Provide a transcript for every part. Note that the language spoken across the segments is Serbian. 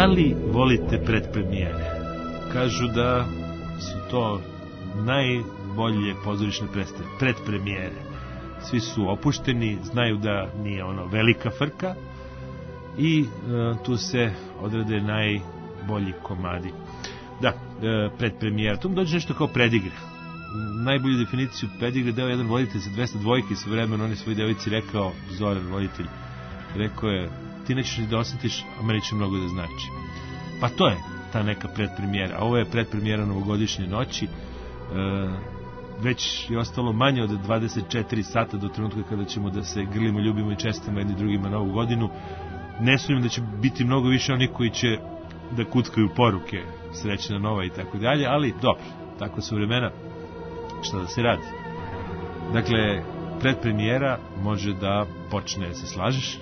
li volite predpremijere? Kažu da su to najbolje pozorišne predstave, predpremijere. Svi su opušteni, znaju da nije ono velika frka i tu se odrade najbolji komadi. Da, predpremijera. Tu mi dođe nešto kao predigre. Najbolju definiciju predigre dao jedan voditelj sa 200 dvojke i svojevremeno on je svoj devojci rekao, Zoran voditelj, rekao je, ti nećeš ni da osjetiš, a meni će mnogo da znači. Pa to je ta neka predpremijera. A ovo je predpremijera novogodišnje noći. Već je ostalo manje od 24 sata do trenutka kada ćemo da se grlimo, ljubimo i čestitamo jedni drugima novu godinu. Ne sumnjam da će biti mnogo više oni koji će da kuckaju poruke srećna nova i tako dalje, ali dobro, tako su vremena, šta da se radi. Dakle, predpremijera može da počne, se slažeš?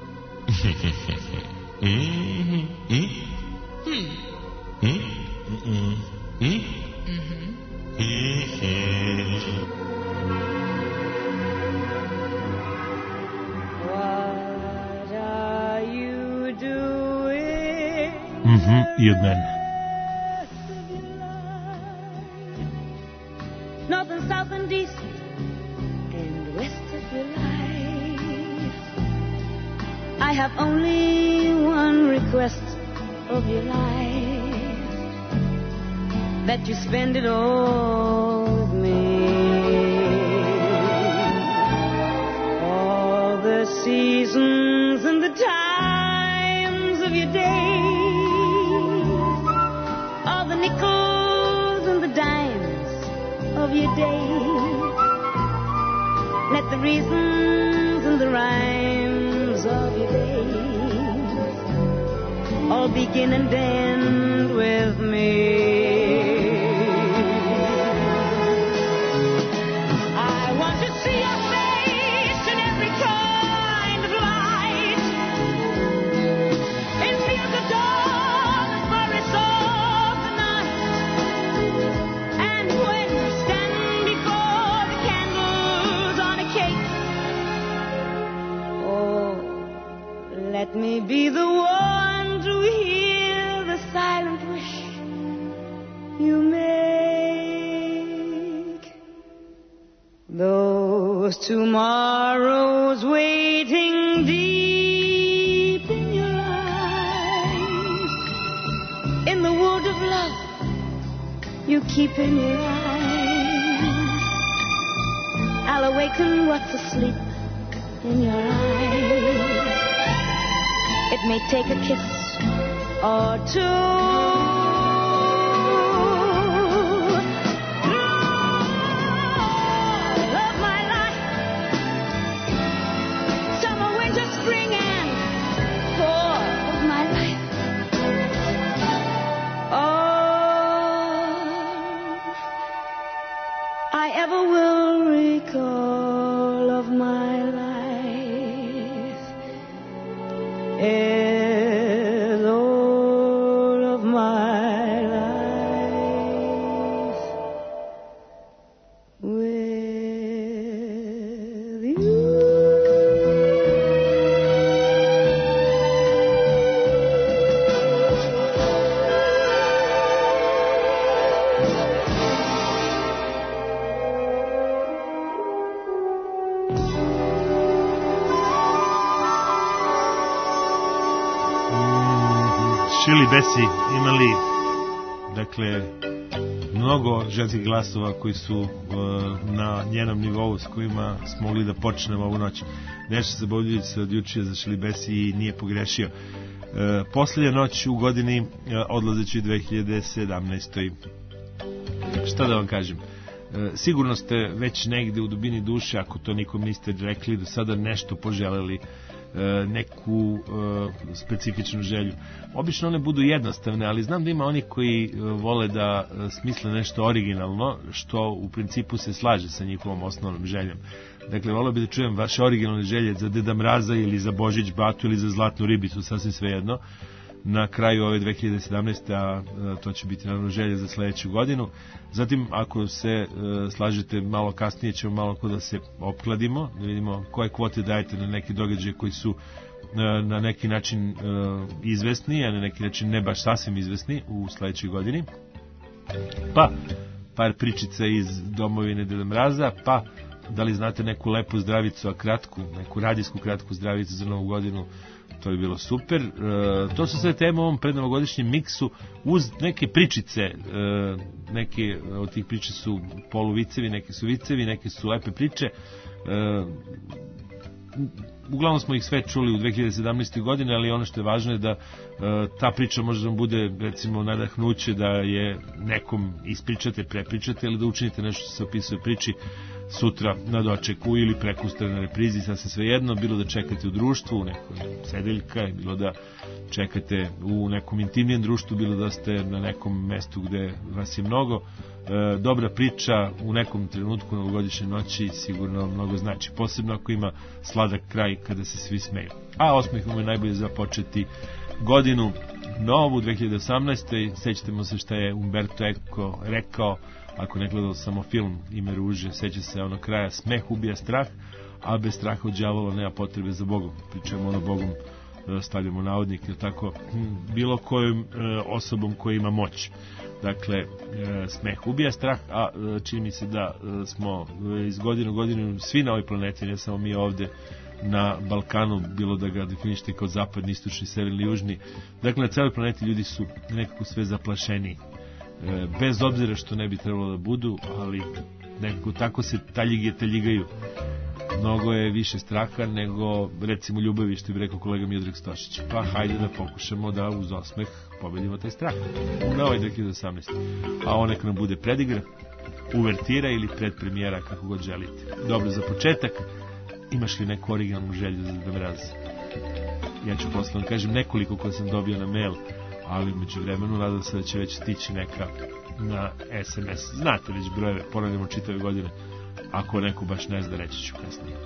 I od mene. North and south and east and west of your life, I have only one request of your life, that you spend it all with me. All the seasons and the times of your day, all the nickels and the dimes of your day. Let the reasons and the rhymes of your days all begin and end with me. I want to see your face in every kind of light, in fields of dawn and forests of the night, and when you stand before the candles on a cake, oh, let me be the one to hear the silent wish you make. Those tomorrows waiting deep in your eyes, in the wood of love you keep in your eyes, I'll awaken what's asleep in your eyes. It may take a kiss or two. Love my life, summer, winter, spring, and fall of my life. All I ever will recall of my life is all of my life with you. Shirley Bassey imali, dakle, mnogo ženskih glasova koji su na njenom nivou s kojima smo mogli da počnemo ovu noć. Neša Zabavljević se odjučio za Shirley Bassey i nije pogrešio. Posljednja noć u godini, odlazeći 2017. Šta da vam kažem? Sigurno ste već negde u dubini duše, ako to nikom niste rekli do sada, nešto poželeli, neku specifičnu želju. Obično one budu jednostavne, ali znam da ima oni koji vole da smisle nešto originalno, što u principu se slaže sa njihovom osnovnom željom. Dakle, volio bih da čujem vaše originalne želje za Deda Mraza ili za Božić Batu ili za Zlatnu ribicu, sasvim svejedno. Na kraju ove 2017. a to će biti naravno želje za sledeću godinu. Zatim, ako se slažete, malo kasnije ćemo malo da se opkladimo, da vidimo koje kvote dajete na neke događaje koji su na neki način izvesni, a na neki način ne baš sasvim izvesni u sledećoj godini. Pa par pričica iz domovine Deda Mraza, pa da li znate neku lepu zdravicu, a kratku, neku radijsku kratku zdravicu za Novu godinu, to je bilo super. To su sve teme u ovom prednovogodišnjem miksu uz neke pričice. Neke od tih priče su poluvicevi, neke su vicevi, neke su lepe priče. Uglavnom smo ih sve čuli u 2017. godine, ali ono što je važno je da ta priča može da vam bude, recimo, nadahnuće da je nekom ispričate, prepričate, ili da učinite nešto što se opisuje priči sutra na dočeku ili prekustra na reprizi, sasvim svejedno, bilo da čekate u društvu, u nekoj sedeljka, bilo da čekate u nekom intimnijem društvu, bilo da ste na nekom mestu gde vas je mnogo. Dobra priča u nekom trenutku novogodišnje noći sigurno mnogo znači, posebno ako ima sladak kraj kada se svi smeju. A osmehom je najbolje započeti godinu novu 2018. Sećate se šta je Umberto Eco rekao, ako ne gledao samo film Ime ruže, seća se ono kraja: smeh ubija strah, a bez straha od đavola nema potrebe za Bogom. Pričamo ono Bogom, stavljamo navodnik, ili tako, bilo kojom osobom koja ima moć. Dakle, smeh ubija strah, a čini mi se da smo iz godine u godinu svi na ovoj planeti, ne samo mi ovde na Balkanu, bilo da ga definišete kao zapadni, istočni, severni, južni, dakle na celoj planeti ljudi su nekako sve zaplašeniji, bez obzira što ne bi trebalo da budu, ali nekako tako se taljigaju. Mnogo je više straha nego, recimo, ljubavi, što bi rekao kolega Miodrag Stošić. Pa hajde da pokušamo da uz osmeh pobedimo taj strah na ovaj 2018. A on neka nam bude predigra, uvertira ili predpremijera, kako god želite. Dobro, za početak, imaš li neku originalnu želju za Deda Mraza? Ja ću posle vam kažem nekoliko koje sam dobio na mail, ali među vremenu nadam se da će već stići neka na SMS. Znate već brojeve, ponavljamo čitave godine. Ako neko baš ne zna, reći ću kasnije.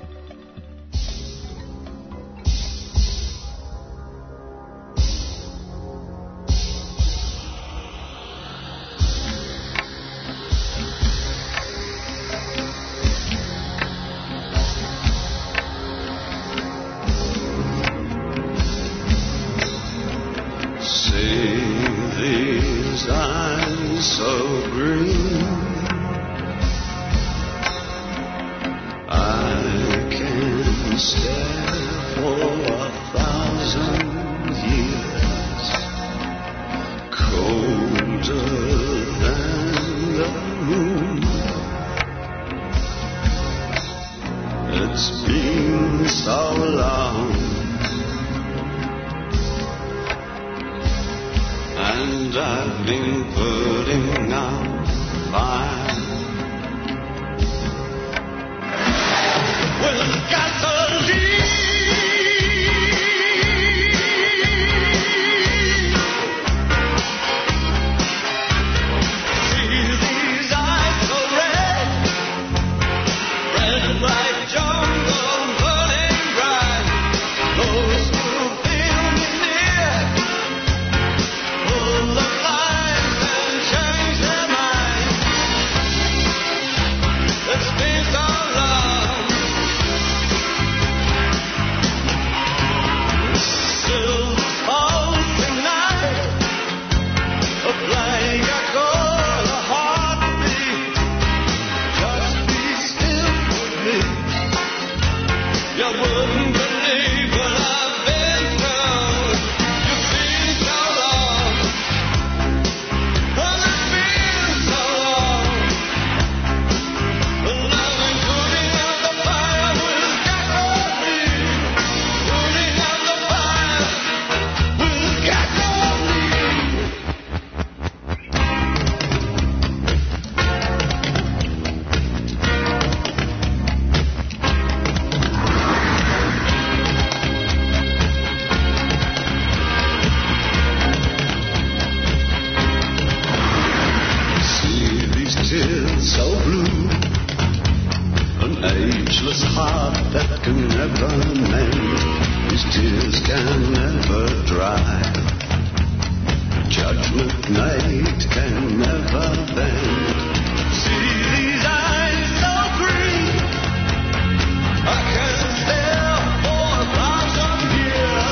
I can stare for 1,000 years.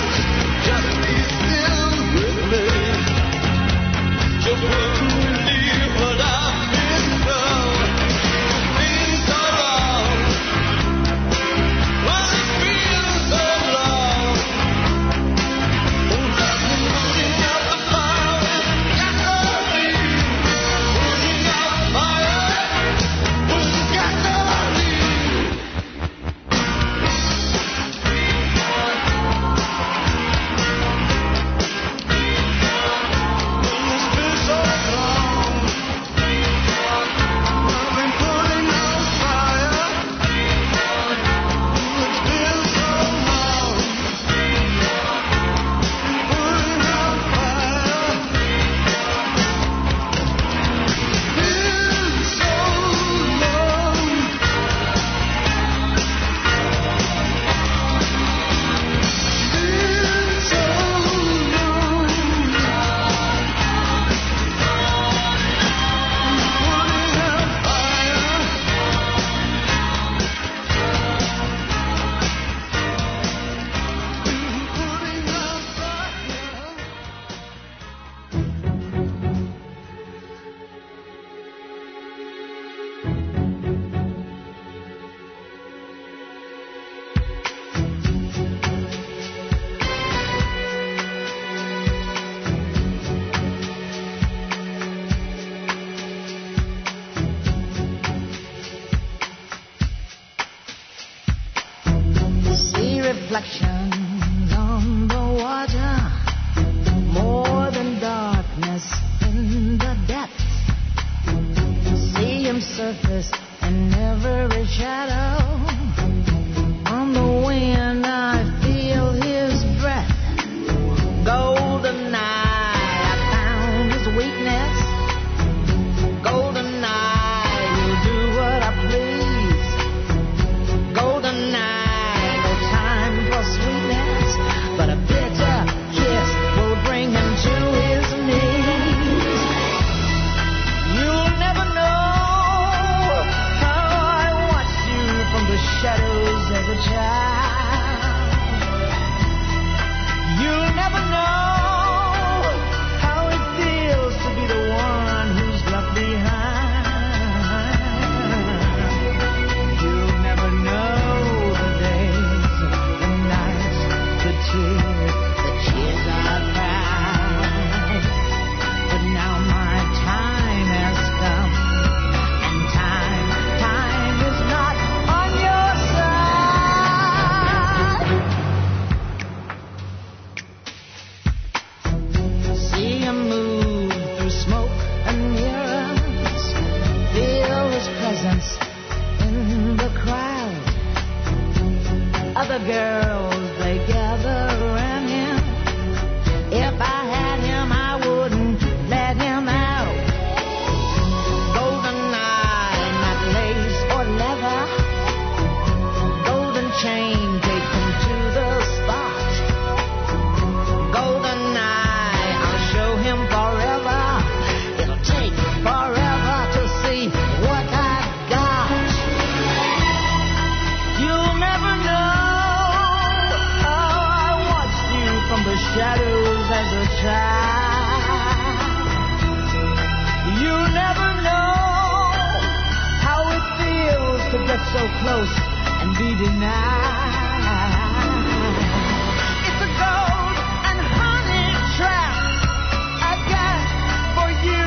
get so close and be denied. It's a gold and honey trap I got for you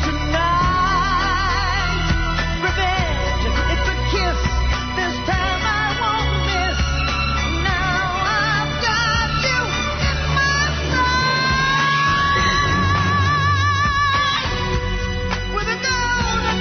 tonight. Revenge, it's a kiss. This time I won't miss. Now I've got you in my sight. With a golden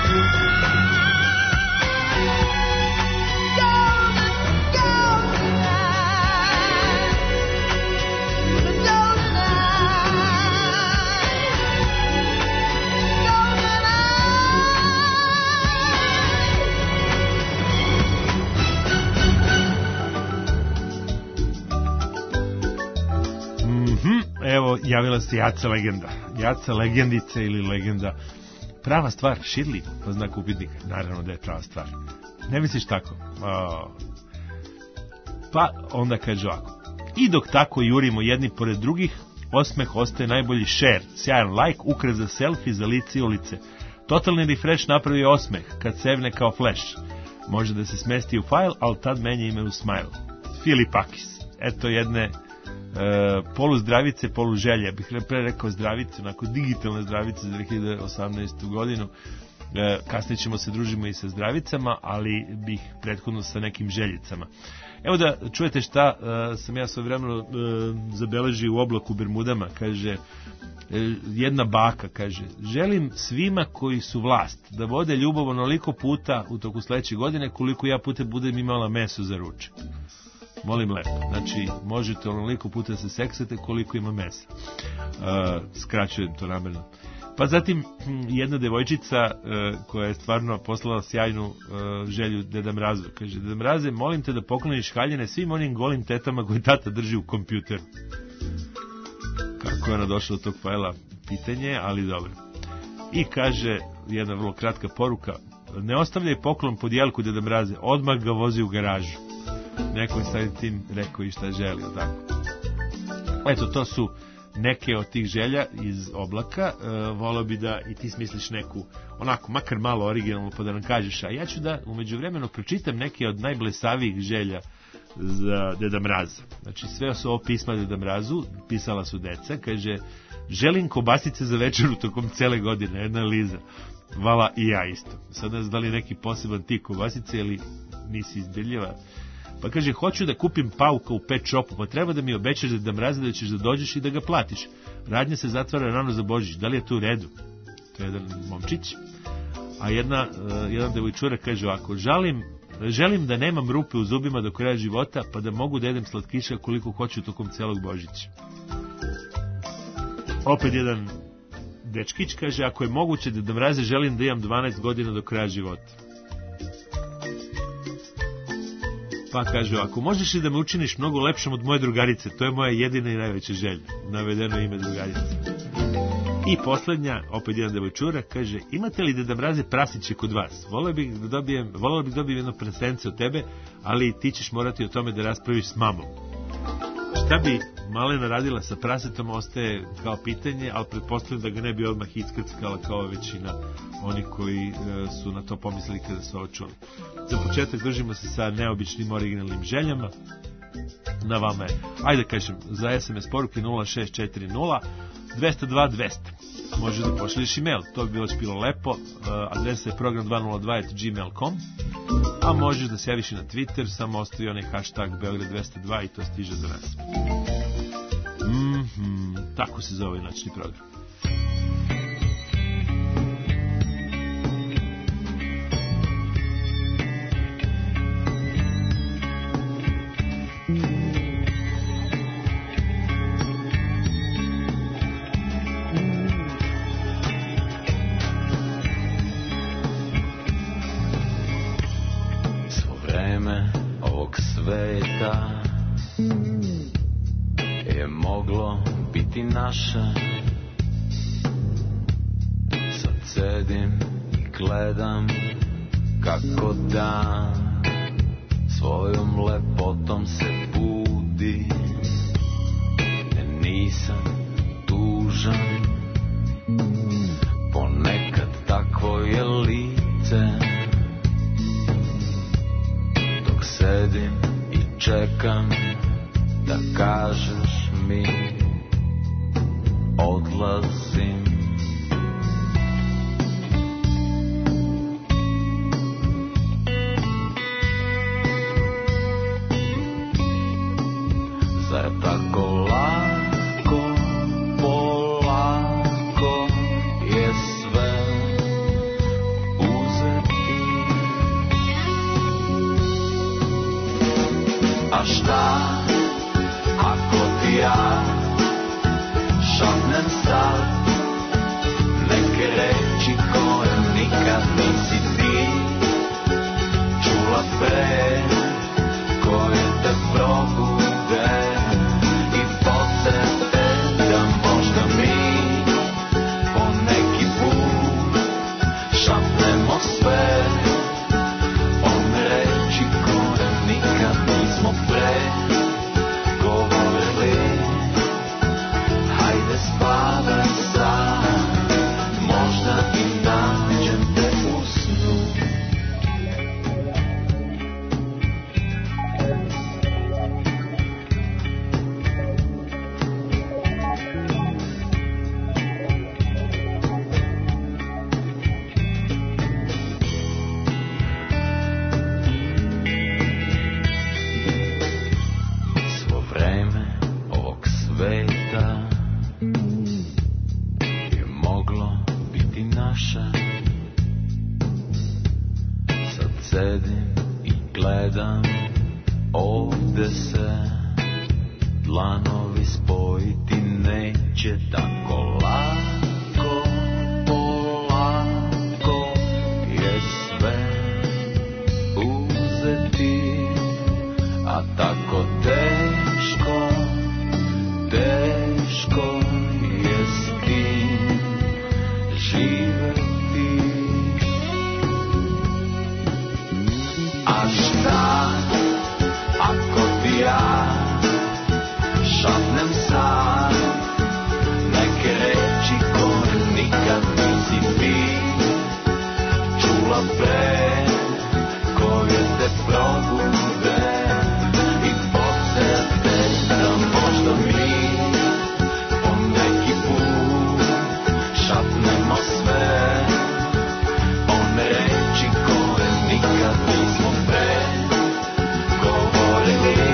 Evo, javila se Jaca legenda. Jaca legendica ili legenda. Prava stvar, Šidli, po znaku upitnika. Naravno da je prava stvar. Ne misliš tako? Pa onda kaže ovako. I dok tako jurimo jedni pored drugih, osmeh ostaje najbolji share. Sjajan like, ukras za selfie, za lice i ulice. Totalni refresh napravi osmeh, kad sevne kao flash. Može da se smesti u file, ali tad menja ime u smile. Filipakis. Eto jedne polu zdravice, polu želje. Bih pre rekao zdravice, onako digitalne zdravice za 2018. godinu. Kasnije ćemo se družimo i sa zdravicama, ali bih prethodno sa nekim željicama. Evo da čujete šta sam ja svoje vremeno zabeležio u oblaku Bermudama. Kaže, jedna baka, kaže, želim svima koji su vlast da vode ljubav onoliko puta u toku sledeće godine koliko ja puta budem imala meso za ručak. Molim lepo, znači možete onoliko puta se seksate koliko ima mesa. Skraćujem to namerno. Pa zatim jedna devojčica koja je stvarno poslala sjajnu želju Deda Mrazu. Kaže, Deda Mraze, molim te da pokloniš haljine svim onim golim tetama koje tata drži u kompjuteru. Kako je ona došla do tog fajla, pitanje, ali dobro. I kaže jedna vrlo kratka poruka, ne ostavljaj poklon pod jelku Deda Mraze, odmah ga vozi u garažu. Neko je sad tim rekao i šta želi, tako. Eto, to su neke od tih želja iz oblaka. Volao bi da i ti smisliš neku, onako, makar malo originalno, pa da nam kažeš. A ja ću da umeđu vremenu pročitam neke od najblesavijih želja za Deda Mraza. Znači, sve su ovo pisma Deda Mrazu, pisala su deca, kaže, želim kobasice za večeru tokom cele godine, jedna Liza. Vala i ja isto. Sad ne znam da li neki poseban ti kobasice ili nisi izbirljiva. Pa kaže, hoću da kupim pauka u pet shopu, pa treba da mi obećaš Deda Mraza da ćeš da dođeš i da ga platiš. Radnja se zatvara rano za Božić, da li je to u redu? To je jedan momčić. A jedna devojčura kaže ovako, želim da nemam rupe u zubima do kraja života, pa da mogu da jedem slatkiša koliko hoću tokom celog Božića. Opet jedan dečkić kaže, ako je moguće Deda Mraze, želim da imam 12 godina do kraja života. Pa kaže, ako možeš li da me učiniš mnogo lepšom od moje drugarice, to je moja jedina i najveća želja. Navedeno ime drugarice. I poslednja, opet jedan devojčura, kaže, imate li Deda Mraze prasiće kod vas? Voleo bih da dobijem jedno prasence od tebe, ali ti ćeš morati o tome da raspraviš s mamom. Šta bi Malena radila sa prasetom ostaje kao pitanje, ali pretpostavljam da ga ne bi odmah iskrckala kao većina oni koji su na to pomislili kada su ovo čuli. Za početak držimo se sa neobičnim originalnim željama. Na vama je, ajde kažem, za SMS poruke 0640 202 200. Može da pošalješ email, to bi bilo lepo. Adresa je program202@gmail.com. A možeš da se javiš i na Twitter, samo ostavi onaj hashtag Beograd 202 i to stiže do nas. Tako se zove noćni program. Naše, sad sedim i gledam kako dan svojom lepotom se budi. Nisam tužan, ponekad takvo je lice. sedim i gledam, ovde se dlanovi spojiti neće tako lako, polako je sve uzeti, a tako teško, teško je s tim živeti. A šta ako ti ja šapnem sad neke reči koje nikad nisi ti čula pre, koje te probude i podsjete da možda mi po neki put šapnemo sve one reči koje nikad nismo pre govorili.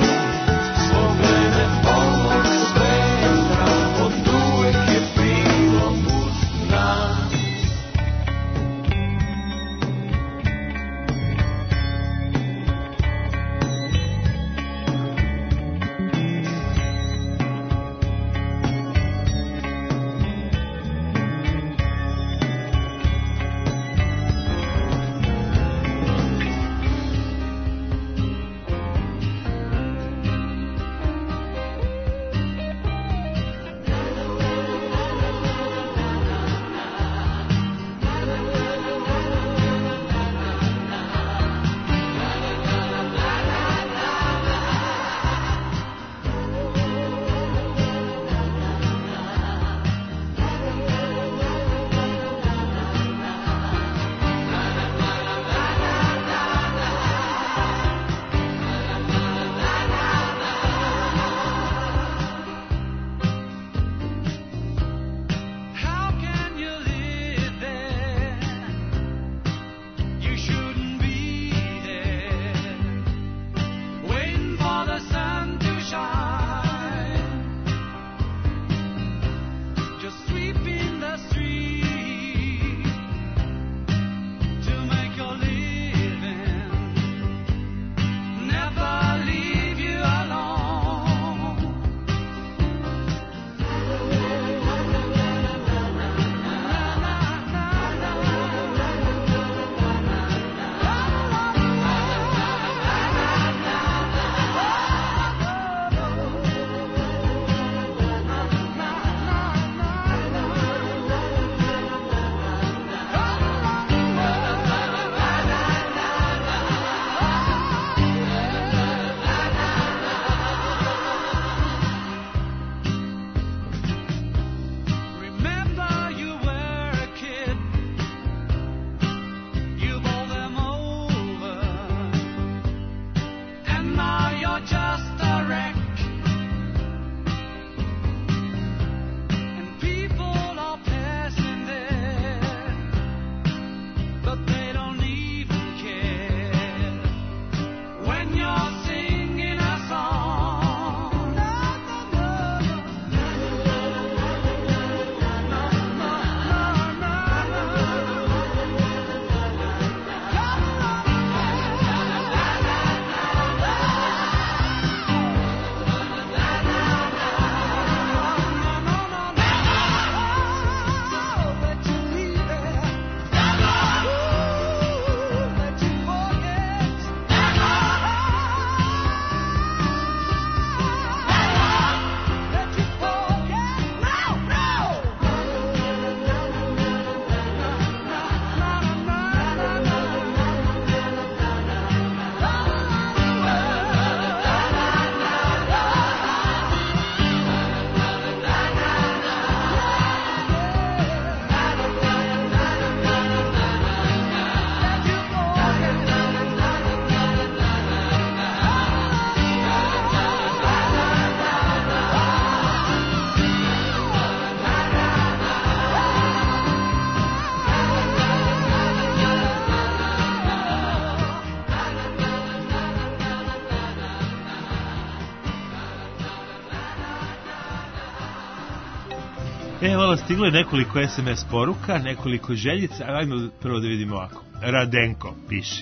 Hvala, stiglo je nekoliko SMS poruka, nekoliko željica, ajmo prvo da vidimo ovako. Radenko piše: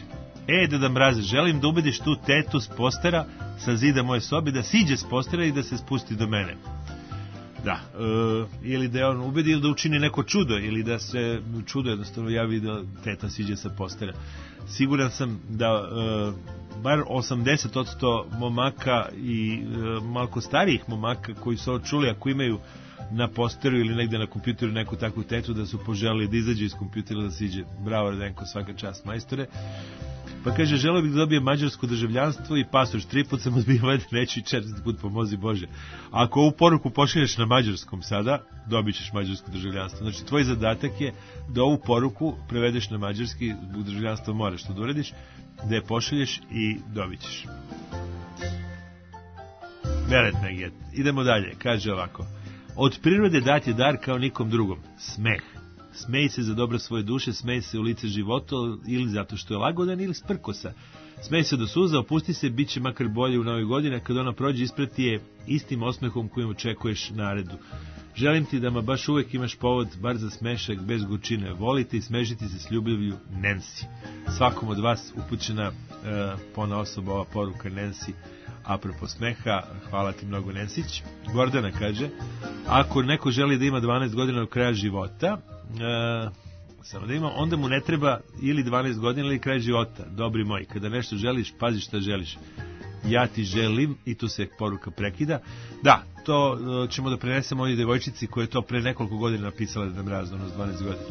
Deda Mraze, želim da ubediš tu tetu s postera sa zida moje sobe da siđe s postera i da se spusti do mene. Da, ili da je on ubedi ili da učini neko čudo, ili da se čudo jednostavno javi da teta siđe sa postera. Siguran sam da bar 80% momaka i malko starijih momaka koji su ovo čuli, ako imaju na posteru ili negde na kompjuteru neku takvu tetu, da su poželili da izađe iz kompjutera, da siđe. Bravo, Radenko, svaka čast, majstore. Pa kaže, želeo bih da dobije mađarsko državljanstvo i pasoš. 3 put sam odbio, valjda neću i 4. put, pomozi Bože. Ako ovu poruku pošalješ na mađarskom sada, dobit ćeš mađarsko državljanstvo. Znači, tvoj zadatak je da ovu poruku prevedeš na mađarski, zbog državljanstva moraš to da uradiš, da je pošalješ i dobit ćeš. Veretneget. Idemo dalje, kaže ovako. Od prirode dat je dar kao nikom drugom. Smeh. Smej se za dobro svoje duše, smej se u lice života ili zato što je lagodan ili s prkosa. Smej se do suza, opusti se, bit će makar bolje u novoj godini, kad ona prođe isprati je istim osmehom kojim očekuješ naredu. Želim ti da ma baš uvek imaš povod, bar za smešak, bez gorčine. Volite i smežiti se s ljubavlju, Nancy. Svakom od vas upućena pona osoba ova poruka, Nancy. Apropo smeha, hvala ti mnogo, Nensić. Gordana kaže, ako neko želi da ima 12 godina do kraja života, samo da ima, onda mu ne treba ili 12 godina ili kraj života. Dobri moji, kada nešto želiš, pazi šta želiš. Ja ti želim, i tu se poruka prekida. Da, to ćemo da prenesemo ovoj devojčici koja je to pre nekoliko godina napisala Deda Mrazu, ono s 12 godina.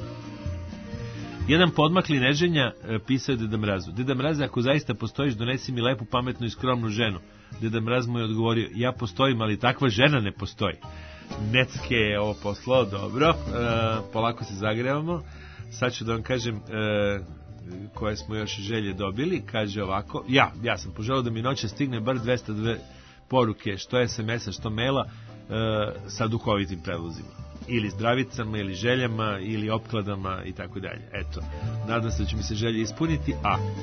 Jedan podmakli neženja pisao je Deda Mrazu. Deda Mraze, ako zaista postojiš, donesi mi lepu, pametnu i skromnu ženu. Deda Mraz mu je odgovorio, ja postojim, ali takva žena ne postoji. Necke je ovo poslao, dobro, polako se zagrevamo. Sad ću da vam kažem koje smo još želje dobili. Kaže ovako, ja sam poželao da mi noće stigne bar 202 poruke, što SMS-a, što maila, sa duhovitim predlozima. Ili zdravicama, ili željama, ili opkladama i tako dalje. Eto, nadam se da će mi se želje ispuniti.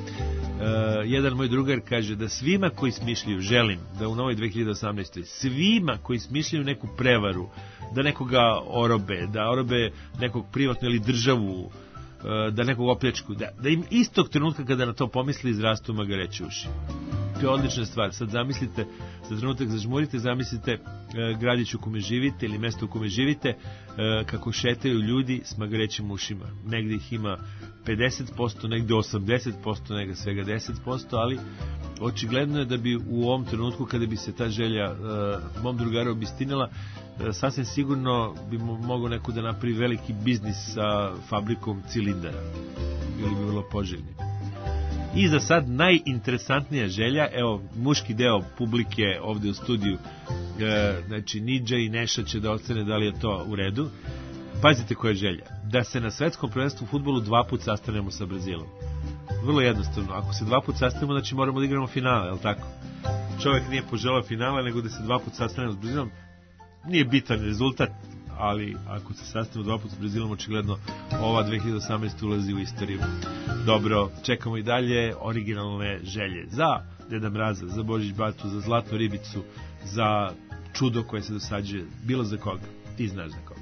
Jedan moj drugar kaže da svima koji smišljaju, želim da u novoj 2018. svima koji smišljaju neku prevaru, da nekoga orobe, da orobe nekog privatno ili državu, da nekog opljačku, da im istog trenutka kada na to pomisli izrastu magareće uši. To je odlična stvar. Sad zamislite, za trenutak zažmurite, zamislite gradić u kome živite ili mesto u kome živite, kako šetaju ljudi s magarećim ušima. Negde ih ima 50%, negde 80%, negde svega 10%, ali očigledno je da bi u ovom trenutku, kada bi se ta želja mom drugaru obistinila, sasvim sigurno bi mogao neko da napravi veliki biznis sa fabrikom cilindara. Ili bi bilo poželjni. I za sad najinteresantnija želja, evo, muški deo publike ovde u studiju, znači Nidža i Neša će da ocene da li je to u redu. Pazite koja je želja. Da se na svetskom prvenstvu u fudbalu 2 puta sastanemo sa Brazilom. Vrlo jednostavno. Ako se 2 puta sastanemo, znači moramo da igramo finale, je li tako? Čovjek nije poželao finale, nego da se 2 puta sastanemo s Brazilom. Nije bitan rezultat, ali ako se sastavimo 2 puta s Brazilom, očigledno ova 2018. ulazi u istoriju. Dobro, čekamo i dalje originalne želje za Deda Mraza, za Božić Batu, za Zlatnu ribicu, za čudo koje se dosađuje, bilo za koga. Ti znaš za koga.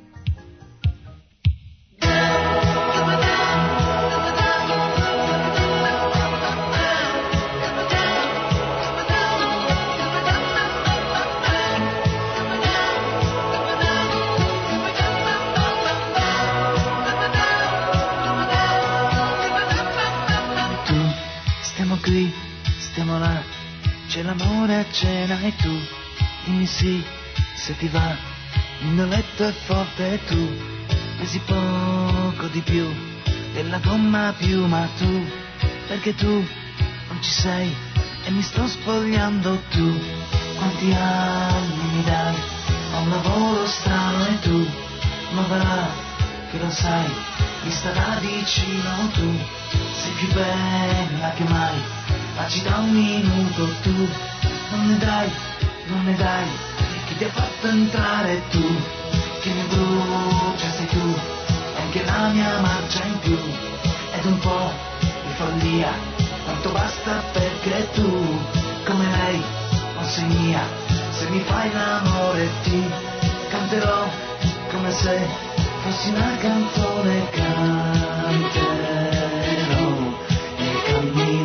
Qui, stiamo là, c'è l'amore a cena e tu dimmi sì, se ti va, il mio letto è forte e tu pesi poco di più della gomma piuma tu, perché tu non ci sei e mi sto spogliando tu, quanti anni mi dai, ho un lavoro strano e tu, ma va, che lo sai, mi starà vicino tu, sei più bella che mai, ma ci da un minuto tu, non ne dai, chi ti ha fatto entrare tu, che mi brucia sei tu, e anche la mia marcia in più, ed un po' di follia, quanto basta perché tu, come lei, non sei mia, se mi fai l'amore ti canterò, come se fossi una canzone, canterò e camminerò.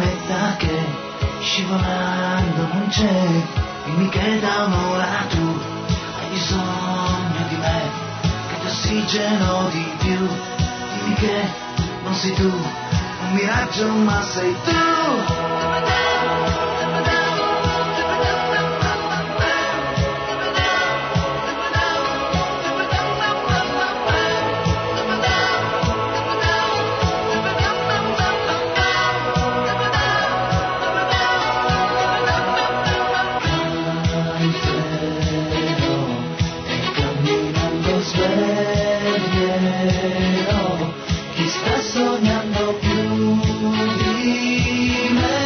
nuvoletta che scivolando non c'è. Dimmi che da un'ora tu hai bisogno di me, che ti ossigeno di più. Dimmi che non sei tu un miraggio ma sei tu. Chi sta sognando più di me.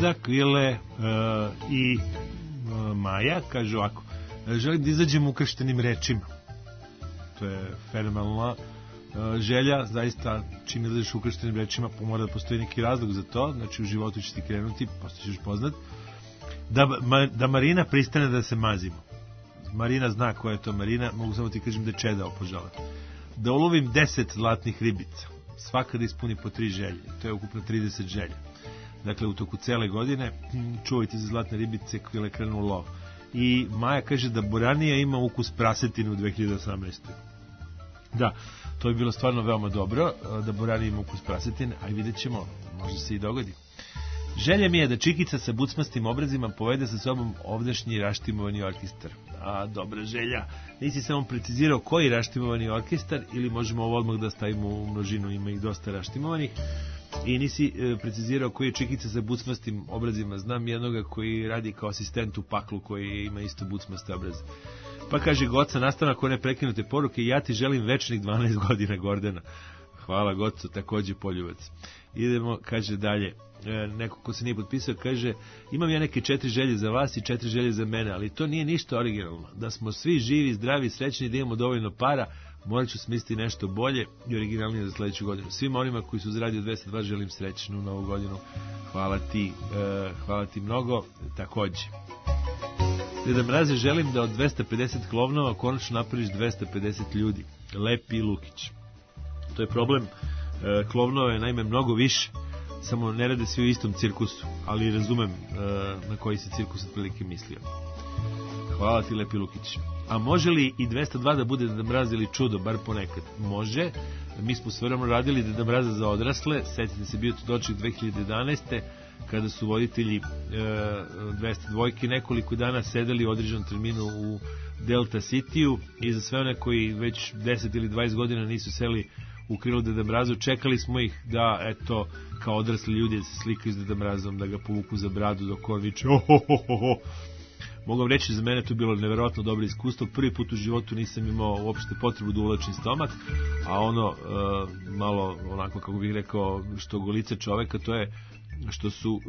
Vlada, Kvile i Maja, kaže ovako: želim da izađem ukrštenim rečima. To je fenomenalna želja, zaista čim izađeš ukrštenim rečima, mora da postoji neki razlog za to, znači u životu će ti krenuti, postojiš poznat. Da Marina pristane da se mazimo. Marina zna koja je to Marina, mogu samo ti kažem da je Čeda opožala. Da ulovim 10 zlatnih ribica, svaka da ispuni po 3 želje, to je ukupno 30 želja. Dakle, u toku cele godine čuvajte za zlatne ribice koje krenu u lov. I Maja kaže da boranija ima ukus prasetine u 2018. Da, to bi bilo stvarno veoma dobro, da boranija ima ukus prasetine, a i vidjet ćemo, možda se i dogodi. Želja mi je da Čikica sa bucmastim obrazima povede sa sobom ovdašnji raštimovani orkestar. A, dobra želja. Nisi samo precizirao koji raštimovani orkestar, ili možemo ovo odmah da stavimo u množinu, ima ih dosta raštimovanih. I nisi precizirao koji je Čikica sa bucmastim obrazima. Znam jednoga koji radi kao asistent u paklu, koji ima isto bucmaste obraze. Pa kaže Goca, nastavak one prekinute poruke: ja ti želim večnih 12 godina, Gordana. Hvala, Goco, takođe poljubac. Idemo, kaže dalje. Neko ko se nije potpisao kaže: imam ja neke 4 želje za vas i 4 želje za mene, ali to nije ništa originalno. Da smo svi živi, zdravi, srećni, da imamo dovoljno para, morat ću smisliti nešto bolje i originalnije za sledeću godinu. Svima onima koji su uz Radio 202 želim srećnu novu godinu. Hvala ti mnogo, takođe. Deda Mraze, želim da od 250 klovnova konačno napraviš 250 ljudi. Lepi Lukić. To je problem. Klovnova je naime mnogo više, samo ne rade svi u istom cirkusu, ali razumem na koji se cirkus otprilike mislio. Hvala ti, Lepi Lukić. A može li i 202 da bude Deda Mraz ili čudo, bar ponekad? Može. Mi smo svojevremeno radili Deda Mraza za odrasle, setite se, bio to doček 2011. kada su voditelji 202 nekoliko dana sedeli u određenom terminu u Delta City-u, i za sve one koji već 10 ili 20 godina nisu seli u krilo Deda Mrazu, čekali smo ih da, eto, kao odrasli ljudi se slikaju s Deda Mrazom, da ga povuku za bradu dok on viče ohohoho. Mogu vam reći, za mene to je bilo neverovatno dobro iskustvo. Prvi put u životu nisam imao uopšte potrebu da uvlačim stomak, a ono malo onako, kako bih rekao, što golice čoveka, to je što su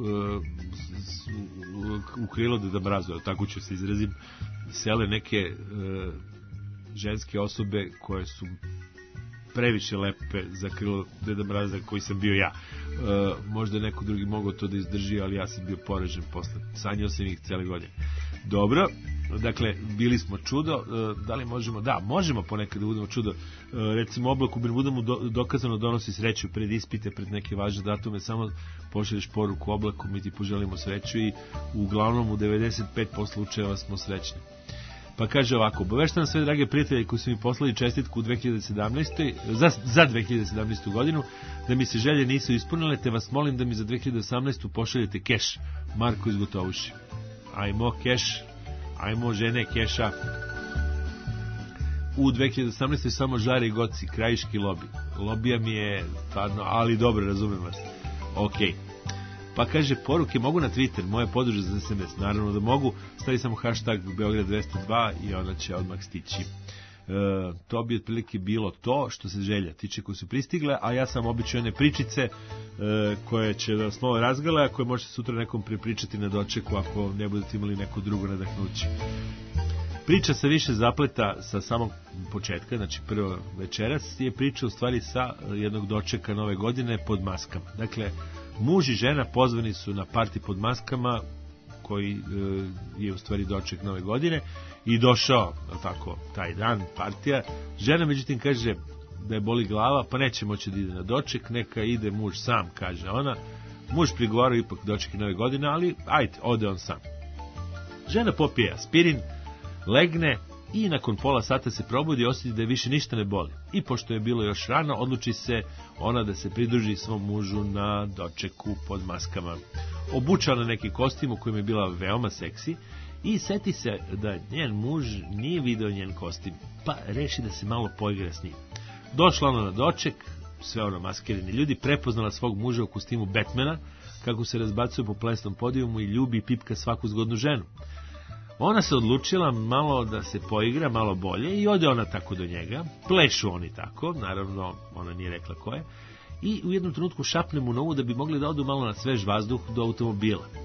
u krilo Deda Mrazu, tako ću se izrazim, sele neke ženske osobe koje su previše lepe za krilo Deda Mraza koji sam bio ja. Možda neko drugi mogao to da izdrži, ali ja sam bio poražen posle. Sanjao sam ih cele godine. Dobro, dakle, bili smo čudo. Da li možemo? Da, možemo ponekad da budemo čudo. Recimo, oblak u Bermudama dokazano donosi sreću pred ispite, pred neke važne datume. Samo pošalješ poruku oblaku, mi ti poželimo sreću i uglavnom u 95% slučajeva smo srećni. Pa kaže ovako: obaveštavam sve drage prijatelje koji su mi poslali čestitku u 2017. za 2017. godinu, da mi se želje nisu ispunile, te vas molim da mi za 2018. pošaljete keš. Marko iz Gotovuši. Ajmo keš, ajmo žene keša. U 2018. samo Žare i Goci, krajiški lobi. Lobija mi je stvarno, ali dobro, razumem vas. Okej. Pa kaže, poruke mogu na Twitter, moje podruže za SMS, naravno da mogu, stavi samo hashtag Beograd 202 i ona će odmah stići. To bi otprilike bilo to što se želja tiče koje su pristigle, a ja sam običao one pričice koje će vas malo razgale, a koje možete sutra nekom prepričati na dočeku ako ne budete imali neko drugo nadahnuće. Priča se više zapleta sa samog početka, znači prvo večeras je priča u stvari sa jednog dočeka nove godine pod maskama. Dakle, muž i žena pozvani su na parti pod maskama, koji je u stvari doček nove godine, i došao, tako, taj dan, partija. Žena, međutim, kaže da je boli glava, pa neće moći da ide na doček, neka ide muž sam, kaže ona. Muž prigovarao ipak doček nove godine, ali ajde, ode on sam. Žena popije aspirin, legne i nakon pola sata se probudi i osjeti da je više ništa ne boli. I pošto je bilo još rano, odluči se ona da se pridruži svom mužu na dočeku pod maskama. Obučao na neki kostim u kojem je bila veoma seksi i seti se da njen muž nije video njen kostim, pa reši da se malo poigra s njim. Došla ona na doček, sve ono maskirani ljudi, prepoznala svog muža u kostimu Batmana, kako se razbacuje po plesnom podijumu i ljubi i pipka svaku zgodnu ženu. Ona se odlučila malo da se poigra, malo bolje, i ode ona tako do njega. Plešu oni tako, naravno ona nije rekla ko je, i u jednom trenutku šapne mu na uvo da bi mogli da odu malo na svež vazduh do automobila.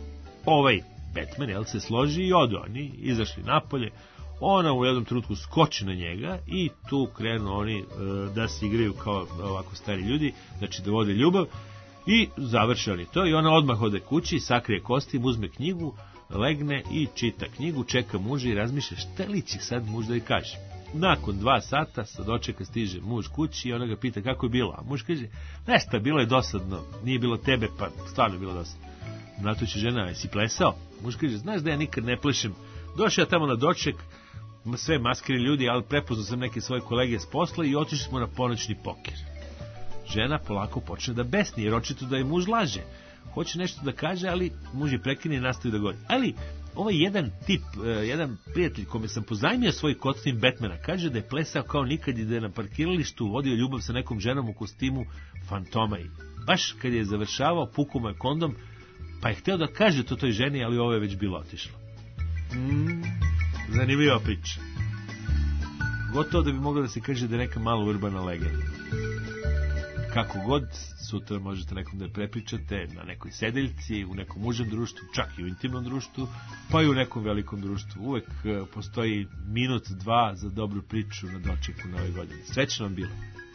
ovaj Batman, jel, se složi i odu. Oni izašli napolje, ona u jednom trenutku skoči na njega i tu krenu oni da se igraju kao ovako stari ljudi, znači da vode ljubav i završe oni to i ona odmah ode kući, sakrije kostim, uzme knjigu, legne i čita knjigu, čeka muža i razmišlja šta li će sad muž da joj kaže. Nakon 2 sata sa dočeka stiže muž kući i ona ga pita kako je bilo, a muž kaže, nešto, bilo je dosadno, nije bilo tebe, pa stvarno je bilo dosadno. Na to će žena, jesi plesao? Muž kaže, znaš da ja nikad ne plešem, došao ja tamo na doček, sve maskirni ljudi, ali prepoznao sam neke svoje kolege s posla i otišli smo na ponoćni poker. Žena polako počne da besni, jer očito da je muž laže. Hoće nešto da kaže, ali muž je prekine i nastavi da govori. Ali ovaj jedan tip, jedan prijatelj kome sam pozajmio svoj kostim Batmana, kaže da je plesao kao nikad i da je na parkiralištu vodio ljubav sa nekom ženom u kostimu Fantoma. I baš kad je završavao, pukao mu je kondom, pa je hteo da kaže to toj ženi, ali ovo je već bilo otišlo. Zanimljiva priča. Gotovo da bi moglo da se kaže da je neka malo urbana legenda. Kako god, sutra možete nekom da je prepričate na nekoj sedeljci, u nekom užem društvu, čak i u intimnom društvu, pa i u nekom velikom društvu. Uvek postoji minut, 2 za dobru priču na dočeku Nove godine. Srećno vam bilo.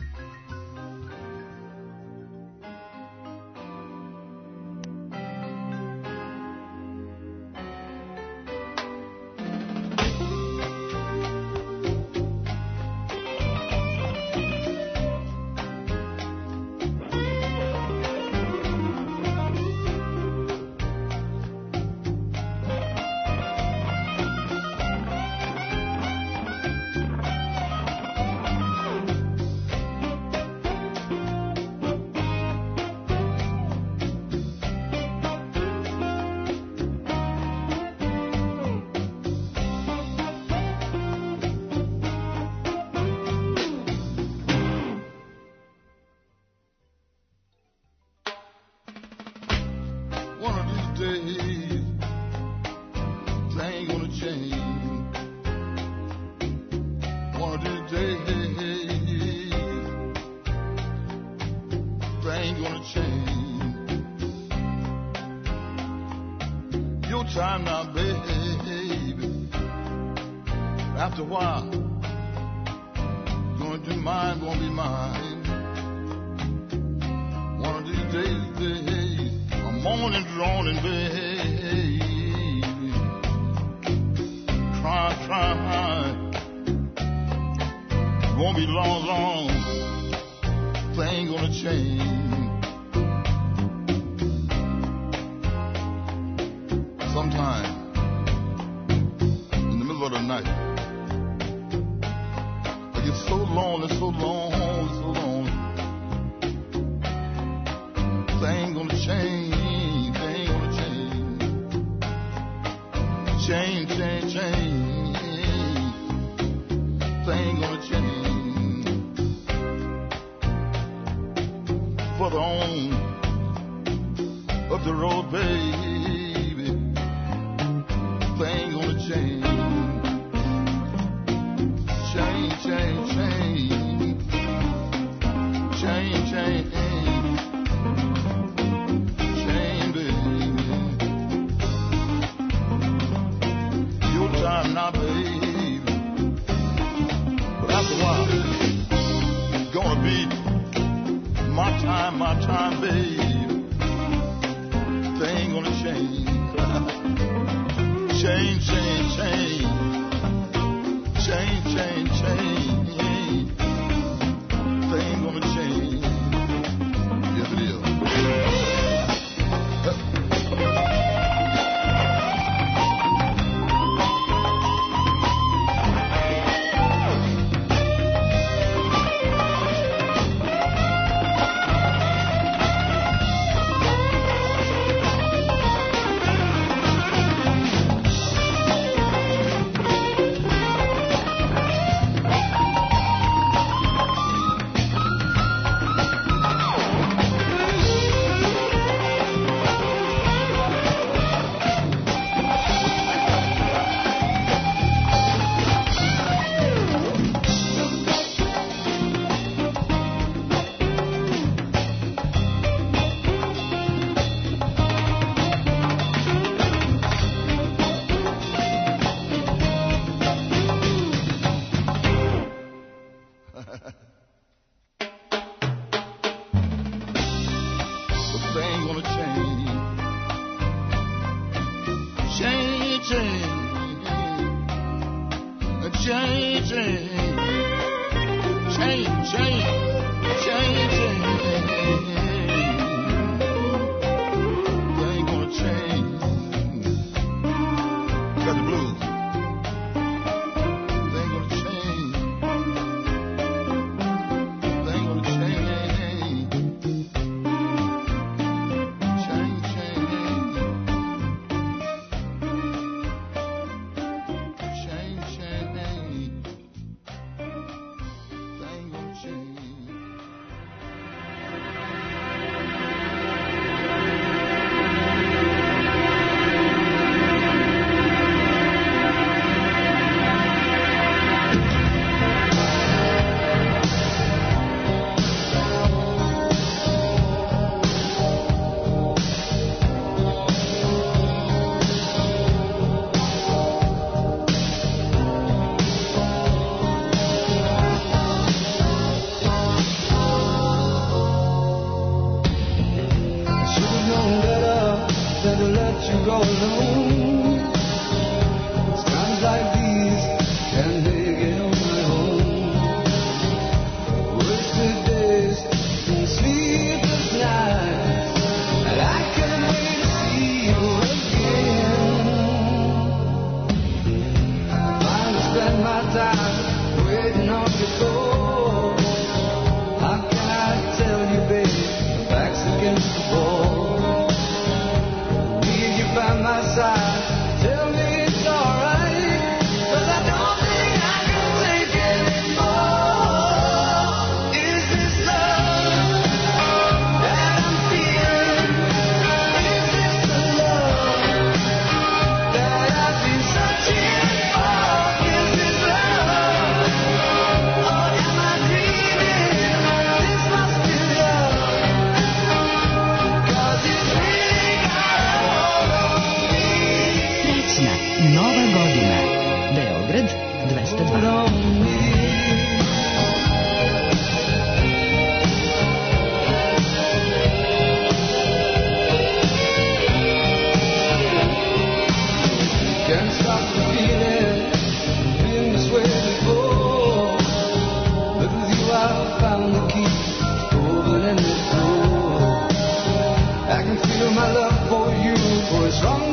Time now, baby. After a while, going to be mine, won't be mine. One of these days, I'm moaning, droning, baby. Crying. Won't be long. Things gonna change. Sometime in the middle of the night, I get so lonely. Things gonna change. Change. Things gonna change. Further on up the road, baby. Things gonna change. Change, baby. Your time now, baby. But after a while, it's gonna be my time, baby. Things gonna change. Change. Things gonna change. Yes, it is. changing. Change, changing. They ain't gonna change. Got the blues. They ain't gonna change. They ain't gonna change. Change.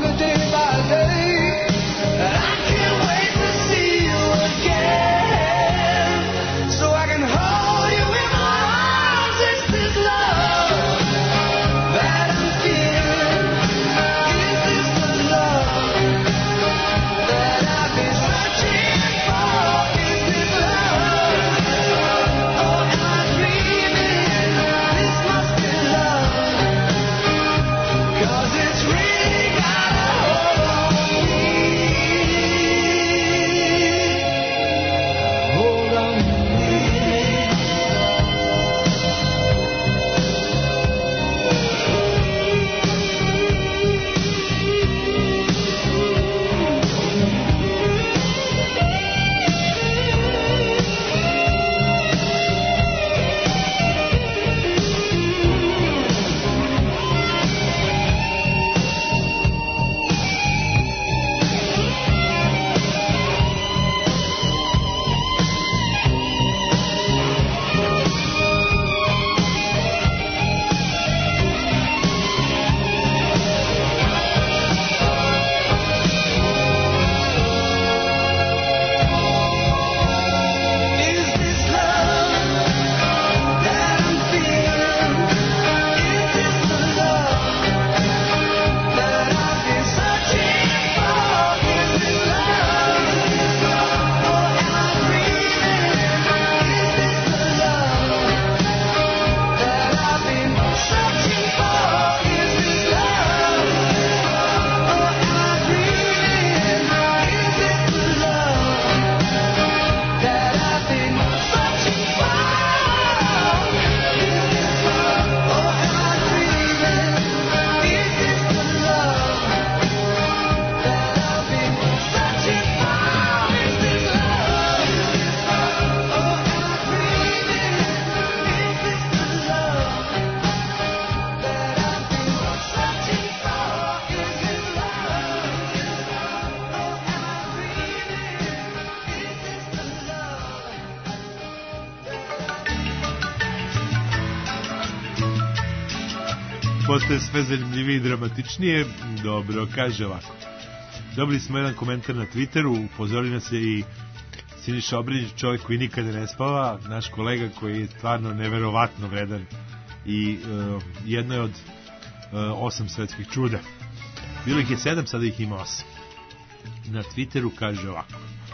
Day, and I can't wait to see you again. postaje sve zanimljivije i dramatičnije. Dobro, kaže ovako. Dobili smo jedan komentar na Twitteru, upozori nas je i Siniša Obrinić, čovjek koji nikada ne spava, naš kolega koji je stvarno neverovatno vredan i jedno je od 8 svetskih čuda. Bilo ih je 7, sada ih ima 8. Na Twitteru kaže ovako.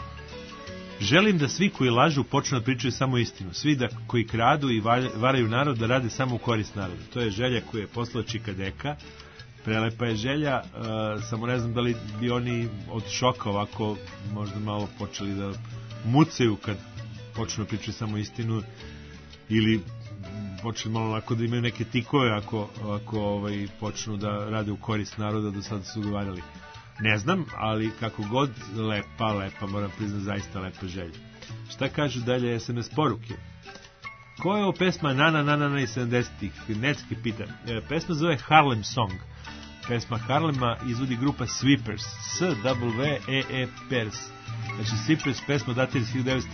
Želim da svi koji lažu počnu da pričaju samo istinu. Svi koji kradu i varaju narod da rade samo u korist naroda. To je želja koju je poslao Čika Deka. Prelepa je želja, samo ne znam da li bi oni od šoka ovako možda malo počeli da mucaju kad počnu da pričaju samo istinu ili počeli malo onako da imaju neke tikove ako počnu da rade u korist naroda, do sada su govarali. Ne znam, ali kako god, lepa, moram priznati, zaista lepa želja. Šta kažu dalje SMS poruke? Ko je ovo pesma Na iz 70-ih? Necki pita. Pesma zove Harlem Song. Pesma Harlema izvodi grupa Sweepers. S-W-E-E-Pers. Znači Sweepers pesma datira iz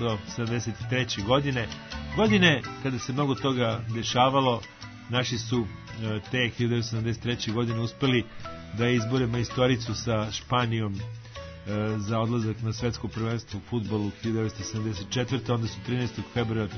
1973. Godine kada se mnogo toga dešavalo. Naši su te 1973. godine uspeli da izbore majstoricu sa Španijom za odlazak na svetsko prvenstvo u fudbalu 1974. Onda su 13. februara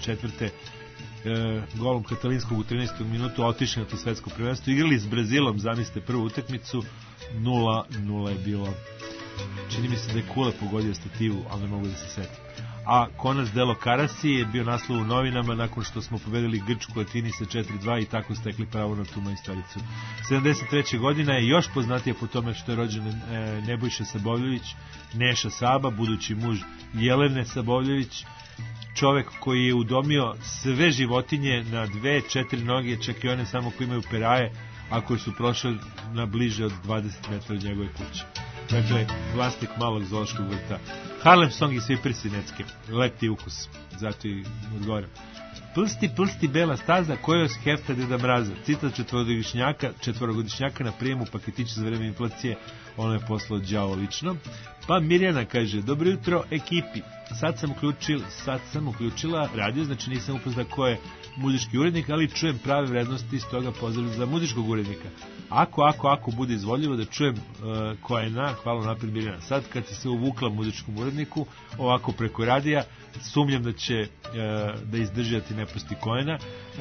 1974. Golom Katalinskog u 13. minutu otišli na to svetsko prvenstvo. Igrali s Brazilom, zamislite, prvu utakmicu. 0-0 je bilo. Čini mi se da je Kule pogodio stativu, ali ne mogu da se setim. A Konac Delo Karasi je bio naslov u novinama nakon što smo pobedili Grčku Atini sa 4-2 i tako stekli pravo na tu majstoricu. 73. godina je još poznatija po tome što je rođen Nebojša Sabovljević, Neša Saba, budući muž Jelene Sabovljević, čovek koji je udomio sve životinje na 2-4 noge, čak i one samo koje imaju peraje, a koje su prošle na bliže od 20 metara od njegove kuće. Dakle, vlasnik malog zoološkog vrta. Harlem Song i svi prsi Necke. Leti ukus. Zato i odgovorim. Plsti bela staza koja s hefta Deda Mraza. Citat četvorogodišnjaka na prijemu paketića za vreme inflacije. Ono je poslao đavo lično. Pa Mirjana kaže, dobro jutro ekipi. Sad sam uključila radio, znači nisam upoznao ko je muzički urednik, ali čujem prave vrednosti, stoga pozdrav za muzičkog urednika. Ako bude izvoljivo da čujem ko je hvala napred Mirjana. Sad kad si se uvukla muzičkom uredniku, ovako preko radija, sumnjam da će da izdržati nepusti Kojena.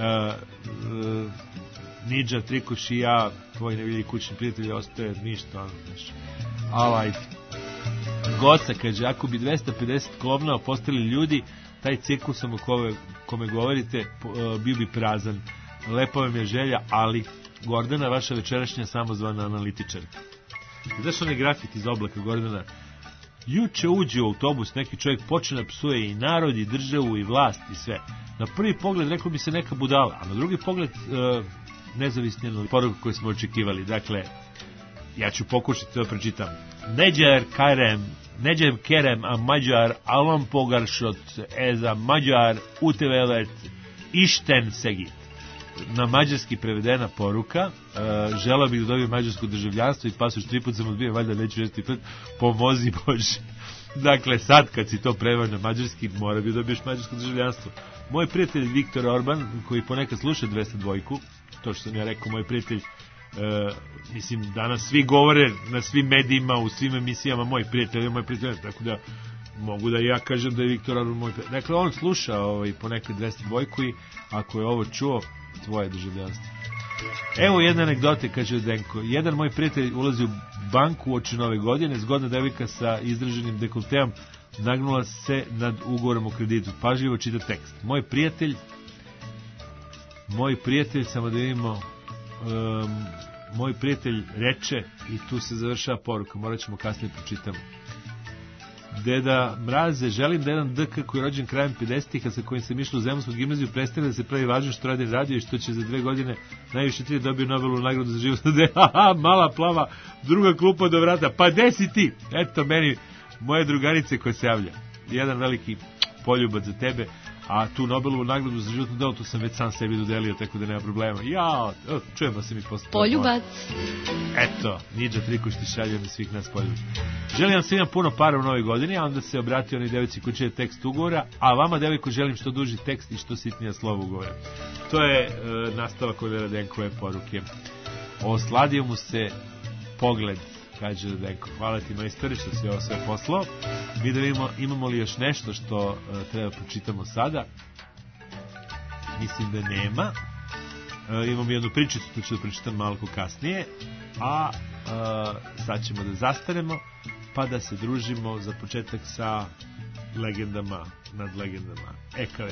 Nidža, Trikoš i ja, tvoj nevidljivi kućni prijatelji, ostaje ništa. Alajde. Goca kaže, ako bi 250 klovnova postali ljudi, taj cirkus o kome govorite bio bi prazan. Lepa vam je želja, ali Gordana, vaša večerašnja samozvana analitičarka. Znaš onaj grafit iz oblaka, Gordana? Juče uđe u autobus, neki čovjek počne da psuje i narod, i državu, i vlast, i sve. Na prvi pogled reklo bi se neka budala, a na drugi pogled nezavisni poruka koju smo očekivali. Dakle, ja ću pokušati da pročitam. Necem kerem a magyar állampolgárságot ez a magyar útlevelet Isten segít. Na mađarski prevedena poruka, želeo bih da dobijem mađarsko državljanstvo i pasoš 3 put sam odbio, valjda neću 6. put, pomozi Bože. Dakle, sad kad si to preveo na mađarski, mora bi dobiješ mađarsko državljanstvo. Moj prijatelj Viktor Orban, koji ponekad sluša 202, to što sam ja rekao, moj prijatelj, mislim, danas svi govore na svim medijima, u svim emisijama, moj prijatelj, tako da mogu da ja kažem da je Viktor Orban moj prijatelj. Dakle, on sluša ponekad 202 i ako je ovo čuo, tvoje državljanstvo. Evo jedna anegdote, kaže Denko. Jedan moj prijatelj ulazi u banku uoči nove godine, zgodna devojka sa izraženim dekolteom nagnula se nad ugovorom o kreditu. Pažljivo čita tekst. Moj prijatelj, samo da vidimo, moj prijatelj reče, i tu se završava poruka, morat ćemo kasnije pročitamo. Deda Mraze, želim da jedan DK koji je rođen krajem 50-ih, a sa kojim sam išla u Zemunsku gimnaziju, prestane da se pravi važno što radi radio i što će za 2 godine najviše 3 dobio Nobelovu nagradu za život. Mala plava, druga klupa do vrata. Pa gde si ti? Eto meni, moje drugarice koje se javlja. Jedan veliki poljubac za tebe, a tu Nobelovu nagradu za životno delo, tu sam već sam sebi dodelio, tako da nema problema. Čujemo se mi posle. Poljubac. Eto, Nidža Trikuš ti šalje na svih nas poljubac. Želim vam svima puno para u novoj godini, a onda se obratio onoj devojci koji čije tekst ugovora, a vama, devojko, želim što duži tekst i što sitnija slovo ugovora. To je nastavak ove Radenkove poruke. Osladio mu se pogled, kaže Radenko. Hvala ti, majstore, što si ovo sve poslao. Mi da vidimo, imamo li još nešto što treba pročitamo sada. Mislim da nema. Imamo jednu pričicu, to ću da pročitam malo kasnije. A sad ćemo da zastanemo, pa da se družimo za početak sa legendama nad legendama. Ekave.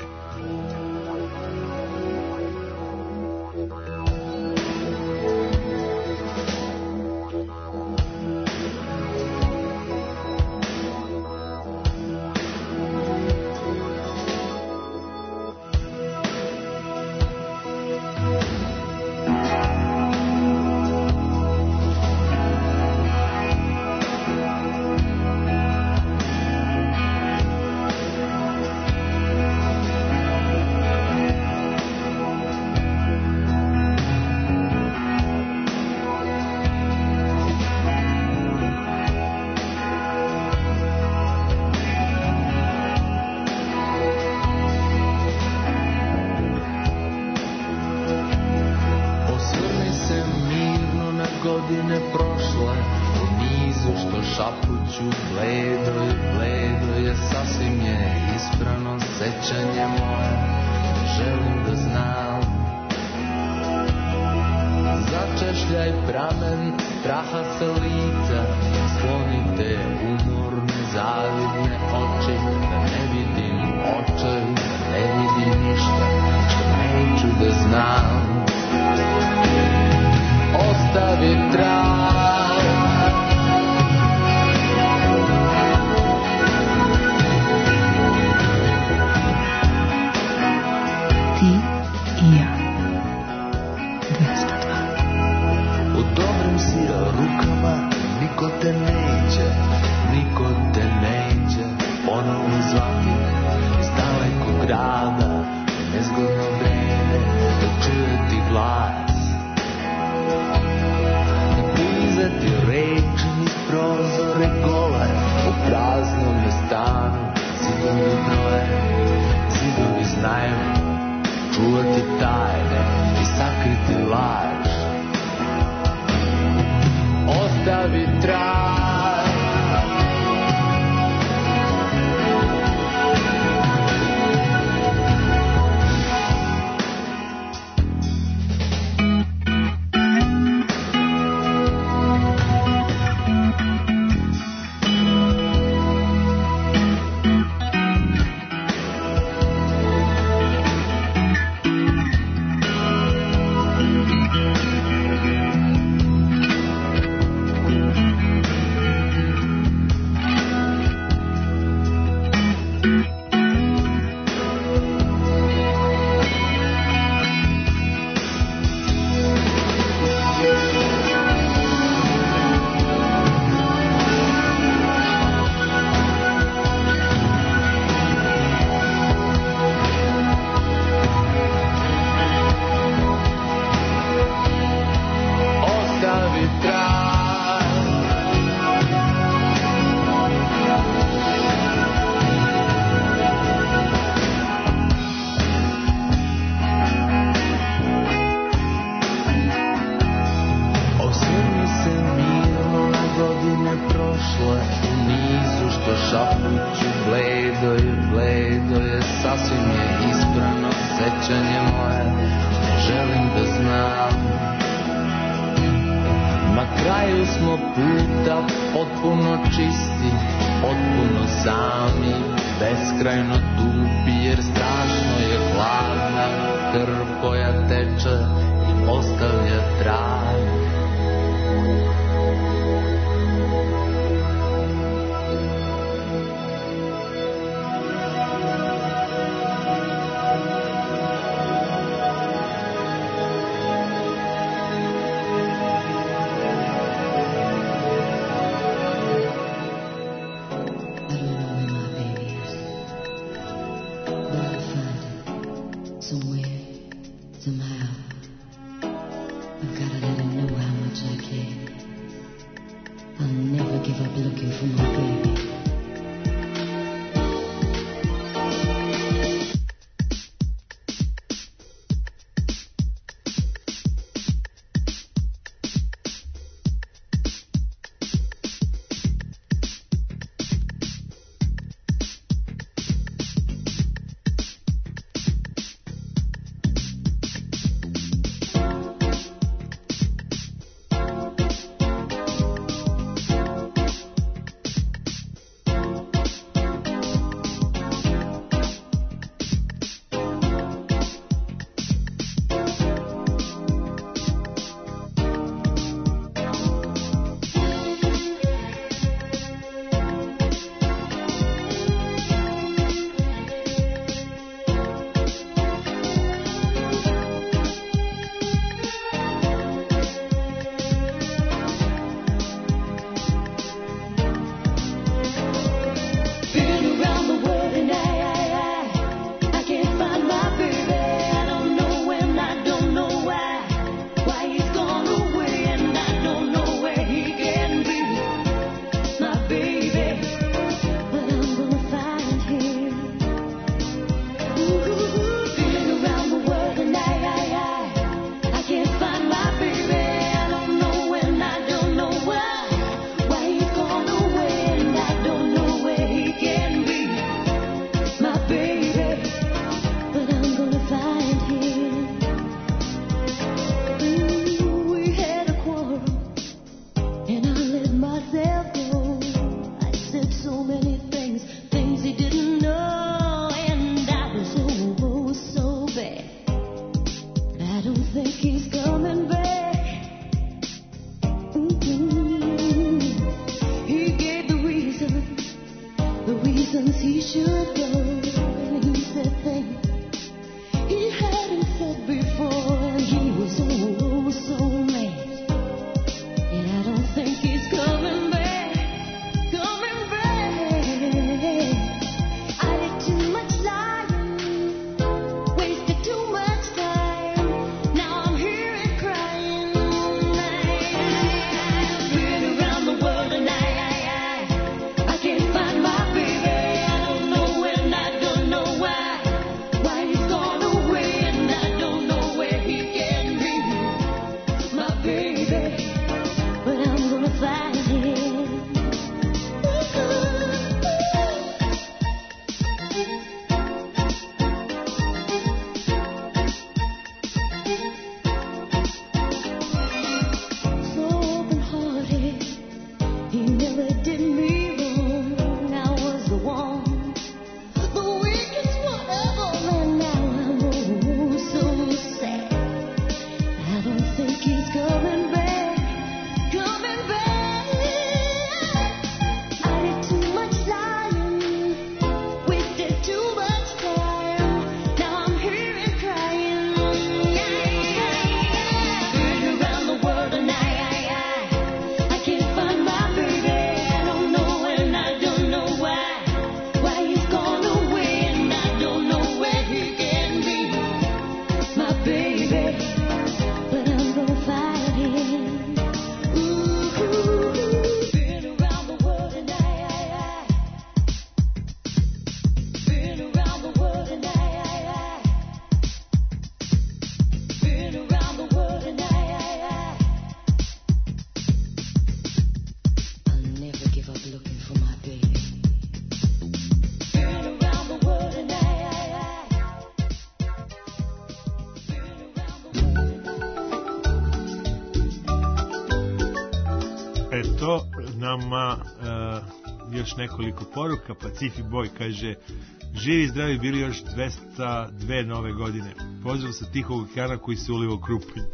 nama još nekoliko poruka. Pacific Boy kaže: živi i zdravi bili još 202 nove godine. Pozdrav sa Tihog okeana koji se uliva u Krupinj.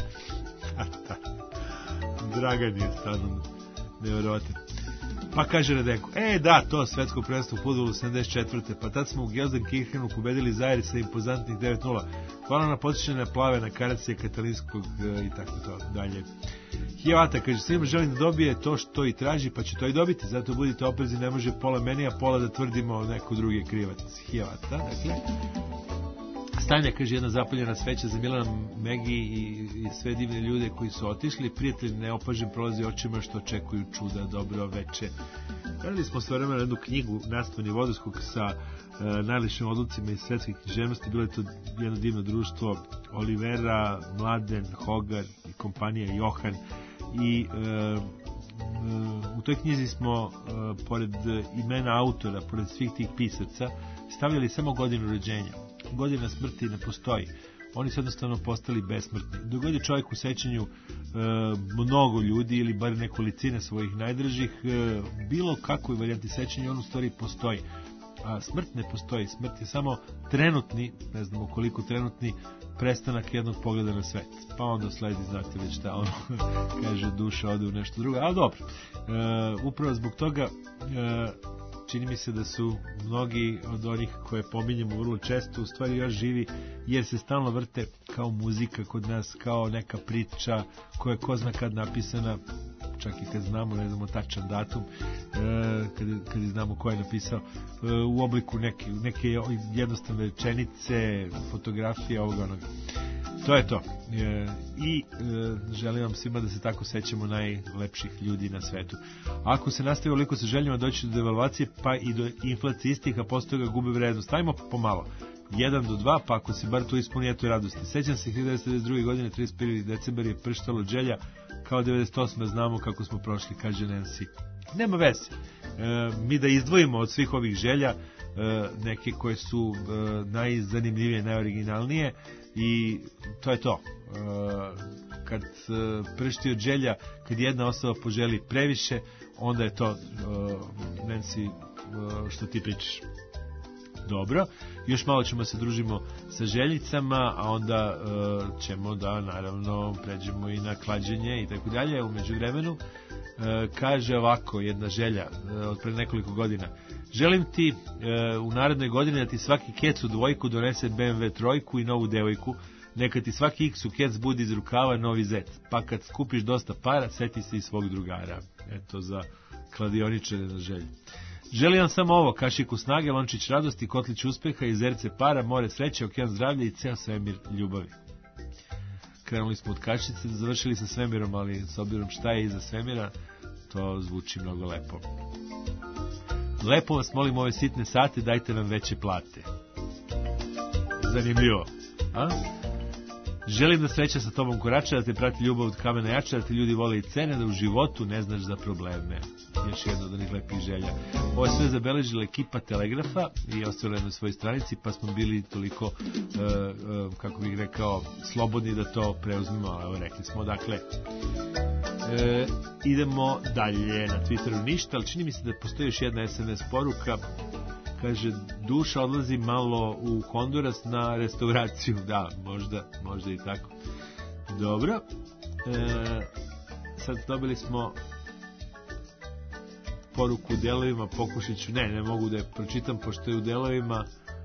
Dragan je stvarno nevjerovatan. Pa kaže Radeko: da, to svetsko prvenstvo u fudbalu 74. Pa tad smo u Gelsenkirchenu pobedili Zaire sa impozantnih 9-0. Hvala na podsjećanje plave na karacije Katalinskog i tako to dalje. Hijavata kaže: svima želim da dobije to što i traži, pa će to i dobiti, zato budite oprezni, ne može pola meni, a pola da tvrdimo neko drugi krivac. Hijavata, dakle. Stanja kaže: jedna zapaljena sveća za Milana Megi i sve divne ljude koji su otišli. Prijatelj neopažen prolazi očima što očekuju čuda. Dobro veče. Radili smo sve vremena jednu knjigu Nastavni Vodoskok sa najličnim odlucima iz svetske književnosti. Bilo je to jedno divno društvo: Olivera, Mladen, Hogar i kompanija Johan. I u toj knjizi smo pored imena autora, pored svih tih pisaca, stavljali samo godinu rođenja. Godina smrti ne postoji. Oni su jednostavno postali besmrtni. Dogod je čovjek u sećanju mnogo ljudi ili bar nekolicine svojih najdražih, bilo kakvoj varijanti sećanja, on u stvari postoji. A smrt ne postoji. Smrt je samo trenutni, ne znamo koliko trenutni, prestanak jednog pogleda na svet. Pa onda sledi, znate već šta ono kaže, duša ode u nešto drugo. Ali dobro, upravo zbog toga čini mi se da su mnogi od onih koje pominjemo vrlo često u stvari još živi, jer se stalno vrte kao muzika kod nas, kao neka priča koja je ko zna kad napisana, čak i kad znamo, ne znamo tačan datum, kad znamo ko je napisao, u obliku neke jednostavne rečenice, fotografije, ovoga onoga. To je to. I želim vam svima da se tako sećamo najlepših ljudi na svetu. Ako se nastavi oliko sa željama doći do devalvacije, pa i do inflacije istih, a posle toga gubi vrednost. Stavimo pomalo. 1 do 2, pa ako se bar to ispuni, eto je radosti. Sećam se 1992. godine, 31. decembar je prštalo želja, kao 98. znamo kako smo prošli, kaže Nancy. Nema veze. Mi da izdvojimo od svih ovih želja neke koje su najzanimljivije, najoriginalnije, i to je to. Kad pršti od želja, kad jedna osoba poželi previše, onda je to, Nancy, što ti pričaš. Dobro, još malo ćemo se družimo sa željicama, a onda ćemo da naravno pređemo i na klađenje i tako dalje. U međuvremenu kaže ovako jedna želja od pre nekoliko godina: želim ti u narednoj godini da ti svaki kec u dvojku donese BMW trojku i novu devojku, neka ti svaki X u kec budi iz rukava novi zet, pa kad skupiš dosta para, seti se i svog drugara. Eto, za kladioničare na želju. Želim vam samo ovo: kašiku snage, lončić radosti, kotlić uspeha, jezerce para, more sreće, okean zdravlja i ceo svemir ljubavi. Krenuli smo od kašice, završili sa svemirom, ali s obzirom šta je iza svemira, to zvuči mnogo lepo. Lepo vas molim, ove sitne sate, dajte nam veće plate. Zanimljivo, a? Želim da sreća sa tobom korača, da te prati ljubav od kamena jača, da te ljudi vole i cene, da u životu ne znaš za probleme. Još jedno od onih lepih želja. Ovo je sve zabeležila ekipa Telegrafa i ostavila na svojoj stranici, pa smo bili toliko, kako bih rekao, slobodni da to preuzmemo. Evo, rekli smo, dakle, idemo dalje. Na Twitteru ništa, ali čini mi se da postoji još jedna SMS poruka. Kaže, duša odlazi malo u Honduras na restauraciju. Da, možda i tako. Dobro. Sad dobili smo poruku u delovima, pokušat ću, ne mogu da je pročitam pošto je u delovima,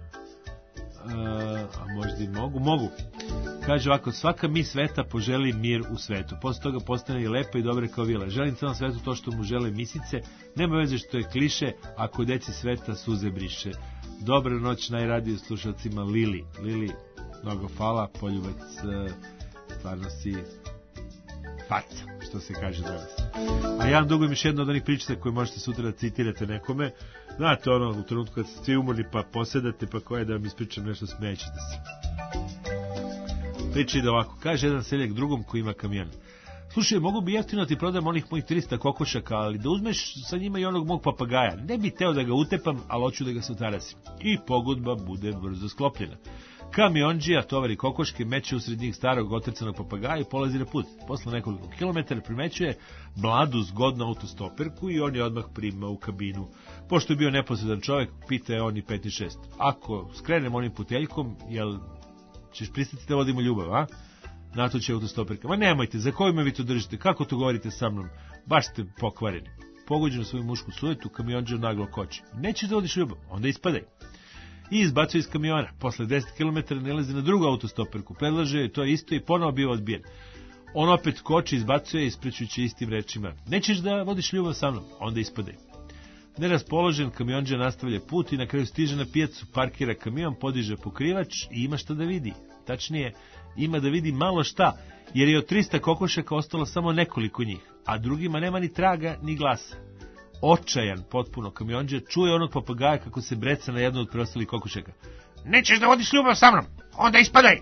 a možda i mogu. Kaže ovako: svaka mi sveta poželi mir u svetu, posle toga postane i lepa i dobra kao vila. Želim celom svetu to što mu žele misice, nema veze što je kliše, ako deci sveta suze briše. Dobra noć najradiju slušalcima. Lili, mnogo hvala, poljubac, stvarno si faca, što se kaže danas. A ja vam dugujem još jedno od onih pričata koje možete sutra da citirate nekome. Znate, ono, u trenutku kad ste svi umorni pa posedate, pa koje da vam ispričam nešto, smećete se. Priča ide ovako: kaže jedan seljak drugom koji ima kamion: slušaj, mogu bi jeftino ti prodam onih mojih 300 kokošaka, ali da uzmeš sa njima i onog mog papagaja. Ne bi teo da ga utepam, ali hoću da ga sutarasim. I pogodba bude brzo sklopljena. Kamiondžija tovari kokoške, meće usred njih starog otrcanog papagaja i polazi na put. Posle nekoliko kilometara primećuje mladu, zgodnu autostoperku i on je odmah prima u kabinu. Pošto je bio neposredan čovjek, pita je on i 5 i 6. Ako skrenem onim puteljkom, jel ćeš pristati da vodimo ljubav, a? Na to će autostoperka. Ma nemojte, za koju me vi to držite? Kako to govorite sa mnom? Baš ste pokvareni. Pogođeno svoju mušku sujetu, Kamiondžija naglo koči. Nećeš da vodiš ljubav, onda ispadaj. I izbacuje iz kamiona. Posle 10 km nalazi na drugu autostoperku. Predlaže to isto i ponovo bio odbijen. On opet koči, izbacuje ispričujući istim rečima. Nećeš da vodiš ljubav sa mnom, onda ispadaj. Neraspoložen, Kamiondžija nastavlja put i na kraju stiže na pijacu, parkira kamion, podiže pokrivač i ima šta da vidi. Tačnije, ima da vidi malo šta, jer je od 300 kokošaka ostalo samo nekoliko njih, a drugima nema ni traga ni glasa. Očajan potpuno, Kamiondžija čuje onog papagaja kako se breca na jednu od preostalih kokošaka. Nećeš da vodiš ljubav sa mnom, onda ispadaj!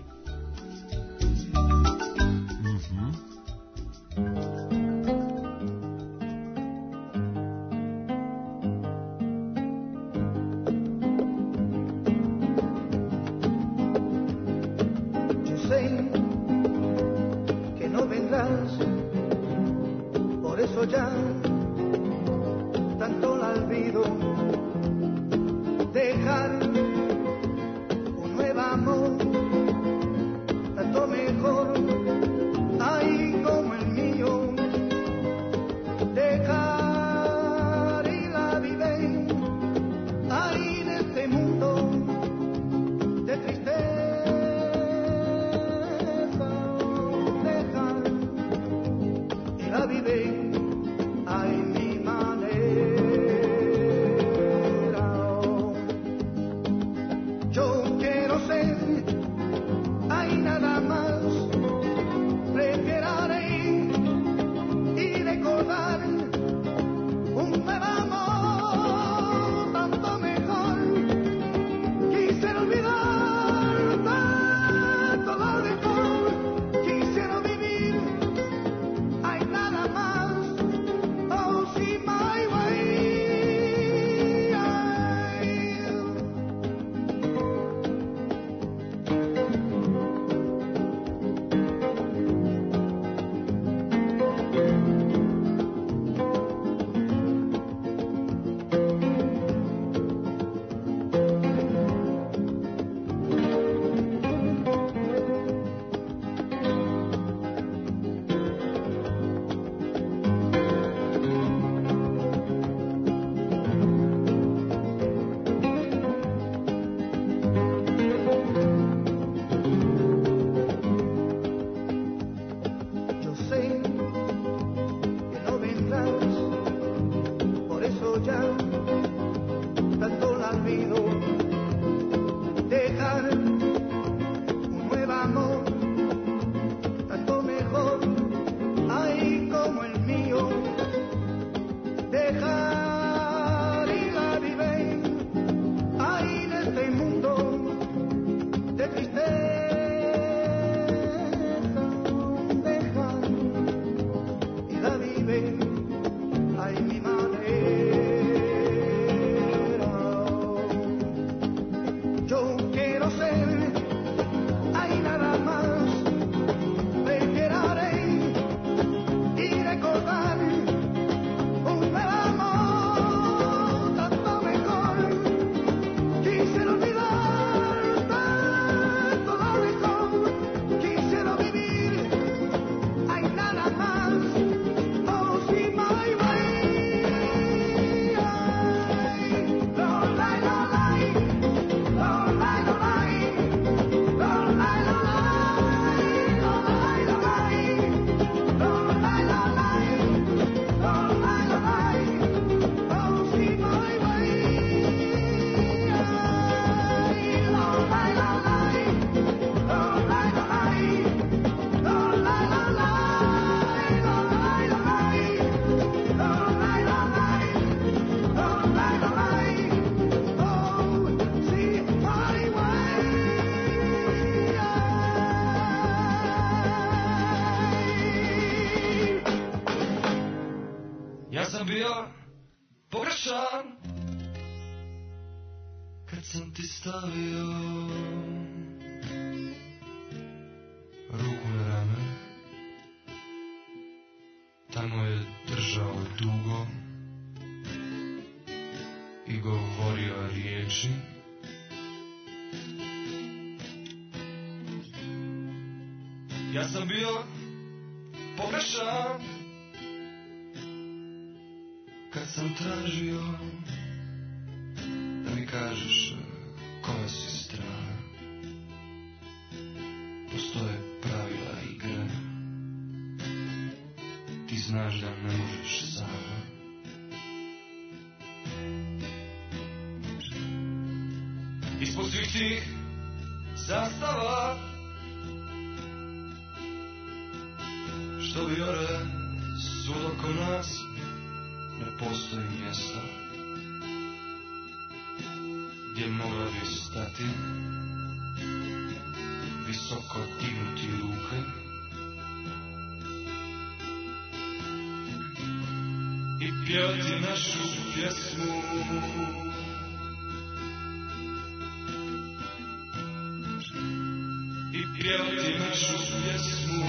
sam bio pogrešan kad sam ti stavio Ja sam bio pogrešan kad sam tražio da mi kažeš koja si strana. Postoje pravila igre, ti znaš da ne možeš sama. Ispod svih tih zastava što vijore svud oko nas, ne postoji mjesta gdje mogla bi stati, visoko dignuti ruke i pjevati našu pjesmu. I pjevati našu pjesmu.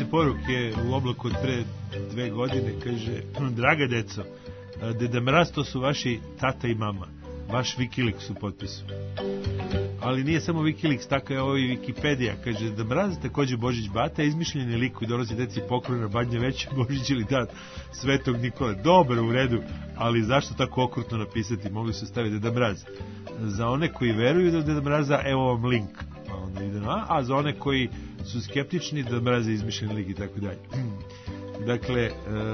poruke u oblaku od pre 2 godine, kaže: draga deco, Deda Mraz to su vaši tata i mama, vaš Wikileaks u potpisu. Ali nije samo Wikileaks, tako je ovo i Wikipedia. Kaže: Deda Mraz, takođe Božić Bata, izmišljeni lik koji donosi deci poklon na Badnje Veće, Božić ili dan Svetog Nikole. Dobro, u redu, ali zašto tako okrutno napisati? Mogli su staviti Deda Mraz. Za one koji veruju da Deda Mraza, evo vam link. Pa onda ide a za one koji su skeptični, Deda Mraz je izmišljeni lik i tako dalje. Dakle,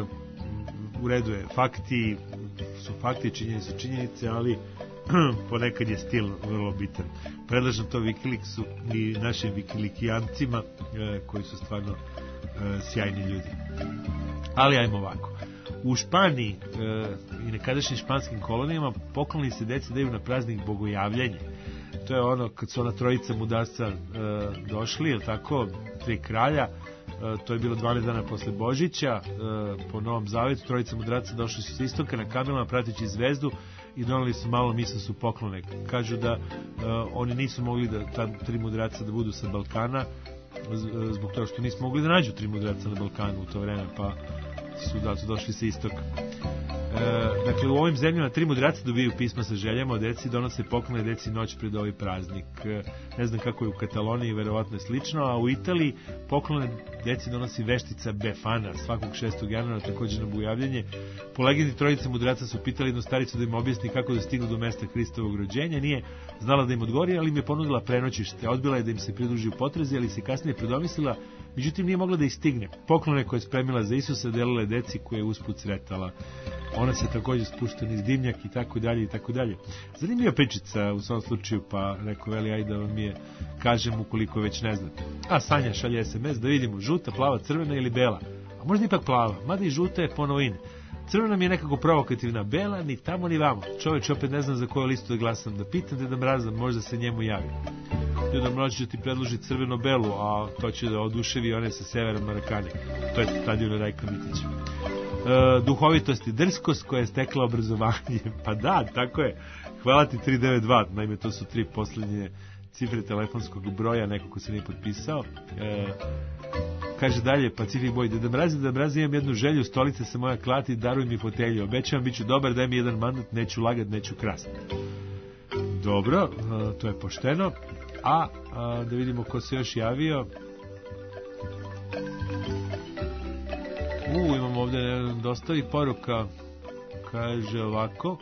u redu je, fakti su fakti, činjenice su činjenice, ali ponekad je stil vrlo bitan. Predlažem to Wikileaksu i našim Wikilikijancima koji su stvarno sjajni ljudi. Ali ajmo ovako. U Španiji i nekadašnjim španskim kolonijama pokloni se deci daju na praznik Bogojavljanje. To je ono kad su ona trojica mudarca došli, je tako, 3 kralja. To je bilo 12 dana posle Božića. Po Novom Zavetu trojica mudraca došli su s istoka na kamelama prateći zvezdu i doneli su malo misa su poklone. Kažu da oni nisu mogli da ta 3 mudraca da budu sa Balkana zbog toga što nisu mogli da nađu 3 mudraca na Balkanu u to vreme, pa su došli sa istoka. Dakle, u ovim zemljama 3 mudraca dobiju pisma sa željama od deci, donose poklone deci noć pred ovaj praznik. Ne znam kako je u Kataloniji, verovatno je slično, a u Italiji poklone deci donosi veštica Befana svakog 6. januara, takođe na Bogojavljanje. Po legendi trojice mudraca su pitali jednu staricu da im objasni kako da stignu do mesta Hristovog rođenja. Nije znala da im odgovori, ali im je ponudila prenoćište. Odbila je da im se pridruži u potrazi, ali se kasnije predomislila, međutim nije mogla da ih stigne. Poklone koje je spremila za Isusa delile deci koje je usput sretala. Ona se takođe spušta niz dimnjak i tako dalje i tako dalje. Zanimljiva pričica u svom slučaju, pa rekao veli ajde da vam je kažem ukoliko već ne znate. A Sanja šalje SMS da vidimo žuta, plava, crvena ili bela. A možda ipak plava, mada i žuta je ponovo in. Crvena mi je nekako provokativna, bela ni tamo ni vamo. Čoveč opet ne znam za koju listu da glasam, da pitam Deda Mraza, možda se njemu javi. Deda Mraz će ti predložiti crveno-belu, a to će da oduševi one sa severa Marakane. To je stadion Rajka Mitića. Duhovitost i drskost koja je stekla obrazovanje. Pa da, tako je. Hvala ti 392, naime to su 3 poslednje cifre telefonskog broja, neko ko se nije potpisao. Kaže dalje, Pacific Boy, Deda Mraz, imam jednu želju, stolice se moja klati, daruj mi fotelju, obećavam, bit ću dobar, daj mi jedan mandat, neću lagat, neću krasti. Dobro, to je pošteno. A da vidimo ko se još javio. Imamo ovde dosta i poruka. Kaže ovako.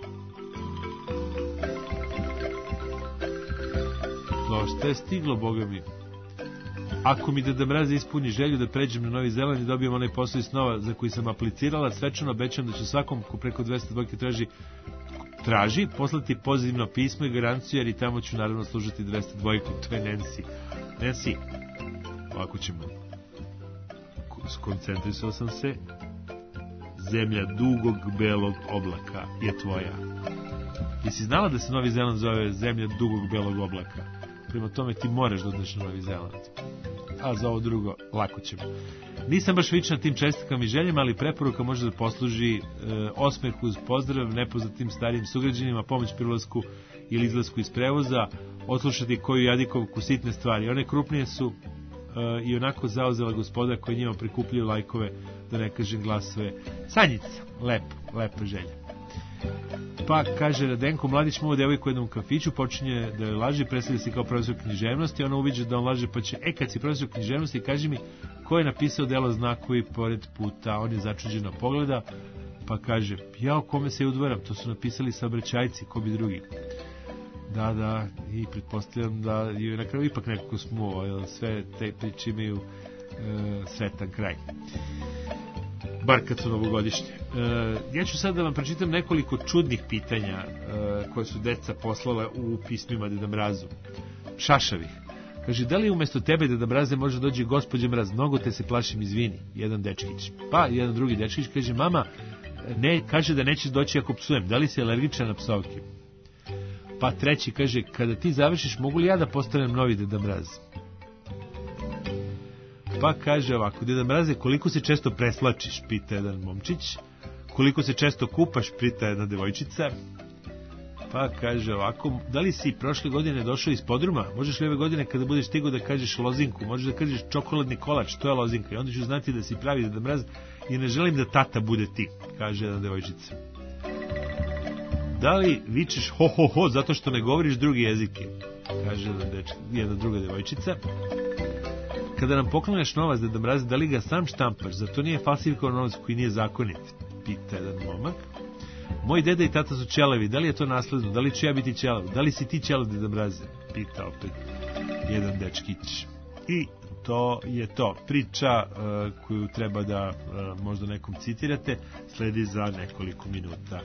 Dosta je stiglo, boga mi. Ako mi Deda Mraz ispuni želju da pređem na Novi Zeland i dobijem onaj posao iz snova za koji sam aplicirala, svečano obećam da ću svakom ko preko 202 traži poslati pozivno pismo i garanciju, jer i tamo ću naravno služiti 202. To je Nancy. Nancy, ovako ćemo. Skoncentrisao sam se. Zemlja dugog belog oblaka je tvoja. Jesi znala da se Novi Zeland zove zemlja dugog belog oblaka? Prema tome ti moraš da odeš na Novi Zeland. A za ovo drugo, lako ćemo. Nisam baš vična tim čestitkama i željama, ali preporuka može da posluži osmeh uz pozdrav nepoznatim starijim sugrađanima, pomoć pri ulasku ili izlasku iz prevoza, odslušati koju jadikovku sitne stvari. One krupnije su i onako zauzela gospoda koji njima prikupljaju lajkove, da ne kažem glasove. Sanjica, lepa želja. Pa kaže Radenko, mladić mu devojku u jednom kafiću, počinje da joj laže, predstavlja se kao profesor književnosti, ona uviđa da on laže, pa će, kad si profesor književnosti, kaži mi ko je napisao delo Znakovi pored puta. On je začuđeno pogleda, pa kaže, ja o kome se udvaram, to su napisali saobraćajci, ko bi drugi. Da, i pretpostavljam da je na kraju ipak nekako smuo, jer sve te priče imaju sretan kraj. Bar kad su novogodišnje. Ja ću sad da vam pročitam nekoliko čudnih pitanja koje su deca poslala u pismima Deda Mrazu. Šašavih. Kaže, da li umesto tebe, Deda Mraze, može dođe gospođa Mraz, mnogo te se plašim, izvini. Jedan dečkić. Pa, jedan drugi dečkić kaže, mama, kaže da nećeš doći ako psujem. Da li si alergičan na psovke? Pa treći kaže, kada ti završiš, mogu li ja da postanem novi Deda Mraz? Pa kaže ovako, Deda Mraze, koliko se često preslačiš, pita jedan momčić. Koliko se često kupaš, pita jedna devojčica. Pa kaže ovako, da li si prošle godine došao iz podruma? Možeš li ove godine kada budeš stigao da kažeš lozinku? Možeš da kažeš čokoladni kolač, to je lozinka. I onda ću znati da si pravi Deda Mraz i ne želim da tata bude ti, kaže jedna devojčica. Da li vičeš ho ho ho zato što ne govoriš druge jezike? Kaže jedna druga devojčica. Kada nam pokloneš novac Deda Mraz, da li ga sam štampaš? Zato nije falsifikovan novac koji nije zakonit, pita jedan momak. Moj deda i tata su ćelavi, da li je to nasledno? Da li ću ja biti ćelav? Da li si ti ćelav Deda Mraze? Pita opet jedan dečkić. I to je to. Priča koju treba da možda nekom citirate sledi za nekoliko minuta.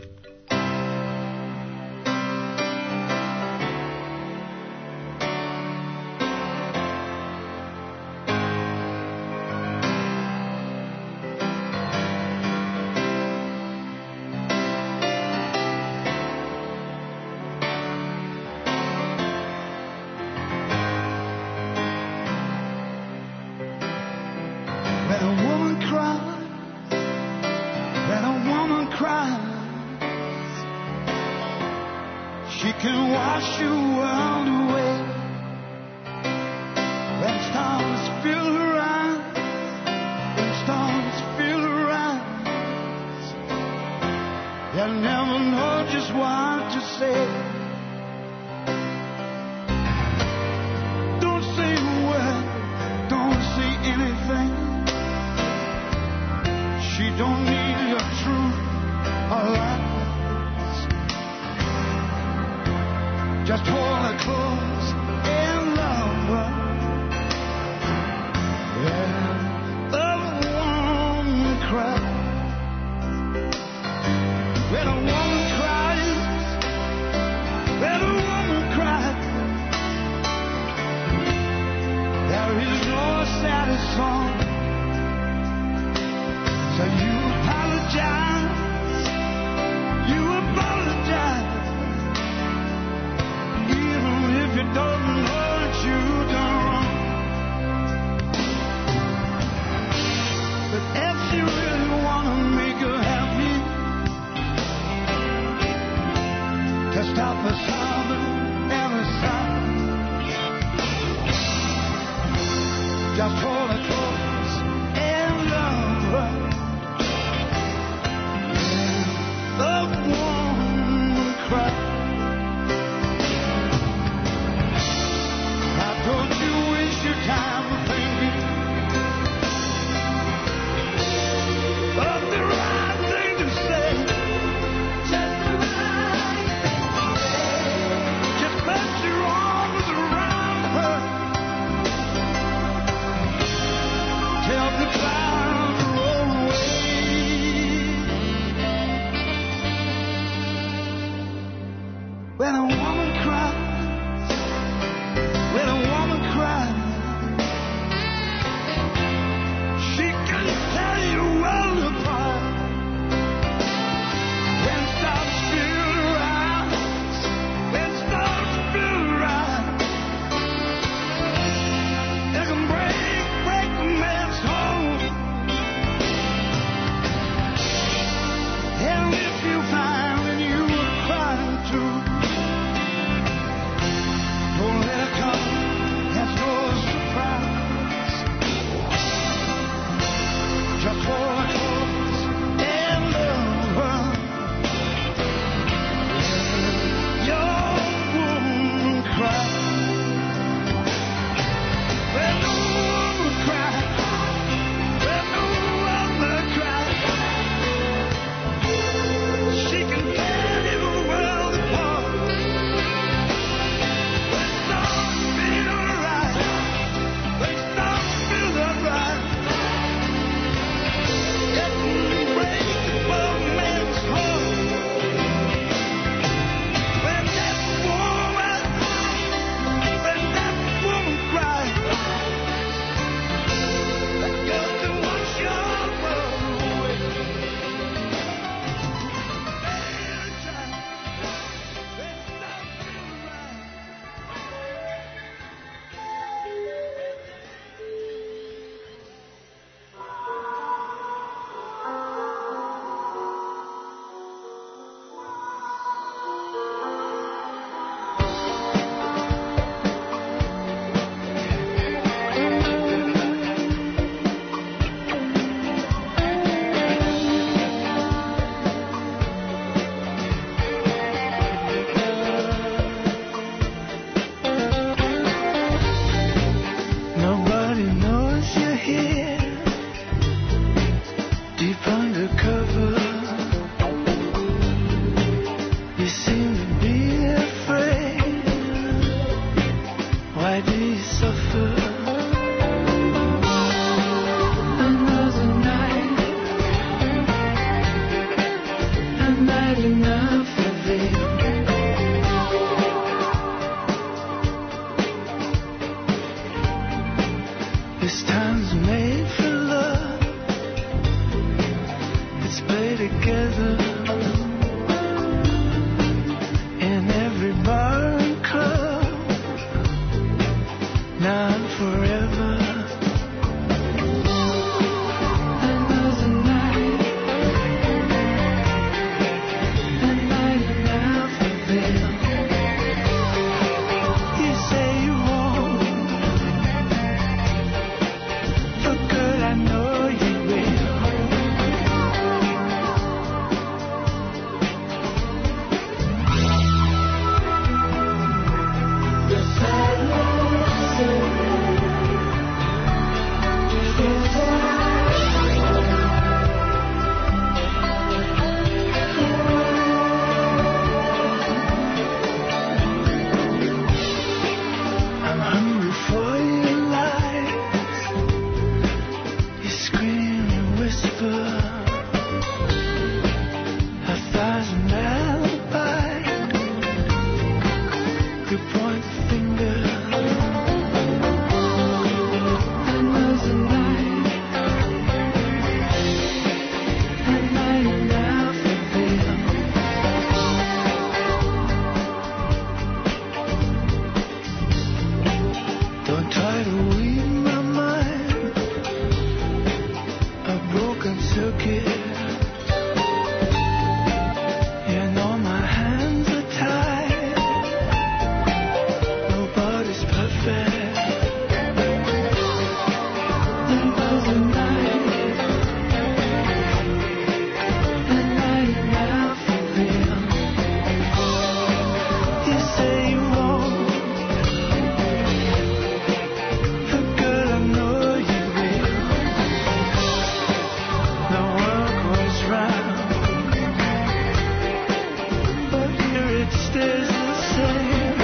it stays the same.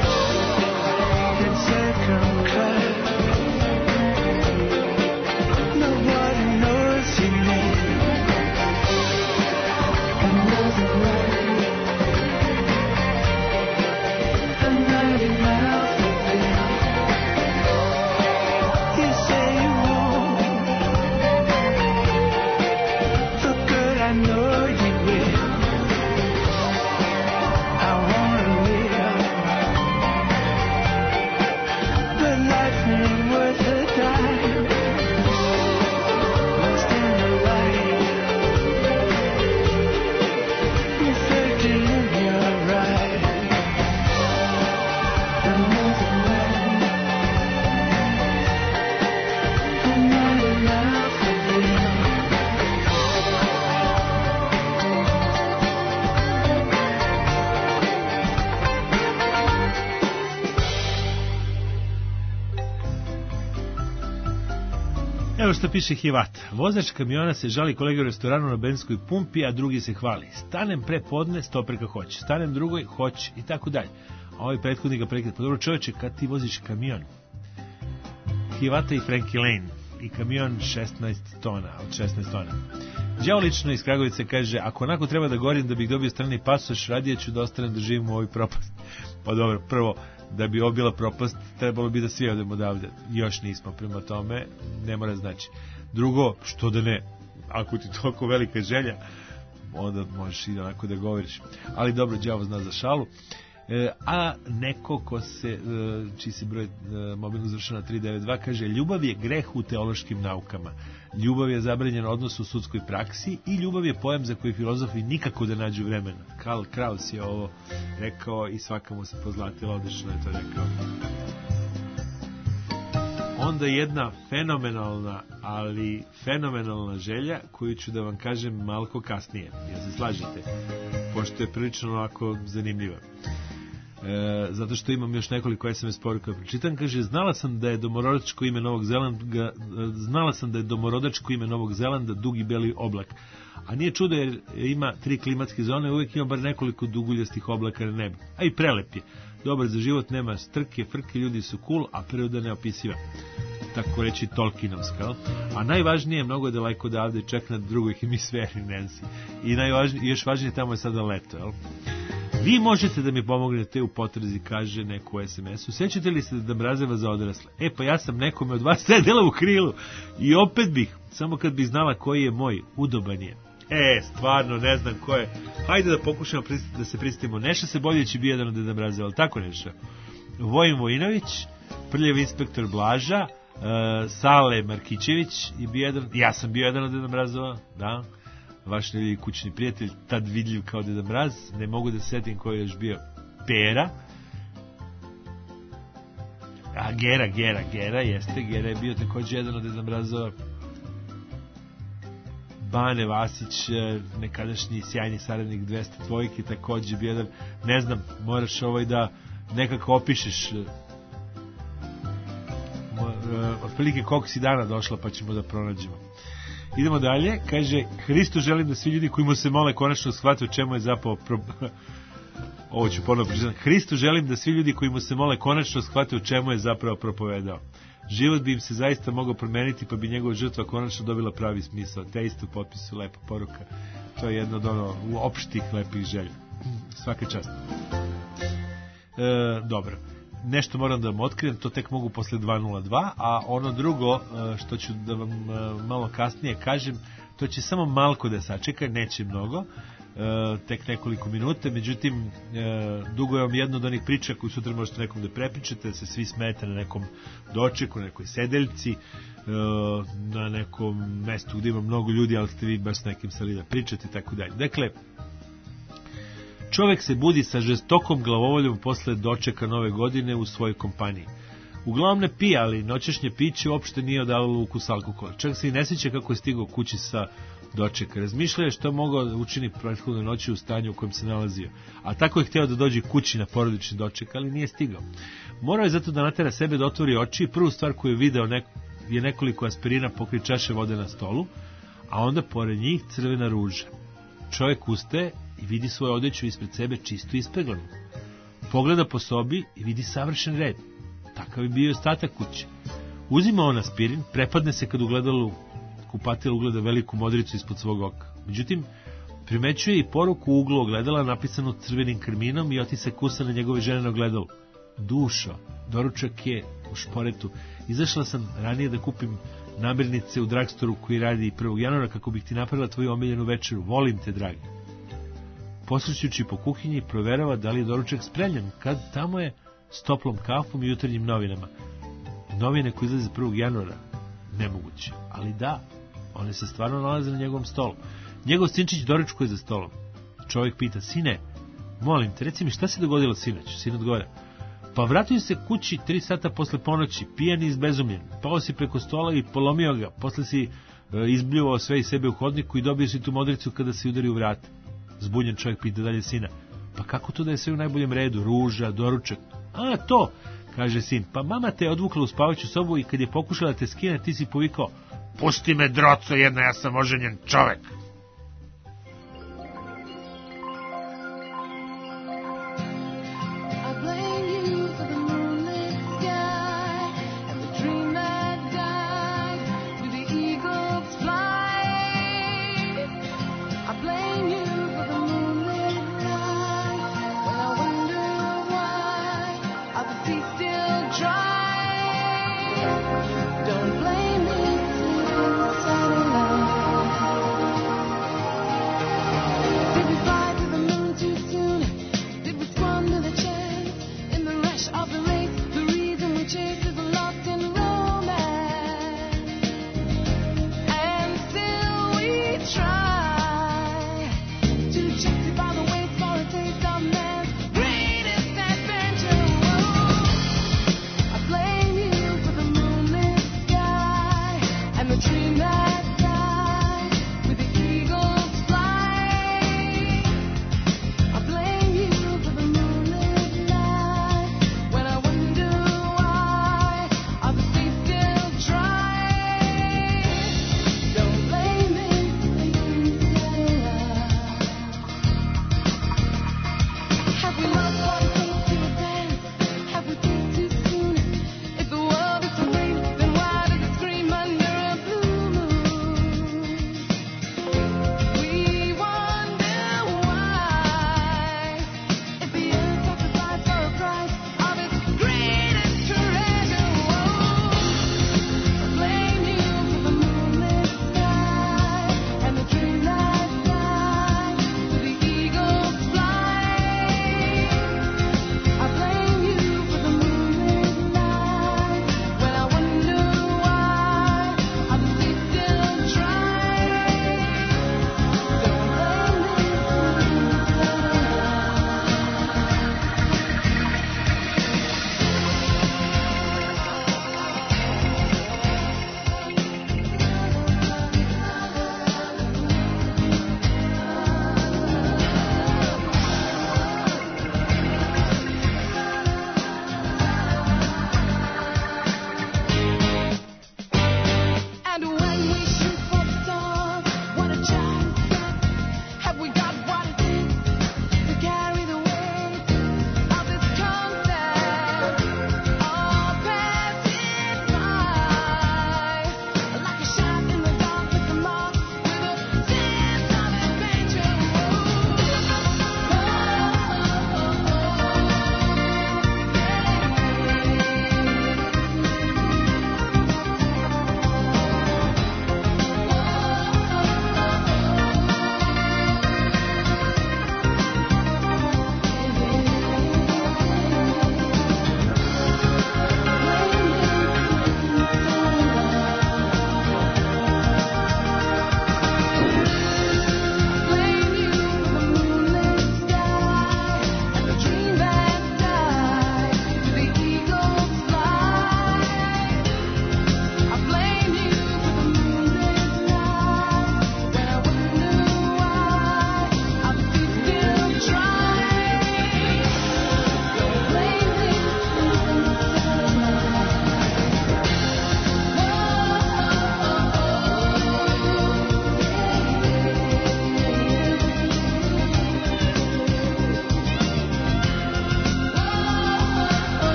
It's circumcised. Nobody knows your name. Another night, another mouth again. You say you won't, for good I know you will. I wanna live, but life ain't worth a dime. Lost in the light, reflected in your eyes. Another night, another mouth again. Evo što piše Hivata. Vozač kamiona se žali kolegi u restoranu na benzinskoj pumpi, a drugi se hvali. Stanem pre podne, stoperka hoće. Stanem drugoj, hoće i tako dalje. A ovaj prethodnik ga prekida. Pa dobro čoveče, kad ti voziš kamion? Hivata i Frankie Lane. I kamion 16 tona, od 16 tona. Đavo lično iz Kragovice kaže, ako onako treba da gorim da bih dobio strani pasoš, radije ću da ostanem da živim u ovoj propasti. Pa dobro, prvo, da bi ovo bila propast, trebalo bi da svi odemo odavde. Još nismo, prema tome, ne mora znači. Drugo, što da ne, ako ti toliko velika želja, onda možeš i onako da govoriš. Ali dobro, đavo zna za šalu. A neko ko se, čiji se broj mobilno završeno 392, kaže, ljubav je greh u teološkim naukama. Ljubav je zabranjen odnos u sudskoj praksi i ljubav je pojam za koji filozofi nikako da nađu vremena. Karl Kraus je ovo rekao i svaka mu se pozlatila, odlično je to rekao. Onda jedna fenomenalna, ali fenomenalna želja koju ću da vam kažem malko kasnije. Ja se slažete, pošto je prilično ovako zanimljiva. Zato što imam još nekoliko SMS poruka pročitam. Kaže, znala sam da je domorodačko ime Novog Zelanda dugi beli oblak. A nije čudo jer ima 3 klimatske zone, uvijek ima bar nekoliko duguljastih oblaka na nebu. A i prelep je. Dobar za život, nema strke, frke, ljudi su cool, a priroda neopisiva. Tako reći Tolkienovska. A najvažnije je mnogo daleko odavde, čak na drugoj hemisferi, Nancy. I još važnije, tamo je sada leto, jel? Vi možete da mi pomognete u potrazi, kaže neko u SMS-u. Sjećate li se da mrazeva za odrasle? Pa ja sam nekome od vas sedela u krilu i opet bih, samo kad bih znala koji je moj, udoban je. Stvarno ne znam ko je. Hajde da pokušamo da se pristimo. Neša se boljeći bi jedan od Deda Mrazeva, ali tako Neša? Vojin Vojinović, prljav inspektor Blaža, Sale Markićević i ja sam bio jedan od Deda Mrazeva, da. Vaš nevidljivi kućni prijatelj, tad vidljiv kao Deda Mraz, ne mogu da se setim koji je još bio. Pera. A Gera jeste, Gera je bio također jedan od Deda Mrazova. Bane Vasić, nekadašnji sjajni saradnik 200 tvojki, također bio jedan, ne znam, moraš da nekako opišeš otprilike koliko si dana došla, pa ćemo da pronađemo. Idemo dalje, kaže, Hristu želim da svi ljudi koji mu se mole konačno shvate o čemu je zapravo ovo ću ponovno pričati. Hristu želim da svi ljudi koji mu se mole konačno shvate o čemu je zapravo propovedao. Život bi im se zaista mogao promeniti, pa bi njegova žrtva konačno dobila pravi smisao. Te isto u potpisu, lepa poruka. To je jedno od opštih lepih želja. Svaka čast. Dobro. Nešto moram da vam otkrijem, to tek mogu posle 2.02, a ono drugo što ću da vam malo kasnije kažem, to će samo malko da sačeka, neće mnogo, tek nekoliko minuta, međutim dugo je vam jedno od onih priča koju sutra možete nekom da prepričate, da se svi smete na nekom dočeku, na nekoj sedeljci, na nekom mestu gdje ima mnogo ljudi, ali ste vi baš s nekim sali da pričate i tako dalje. Dakle, čovjek se budi sa žestokom glavovoljom posle dočeka nove godine u svojoj kompaniji. Uglavnom ne pije, ali noćašnje piće uopšte nije odavalo ukus alkohola. Čak se i ne sjeća kako je stigao kući sa dočeka. Razmišlja je što je mogao da učini prethodne noći u stanju u kojem se nalazio. A tako je htio da dođe kući na porodični doček, ali nije stigao. Morao je zato da natera sebe da otvori oči i prvu stvar koju je video je nekoliko aspirina pokraj čaše vode na stolu, a onda pored njih crvena ruža. Čovjek ustaje i vidi svoju odeću ispred sebe čisto ispeglanu. Pogleda po sobi i vidi savršen red. Takav je bio ostatak kuće. Uzima on aspirin, prepadne se kad u gledalu kupatel ugleda veliku modricu ispod svog oka. Međutim, primećuje i poruku u uglu ogledala napisanu crvenim krminom i otisak kusa na njegove žene na ogledalu. Dušo, doručak je u šporetu. Izašla sam ranije da kupim namirnice u drugstoru koji radi 1. januara kako bih ti napravila tvoju omiljenu večeru. Volim te, dragi. Posrećući po kuhinji proverava da li je doručak spremljen, kad tamo je s toplom kafom i jutarnjim novinama. Novine koje izlaze 1. januara, nemoguće. Ali da, one se stvarno nalaze na njegovom stolu. Njegov sinčić doručkuje za stolom. Čovjek pita, sine, molim te, reci mi šta se dogodilo sinoć? Sin odgovara, pa vratio se kući 3 sata posle ponoći, pijan i izbezumljen. Pao si preko stola i polomio ga, posle si izbljuvao sve iz sebe u hodniku i dobio si tu modricu kada se udari u vrata. Zbunjen čovjek pita dalje sina, pa kako to da je sve u najboljem redu, ruža, doručak? A, to, kaže sin, pa mama te je odvukla u spavaću sobu i kad je pokušala te skine, ti si povikao, pusti me, droco jedna, ja sam oženjen čovek. Don't blame me, satellite.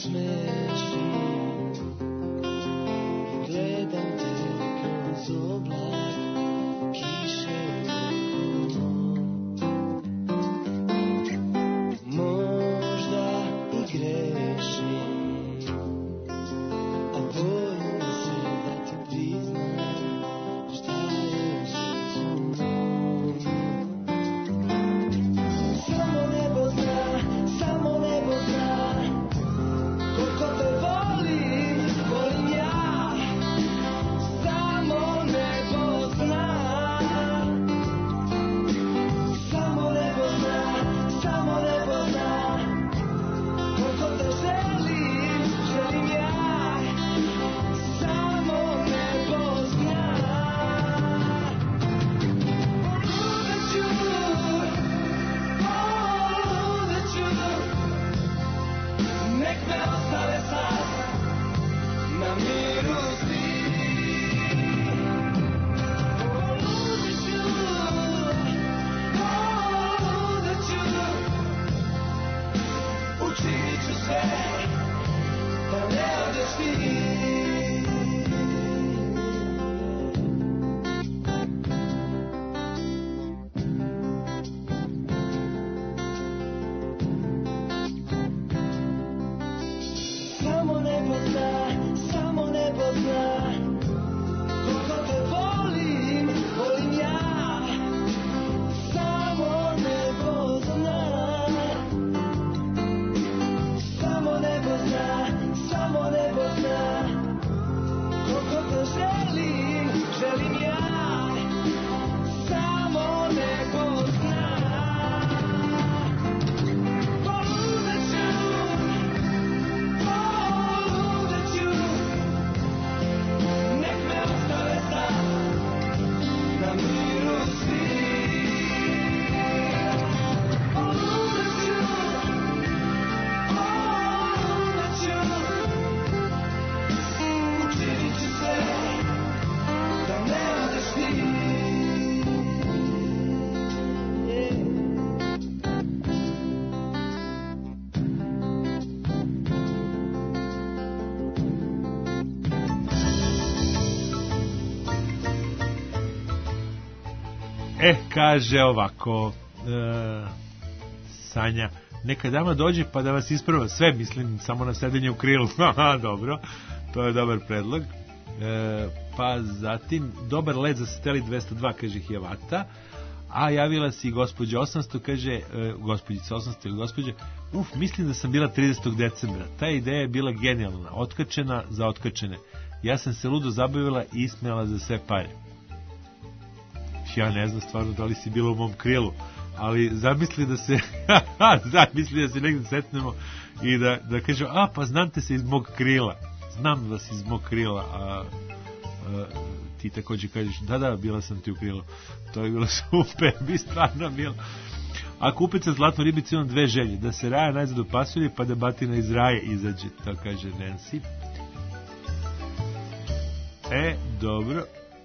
smešim, gledam te kroz oblak kiše okolo. Možda i grešim, a bojim se da ti priznam šta je u srcu mom. Samo nebo zna, samo nebo zna, koliko te volim, volim ja. Samo nebo zna, samo nebo zna, samo nebo zna, koliko te želim, želim ja. Samo nebo zna. Poludeću, nek me ostave sad na miru svi. Poludeću, učinit ću sve da ne odeš ti. Samo nebo zna, samo nebo zna, koliko te volim, volim ja. Samo nebo zna, samo nebo zna, samo nebo zna, koliko te želim, želim ja. Samo nebo zna. Poludeću, poludeću, nek me ostave sad na miru svi. Poludeću, poludeću, učinit ću sve da ne odeš ti. Kaže ovako Sanja, neka dama dođe pa da vas isprava sve, mislim samo na sedenje u krilu. Aha, dobro, to je dobar predlog. Pa zatim dobar let za Satelit 202, kaže Hjevata. A javila si gospođa 800, kaže gospođica 800 ili gospođa, mislim da sam bila 30. decembra. Ta ideja je bila genijalna, otkačena za otkačene. Ja sam se ludo zabavila i ismejala za sve pare. Ja ne znam stvarno da li si bila u mom krilu, ali zamisli da se negdje setnemo i da kažemo, pa znam te se iz mog krila, znam vas iz mog krila, a ti također kažeš, da, bila sam ti u krilu. To je bilo super, bi stvarno bilo. A kupica zlatnu ribicu imam dve želje, da se raja najzad u pasulje pa da batina iz raje izađe, to kaže Nancy. Dobro.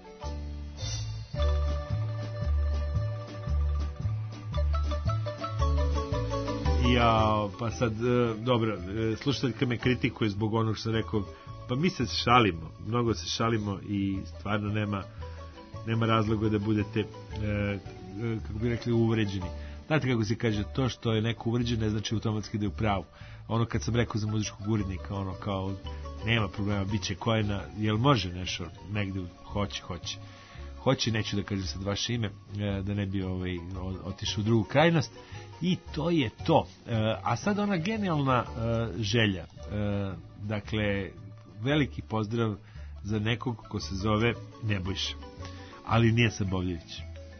Pa sad, dobro, slušateljka me kritikuje zbog onog što sam rekao, pa mi se šalimo, mnogo se šalimo i stvarno nema razloga da budete, kako bi rekli, uvređeni. Znate kako se kaže, to što je neko uvređen ne znači automatski da je u pravu. Ono kad sam rekao za muzičkog urednika, ono kao, nema problema, bit će kojena, jel može nešto negde, hoće, neću da kažem sad vaše ime, da ne bi otišao u drugu krajnost. I to je to. A sad ona genijalna želja. Dakle, veliki pozdrav za nekog ko se zove Nebojša. Ali nije Sabovljević.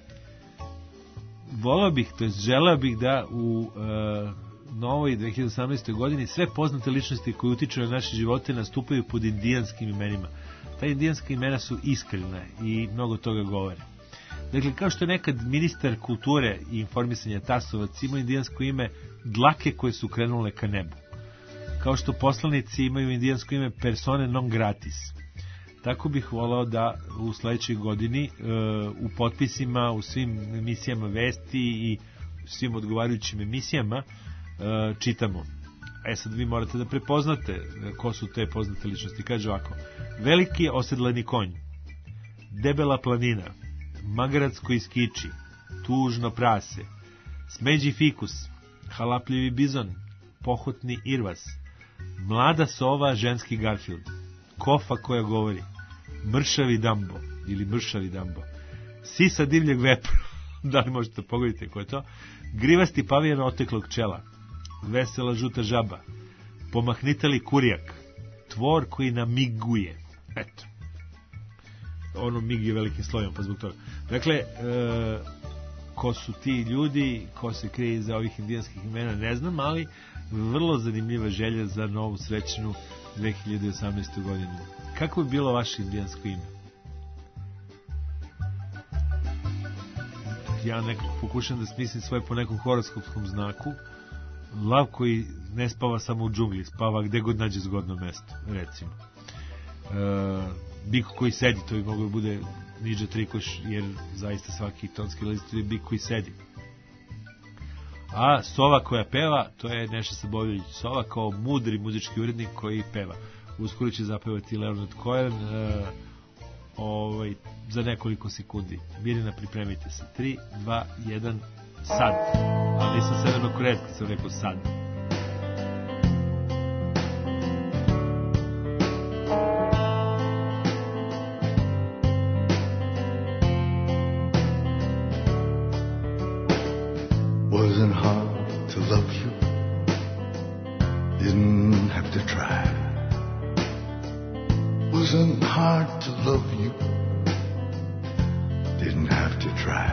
Želeo bih da u novoj 2018. godini sve poznate ličnosti koje utiču na naše živote nastupaju pod indijanskim imenima. Ta indijanska imena su iskrena i mnogo toga govore. Dakle, kao što je nekad ministar kulture i informisanja Tasovac imao indijansko ime dlake koje su krenule ka nebu. Kao što poslanici imaju indijansko ime persone non gratis. Tako bih volao da u sledećoj godini u potpisima, u svim emisijama vesti i svim odgovarajućim emisijama čitamo Sad vi morate da prepoznate ko su te poznate ličnosti. Kaže ovako: veliki osedlani konj, debela planina, magarac koji skiči, tužno prase, smeđi fikus, halapljivi bizon, pohotni irvas, mlada sova, ženski Garfield, kofa koja govori, mršavi Dambo ili mršavi Dambo, sisa divljeg vepra, da li možete pogoditi ko je to, grivasti pavijan oteklog čela, vesela žuta žaba, pomahnitali kurjak, tvor koji namiguje. Eto. Ono mig je velikim slojom, pa zbog toga. Dakle, ko su ti ljudi, ko se krije iza ovih indijanskih imena, ne znam, ali vrlo zanimljiva želja za novu srećnu 2018. godinu. Kako bi bilo vaše indijansko ime? Ja nekako pokušam da smislim svoje po nekom horoskopskom znaku. Lav koji ne spava samo u džungli, spava gde god nađe zgodno mesto, recimo. Bik koji sedi, to bi moglo da bude Niđa Trikoš, jer zaista svaki tonski list je bik koji sedi. A sova koja peva, to je Neša Sabovljević. Sova kao mudri muzički urednik koji peva. Uskoro će zapevati Leonard Cohen za nekoliko sekundi. Mirjana, pripremite se. 3, 2, 1, sad. Ali nisam Severnog Koreja kad sam rekao sad. Wasn't hard to love you, didn't have to try. Wasn't hard to love you, didn't have to try.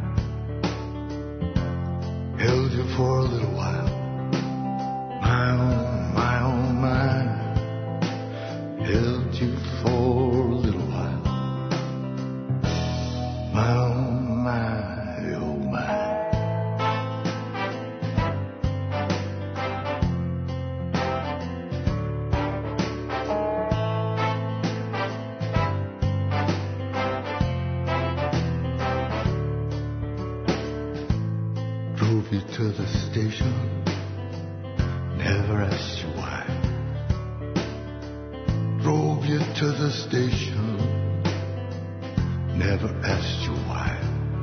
Held you for a little while, my oh, my oh, my. Held you for a little while, my oh, my, oh, my. Drove you to the station, never asked you why. Drove you to the station, never asked you why.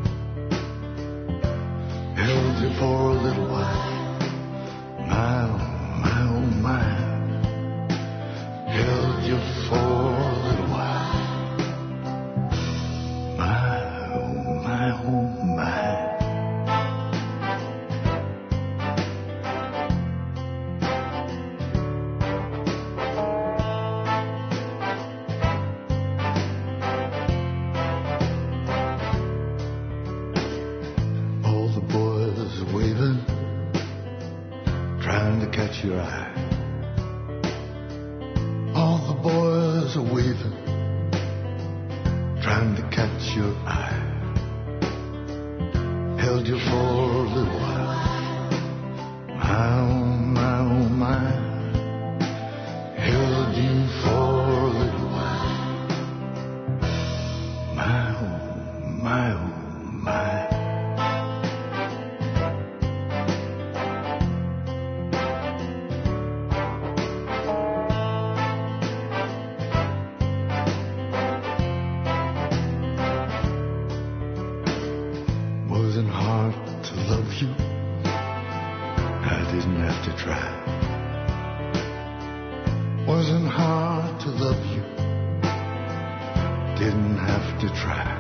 Held you for a little while, my oh, my oh, my. Held you for a little while, my oh, my oh, my. All the boys waving, trying to catch your eye. All the boys are waving, trying to catch your eye. Held you for a little while, my oh, my oh, my. Held you for a little while, my oh, my oh, my. Wasn't hard to love you, I didn't have to try. Wasn't hard to love you, didn't have to try.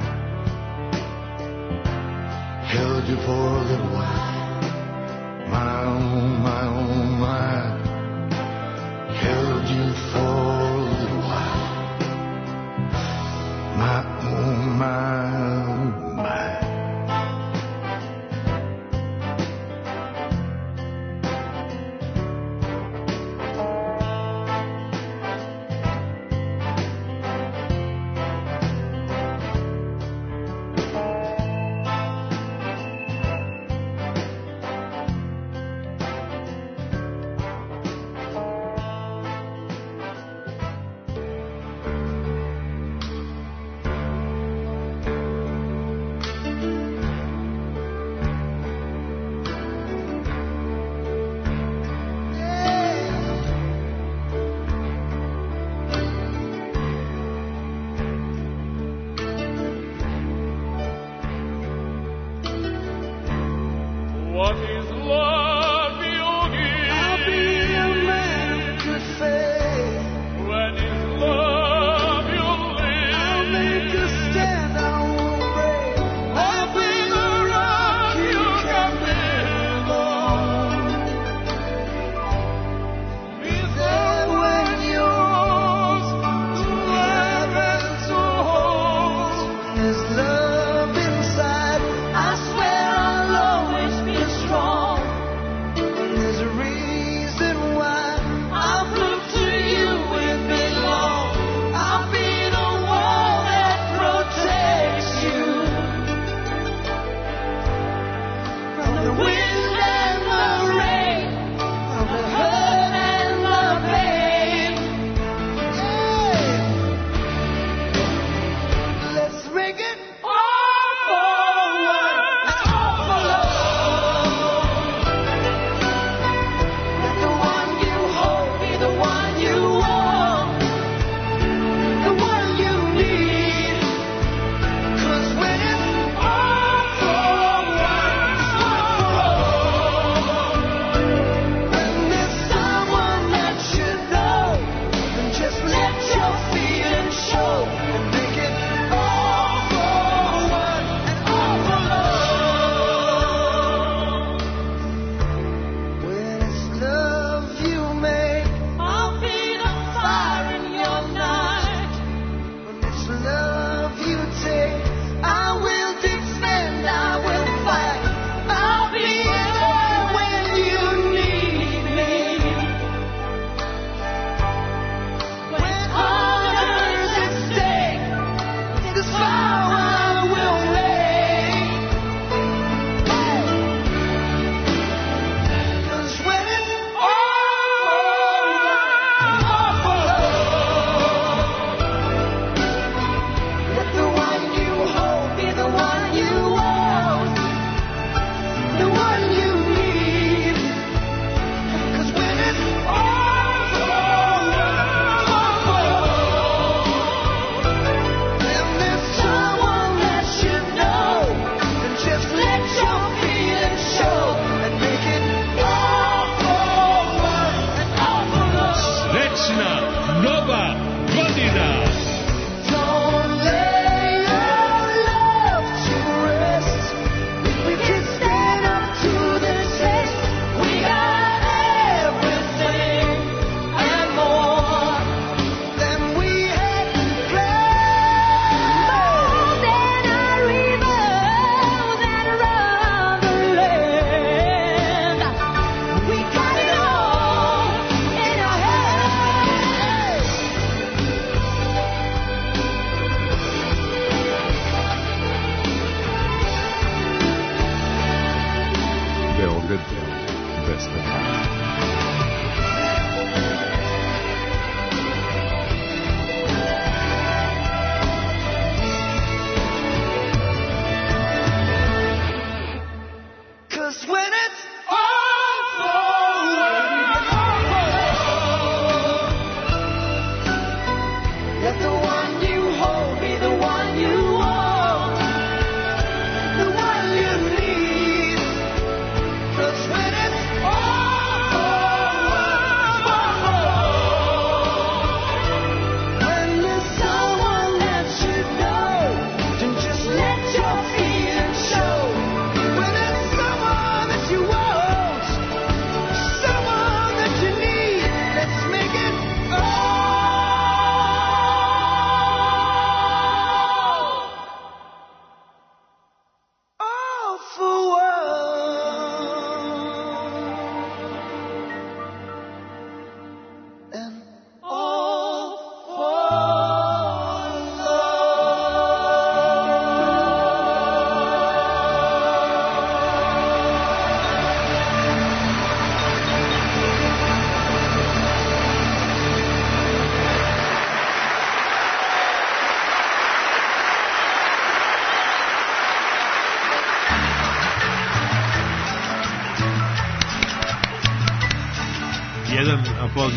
Held you for a little while, my oh, my oh, my. Held you for a little while, my oh, my oh, my.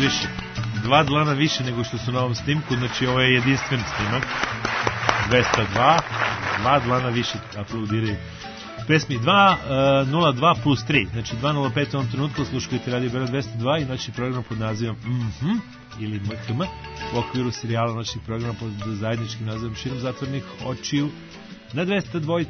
više. 2 dlana više nego što su na ovom snimku, znači ovo je jedinstven snimak. 202, 2 dlana više, aplaudiraju. Pesmi 202 plus 3, znači 205 u ovom trenutku slušajte Radio Beograd 202 i noćni program pod nazivom ili MKM u okviru serijala noćnih programa pod zajedničkim nazivom Širom zatvornih očiju na 202.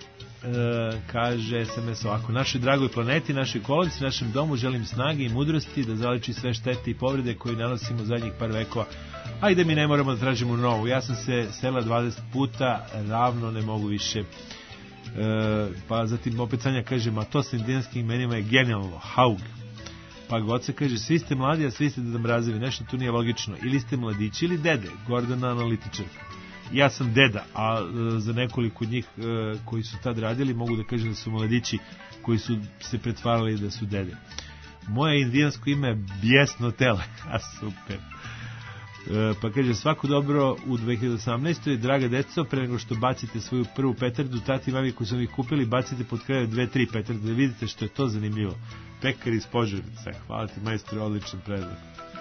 Kaže SMS ovako: našoj dragoj planeti, našoj kolonici, našem domu želim snage i mudrosti da zaleči sve štete i povrede koje nanosimo zadnjih par vekova. Ajde mi ne moramo da tražimo novu. Ja sam se sela 20 puta, ravno ne mogu više. Pa zatim opet Sanja kaže: ma to sa indijanskim imenima je genijalno. Haug. Pa Goce kaže: svi ste mladi, a svi ste Deda Mrazevi. Nešto tu nije logično. Ili ste mladići ili dede. Gordana analitičarka. Ja sam deda, a za nekoliko njih koji su tad radili mogu da kažem da su mladići koji su se pretvarali da su dede. Moje indijansko ime je Bijesno tele. A super. Pa kaže: svako dobro u 2018. Draga deco, pre nego što bacite svoju prvu petardu, tati i mami koji su ih kupili, bacite pod kraj 2-3 petarde da vidite što je to zanimljivo. Pekar iz Požarevca. Hvala ti, majstor, odličan predlog.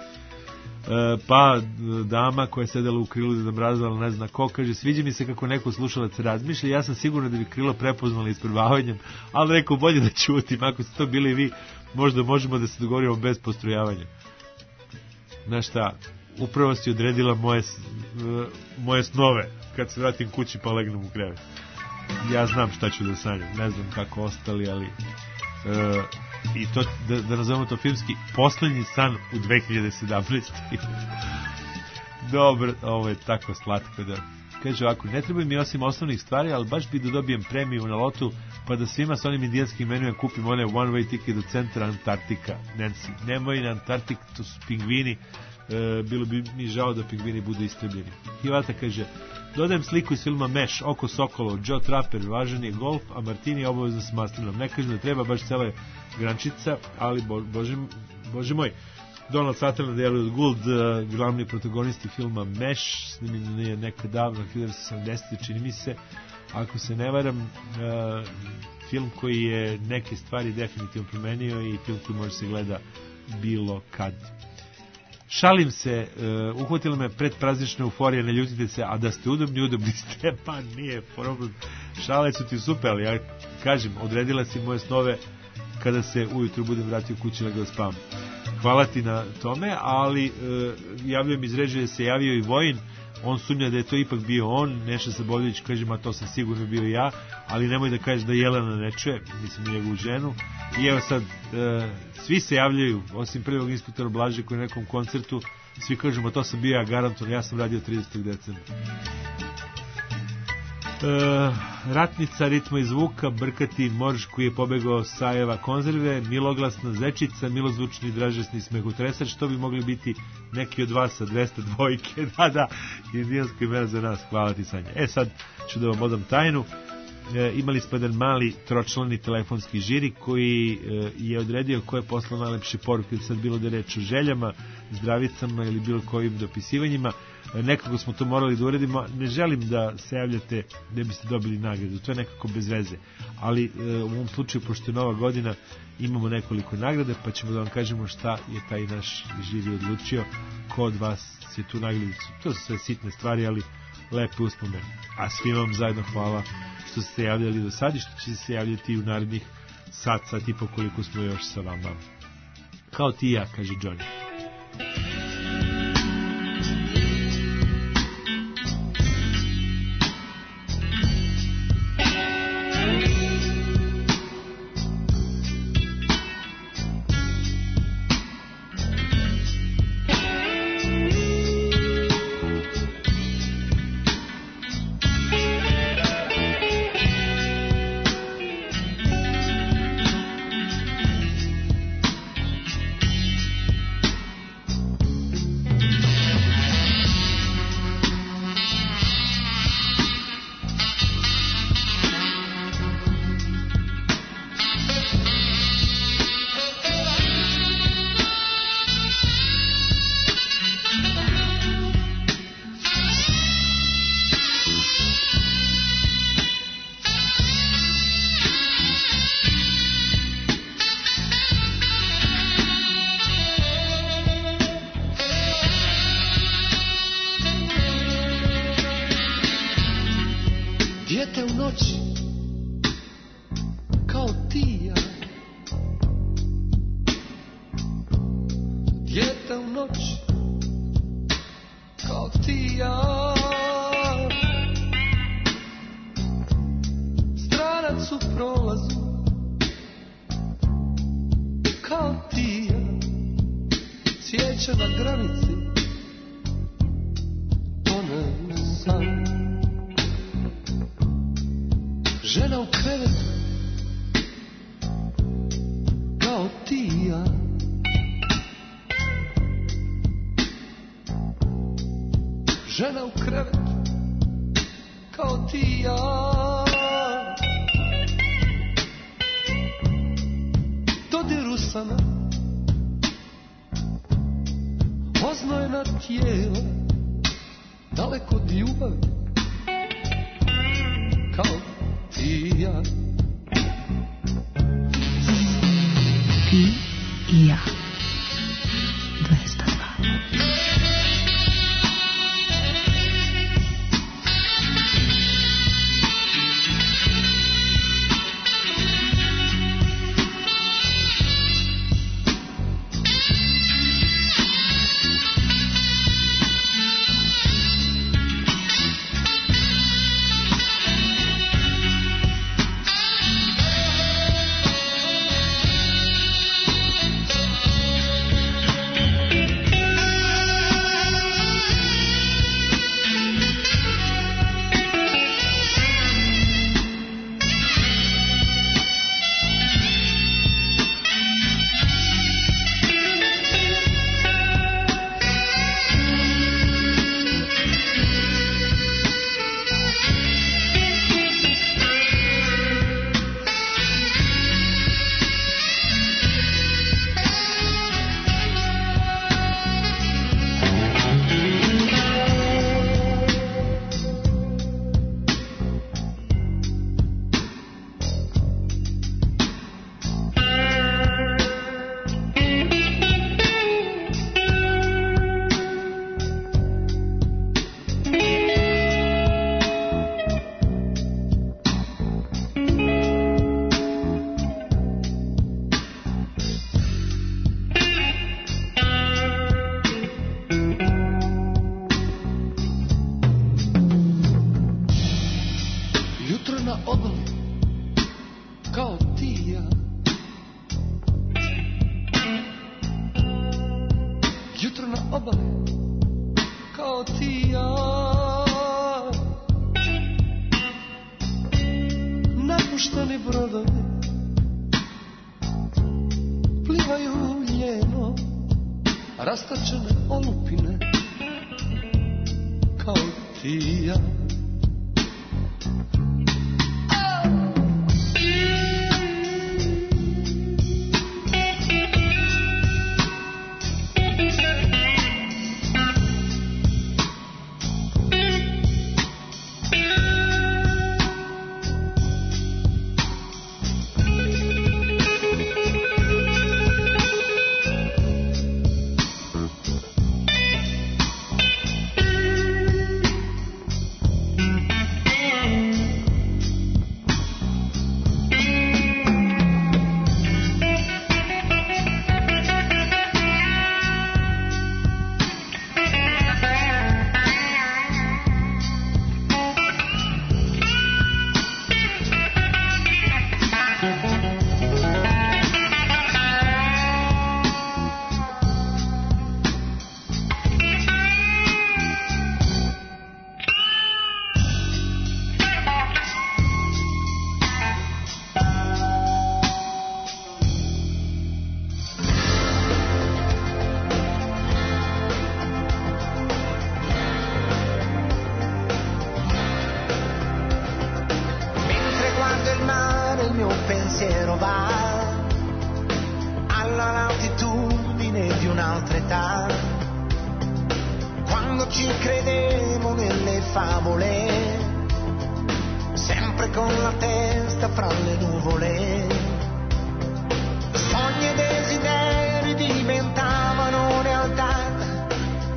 Pa dama koja je sedela u krilu Deda Mraza, ali ne zna ko, kaže: sviđa mi se kako neko slušalac razmišlja. Ja sam sigurno da bi krilo prepoznali isprvavanjem, ali rekao bolje da ćutim. Ako ste to bili vi, možda možemo da se dogovorimo bez postrojavanja. Znaš šta, upravo si odredila moje snove kad se vratim kući pa legnem u krevet. Ja znam šta ću da sanjam, ne znam kako ostali, ali i to, da nazovemo to filmski, poslednji san u 2017. Dobro, ovo je tako slatko da... Kaže ovako: ne treba mi osim osnovnih stvari, ali baš bi da dobijem premiju na lotu, pa da svima s onim indijanskim menujom kupim one one way ticket do centra Antarktika. Nancy, nemoj na Antarktik, to su pingvini, bilo bi mi žao da pingvini budu istrebljeni. Hivata kaže: dodajem sliku iz filma Meš, oko Sokolov, Joe Trapper, važan je golf, a Martini je obavezno s maslinom. Ne kažem da treba baš cele grančica, ali bože moj. Donald Sutherland i Elliot Gould, glavni protagonisti filma Meš, snimljen je nekad davno, 1970, čini mi se, ako se ne varam, film koji je neke stvari definitivno promenio i film koji može se gleda bilo kad. Šalim se, uhvatila me predpraznična euforija, ne ljutite se, a da ste udobni ste, pa nije problem. Šale su ti super, ali ja kažem, odredila si moje snove kada se ujutru budem vratio kući legao spavam. Hvala ti na tome, ali javljam iz režije, se javio i Vojin, on sumnja da je to ipak bio on, Neša Saboljević kaže: ma to sam sigurno bio ja, ali nemoj da kažeš da Jelena ne čuje, mislim njegovu ženu. I evo sad, svi se javljaju, osim prvog inspektora Blaže koji je na nekom koncertu, svi kažemo to sam bio ja, garantovno, ja sam radio 30. decembra. Ratnica, ritma i zvuka, Brkati morž koji je pobegao Sajeva konzerve, miloglasna zečica, milozvučni dražesni smehotresač, što bi mogli biti neki od vas sa 200 dvojke. Da, indijansko imena za nas. Hvala ti, Sanja. Sad ću da vam odam tajnu. Imali smo jedan mali tročlani telefonski žiri koji je odredio ko je poslao najlepše poruke, sad bilo da je reč o željama, zdravicama ili bilo kojim dopisivanjima. Nekako smo to morali da uredimo. Ne želim da se javljate da biste dobili nagradu, to je nekako bez veze, ali u ovom slučaju, pošto je nova godina, imamo nekoliko nagrade, pa ćemo da vam kažemo šta je taj naš žiri odlučio, ko od vas je tu nagradu. To su sve sitne stvari, ali lepe uspomene. A svima vam zajedno hvala što ste se javljali do sad i što će se javljati u narednih sat i po koliko smo još sa vama. Kao ti i ja, kaže Johnny. Dijete u noći kao ti ja, dijete u noći kao ti ja, stranac u prolazu kao ti ja, cvijeće na granici tone san, žena u krevetu kao ti ja, žena u krevetu kao ti ja, dodir usana, oznojena tijela, daleko od ljubavi kao ti ja. Ti i ja. 202.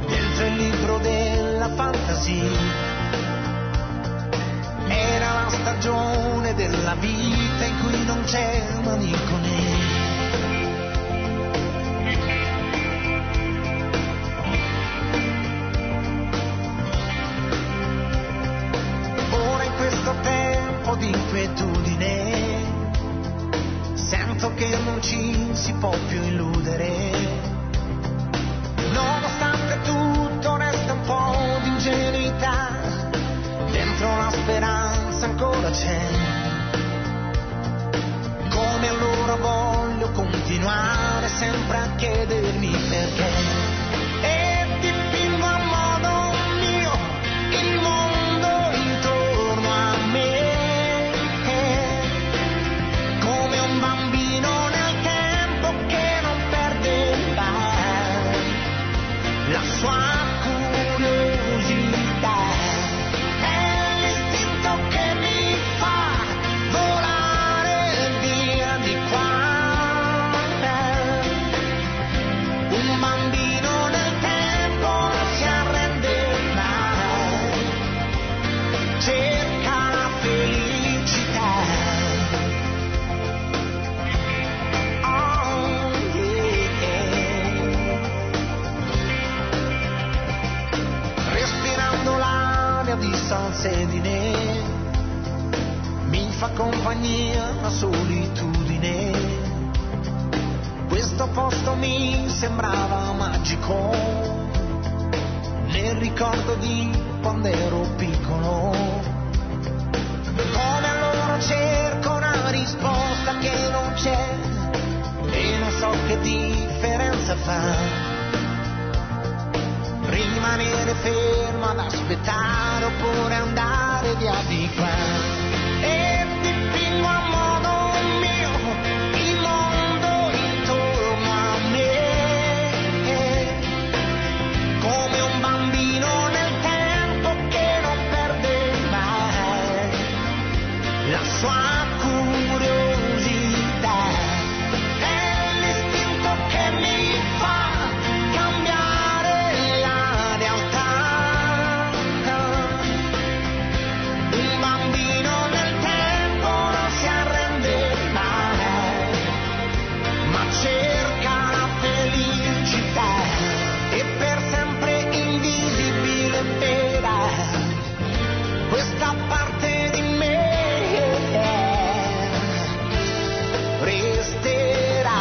Era la stagione della vita in cui non c'è un amico né. Ora in questo tempo di inquietudine sento che non ci si può più illudere. Nonostante tutto resta un po' di ingenuità, dentro la speranza ancora c'è. Come allora voglio continuare sempre a chiedermi perché. E dipingo a modo mio il mondo intorno a me, come un bambino nel tempo che non perde mai la sua curiosità. È l'istinto che mi fa volare via di qua. Un bambino nel tempo non si arrende mai, cerca la felicità. Oh, yeah. Respirando l'aria di salsedine mi fa compagnia la solitudine. Questo posto mi sembrava magico nel ricordo di quando ero piccolo. Come allora cerco una risposta che non c'è e non so che differenza fa rimanere fermo ad aspettare oppure andare via di qua. E dipingo a modo mio il mondo intorno a me, come un bambino nel tempo che non perde mai la sua curiosità. È l'istinto che mi fa cambiare la realtà. Un bambino nel tempo non si arrende mai, ma cerca la felicità e per sempre invisibile spera questa parte di me resterà.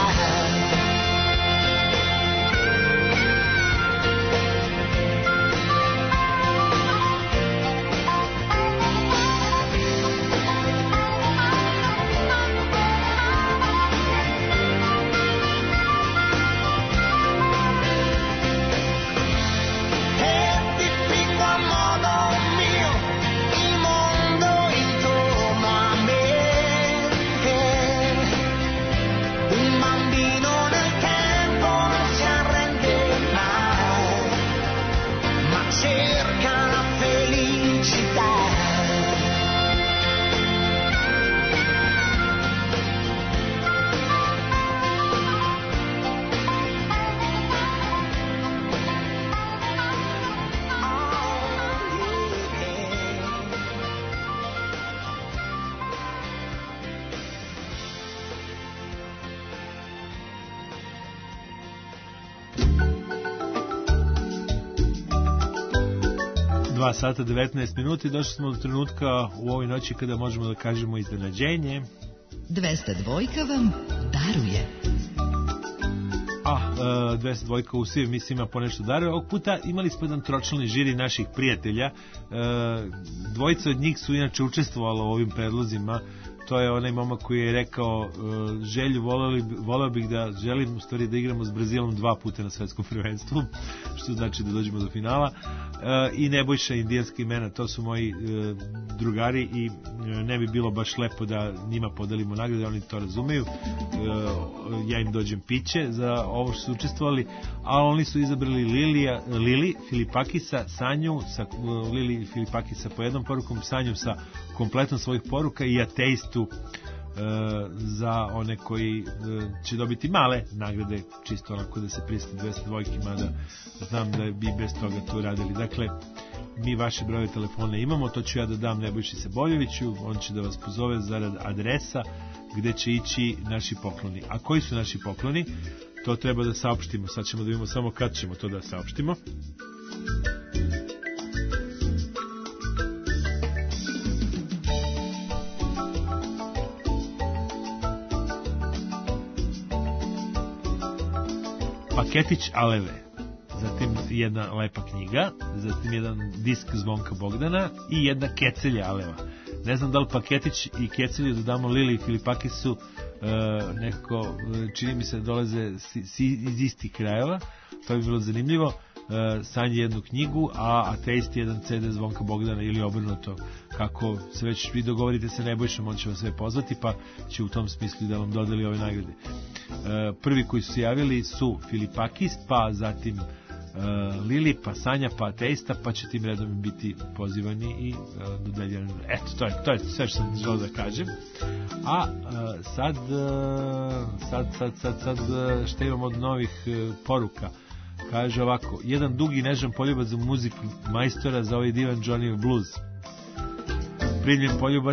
E dipingo a modo mio il mondo intorno a me, un bambino nel tempo non si arrende mai, ma cerca la felicità. Dva sata 19 minuti, došli smo do trenutka u ovoj noći kada možemo da kažemo iznenađenje. 202 vam daruje. 202 u svim emisijama ponešto daruje. Ovog puta imali smo jedan tročlani žiri naših prijatelja. Dvojica od njih su inače učestvovala u ovim predlozima. To je onaj momak koji je rekao Želju, voleo bih da želim u stvari da igramo s Brazilom 2 puta na svetskom prvenstvu, što znači da dođemo do finala. I Nebojša, indijanska imena, to su moji drugari i ne bi bilo baš lepo da njima podelimo nagrade, oni to razumeju. Ja im dođem piće za ovo što su učestvovali, a oni su izabrali Lili Filipakisa, Sanju sa Lili Filipakisa po jednom porukom, Sanju sa kompletom svojih poruka i Ateistu za one koji će dobiti male nagrade, čisto onako da se priste 202, mada znam da bi bez toga to radili. Dakle, mi vaše brojeve telefona imamo, to ću ja da dam Nebojši Saboljeviću, on će da vas pozove zarad adresa gde će ići naši pokloni. A koji su naši pokloni? To treba da saopštimo, sad ćemo da vidimo samo kad ćemo to da saopštimo. Paketić Aleve, zatim jedna lepa knjiga, zatim jedan disk Zvonka Bogdana i jedna kecelja Aleva. Ne znam da li Paketić i kecelju da damo Lili i Filipakisu nekako, čini mi se dolaze iz istih krajeva, to bi bilo zanimljivo. Sanje jednu knjigu, a Ateist jedan CD Zvonka Bogdana ili obrnuto, kako se već vi dogovorite sa Nebojšom, on će vas sve pozvati, pa će u tom smislu da vam dodeli ove nagrade. Prvi koji su se javili su Filipakis, pa zatim Lili, pa Sanja, pa Ateista, pa će tim redom biti pozivani i dodeljeni. Eto, to je sve što sam želeo da kažem. A sad šta imamo od novih poruka? Kaže ovako, jedan dugi nežan poljubac za muziku majstora za ovaj divan Johnny Blues. Primljen poljubac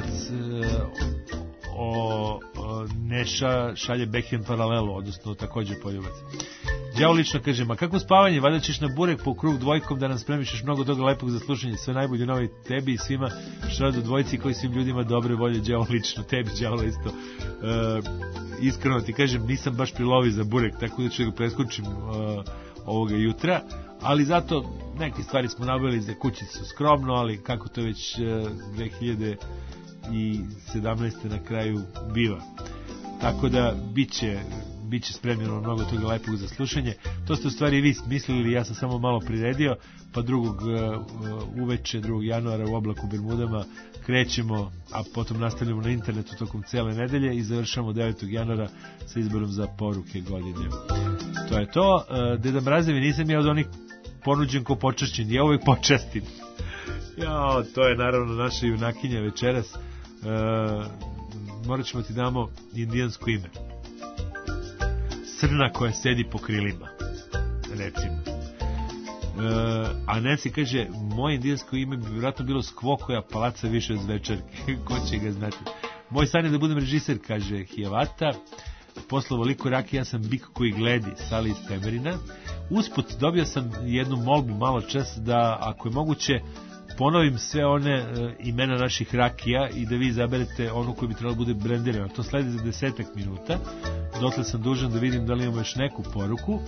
Neša šalje backhand paralelu, odnosno također poljubac. Đavo lično kaže, ma kako spavanje, valjda ćeš na burek po krug dvojkom da nam spremiš još mnogo toga lepog za slušanje, sve najbolje novoj tebi i svima što radu dvojici koji svim ljudima dobre volje. Đavo lično, tebi Đavo isto. Iskreno ti kažem, nisam baš pri lovi za burek, tako da ću ga preskočim ovoga jutra, ali zato neke stvari smo nabavili za kućicu skromno, ali kako to već 2017. na kraju biva. Tako da biće spremljeno mnogo toga lepog za slušanje. To ste u stvari vi mislili, ja sam samo malo priredio, pa uveče 2. januara u Oblaku Bermudama krećemo, a potom nastavljamo na internetu tokom cele nedelje i završamo 9. januara sa izborom za poruke godine. To je to. Deda Mrazevi, nisam ja od onih ponuđen ko počašćen, ja uvek počastim. Ja, to je naravno naša junakinja večeras. Morat ćemo ti damo indijansko ime. Srna koja sedi po krilima, recimo. A Nancy kaže, moje indijansko ime bi vjerojatno bilo Skvokoja palaca više od večerke. Ko će ga znati? Moj san je da budem režiser, kaže Hijavata. Posle ovoliko rakije ja sam bik koji gledi, Sali iz Temerina. Usput dobio sam jednu molbu malo čas da, ako je moguće, ponovim sve one imena naših rakija i da vi izaberete onu koju bi trebalo bude brendirana. To sledi za 10 minuta. Dotle sam dužan da vidim da li imamo još neku poruku.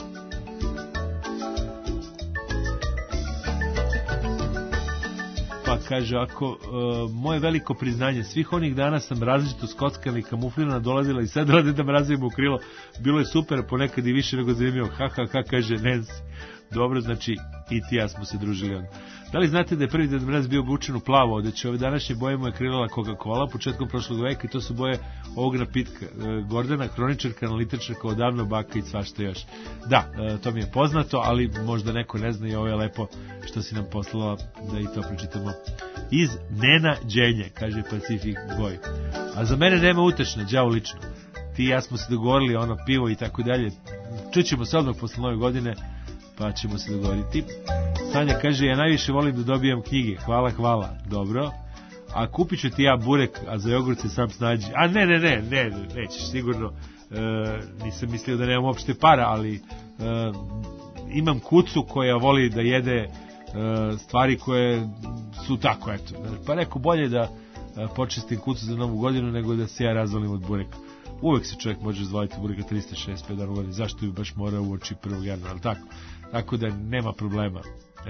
Pa kaže, ako moje veliko priznanje, svih onih dana sam različito skockana i kamuflirana dolazila i sad rade da mrazimo u krilo. Bilo je super, ponekad i više nego zanimljivo. Ha, kaže Nancy. Dobro, znači i ti ja smo se družili onda. Da li znate da je prvi Deda Mraz bio obučen u plavo odeću? Ove današnje boje mu je kreirala Coca-Cola početkom prošlog veka i to su boje ovog napitka. Gordana, kroničarka, analitičarka, odavno baka i svašta još. Da, to mi je poznato, ali možda neko ne zna i ovo je lepo što si nam poslala da i to pročitamo. Iz Nena Đenje, kaže Pacific Boy. A za mene nema utešna, đavo lično. Ti i ja smo se dogovorili, ono pivo i tako dalje. Čućemo se odmah posle nove godine, pa ćemo se dogovoriti. Sanja kaže, ja najviše volim da dobijam knjige. Hvala, dobro. A kupit ću ti ja burek, a za jogurt se sam snađi. A ne, nećeš sigurno. Nisam mislio da nemam uopšte para, ali imam kucu koja voli da jede stvari koje su tako, eto. Pa rekao, bolje da počestim kucu za novu godinu nego da se ja razvalim od bureka. Uvek se čovjek može zvaliti bureka 365 dana u godini. Zašto bi baš morao uoči 1. januara, ali tako? Tako da nema problema.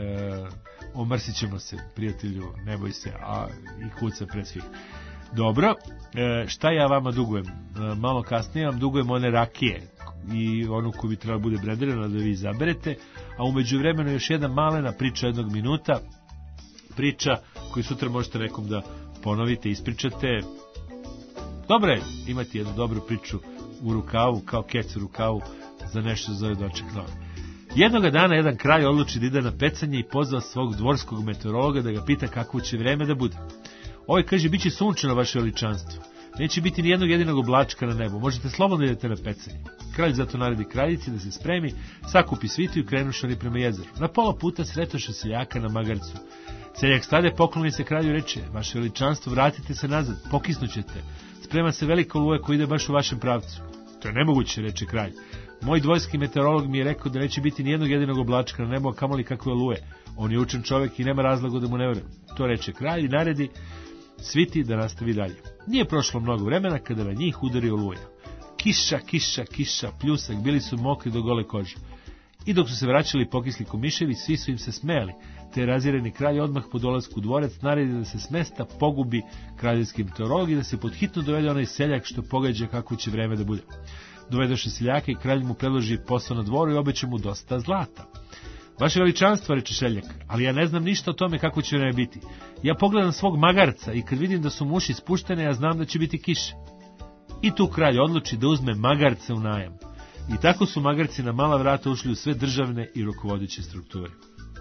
Omrsit ćemo se, prijatelju, ne boj se, a i kuca pre svih. Dobro, šta ja vama dugujem? Malo kasnije vam dugujem one rakije i onu koju bi trebala bude brendirana da vi izaberete, a umeđu vremenu još jedna malena priča 1 minuta, priča koju sutra možete nekom da ponovite, ispričate. Dobro je imati jednu dobru priču u rukavu, kao kec u rukavu, za nešto zove doček novi. Jednoga dana jedan kralj odluči da ide na pecanje i pozva svog dvorskog meteorologa da ga pita kako će vreme da bude. Ovaj kaže, bit će sunčano vaše veličanstvo. Neće biti ni jednog jedinog oblačka na nebu. Možete slobodno idete na pecanje. Kralj zato naredi kraljici da se spremi, sakupi svitu i krenuše oni prema jezeru. Na pola puta sretoše seljaka na magarcu. Seljak stade, pokloni se kralju i reče: vaše veličanstvo, vratite se nazad, pokisnućete. Sprema se velika oluja koja ide baš u vašem pravcu. To je nemoguće, reče kralj. Moj dvojski meteorolog mi je rekao da neće biti nijednog jedinog oblačka na nebu, a kamoli kakve oluje. On je učen čovjek i nema razloga da mu ne verujem. To reče kralj i naredi sviti da nastavi dalje. Nije prošlo mnogo vremena kada na njih udari oluja. Kiša, kiša, kiša, pljusak, bili su mokri do gole kože. I dok su se vraćali pokisli ko miševi, svi su im se smejali, te je razjereni kralj odmah po dolasku u dvorac naredi da se s mesta pogubi kraljevski meteorolog i da se pod hitno dovede onaj seljak što pogađa kako će vreme da bude. Dovedoše seljaka i kralj mu predloži posao na dvoru i obeća mu dosta zlata. Vaše veličanstvo, reče seljak, ali ja ne znam ništa o tome kako će vreme biti. Ja pogledam svog magarca i kad vidim da su muši spuštene, ja znam da će biti kiše. I tu kralj odluči da uzme magarca u najam. I tako su magarci na mala vrata ušli u sve državne i rukovodeće strukture.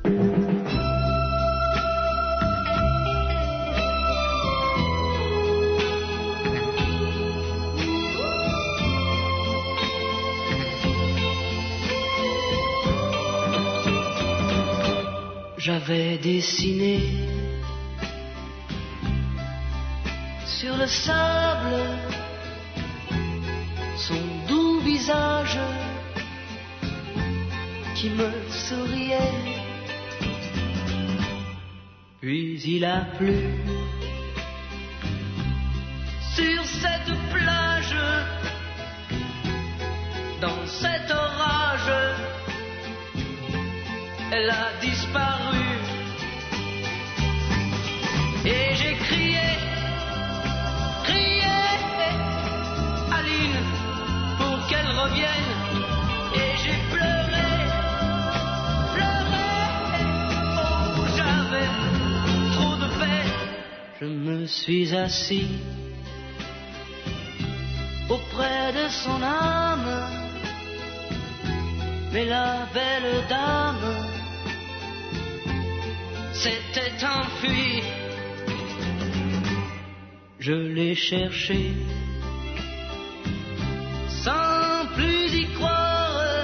J'avais dessiné sur le sable son doux visage qui me souriait. Puis il a plu sur cette plage, dans cet orage, elle a disparu. Et j'ai crié, crié, Aline, pour qu'elle revienne. Et j'ai pleuré, pleuré, oh j'avais trop de peine. Je me suis assis auprès de son âme, mais la belle dame s'était enfuie. Je l'ai cherché sans plus y croire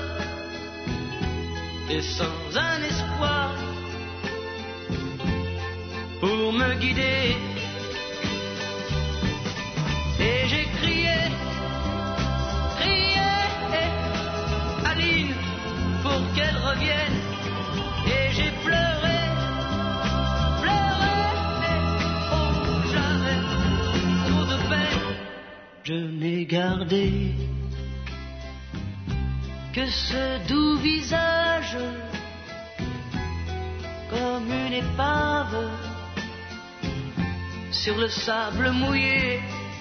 et sans un espoir pour me guider. Et j'ai crié, crié, Aline, pour qu'elle revienne. Et j'ai pleuré, pleuré, oh j'avais trop de peine. Je n'ai gardé que ce doux visage comme une épave sur le sable mouillé.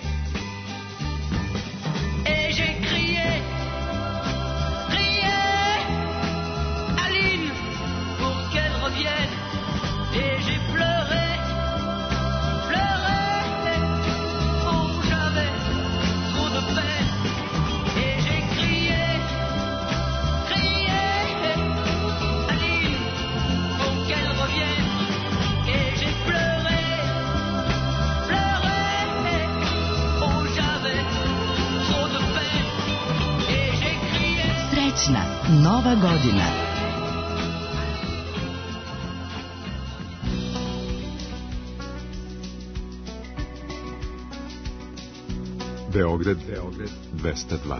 Et j'ai crié, crié, Aline, pour qu'elle revienne. Et j'ai pleuré, pleuré, oh j'avais trop de peine. Et j'ai crié, crié, Aline, pour qu'elle revienne. Et j'ai pleuré, pleuré, oh j'avais trop de peine. Et j'ai crié. Srećna Nova godina. Beograd 202.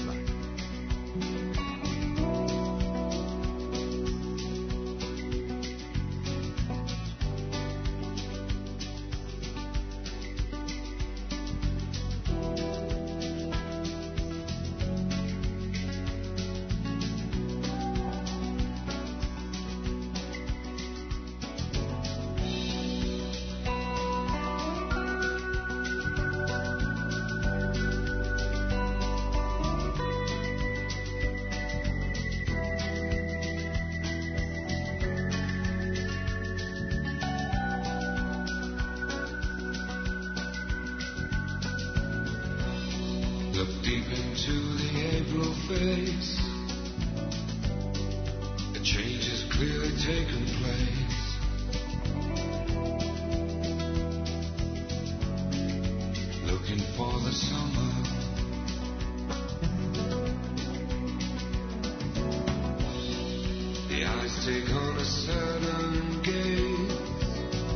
Look deep into the April face. A change has clearly taken place. Looking for the summer. The eyes take on a certain gaze.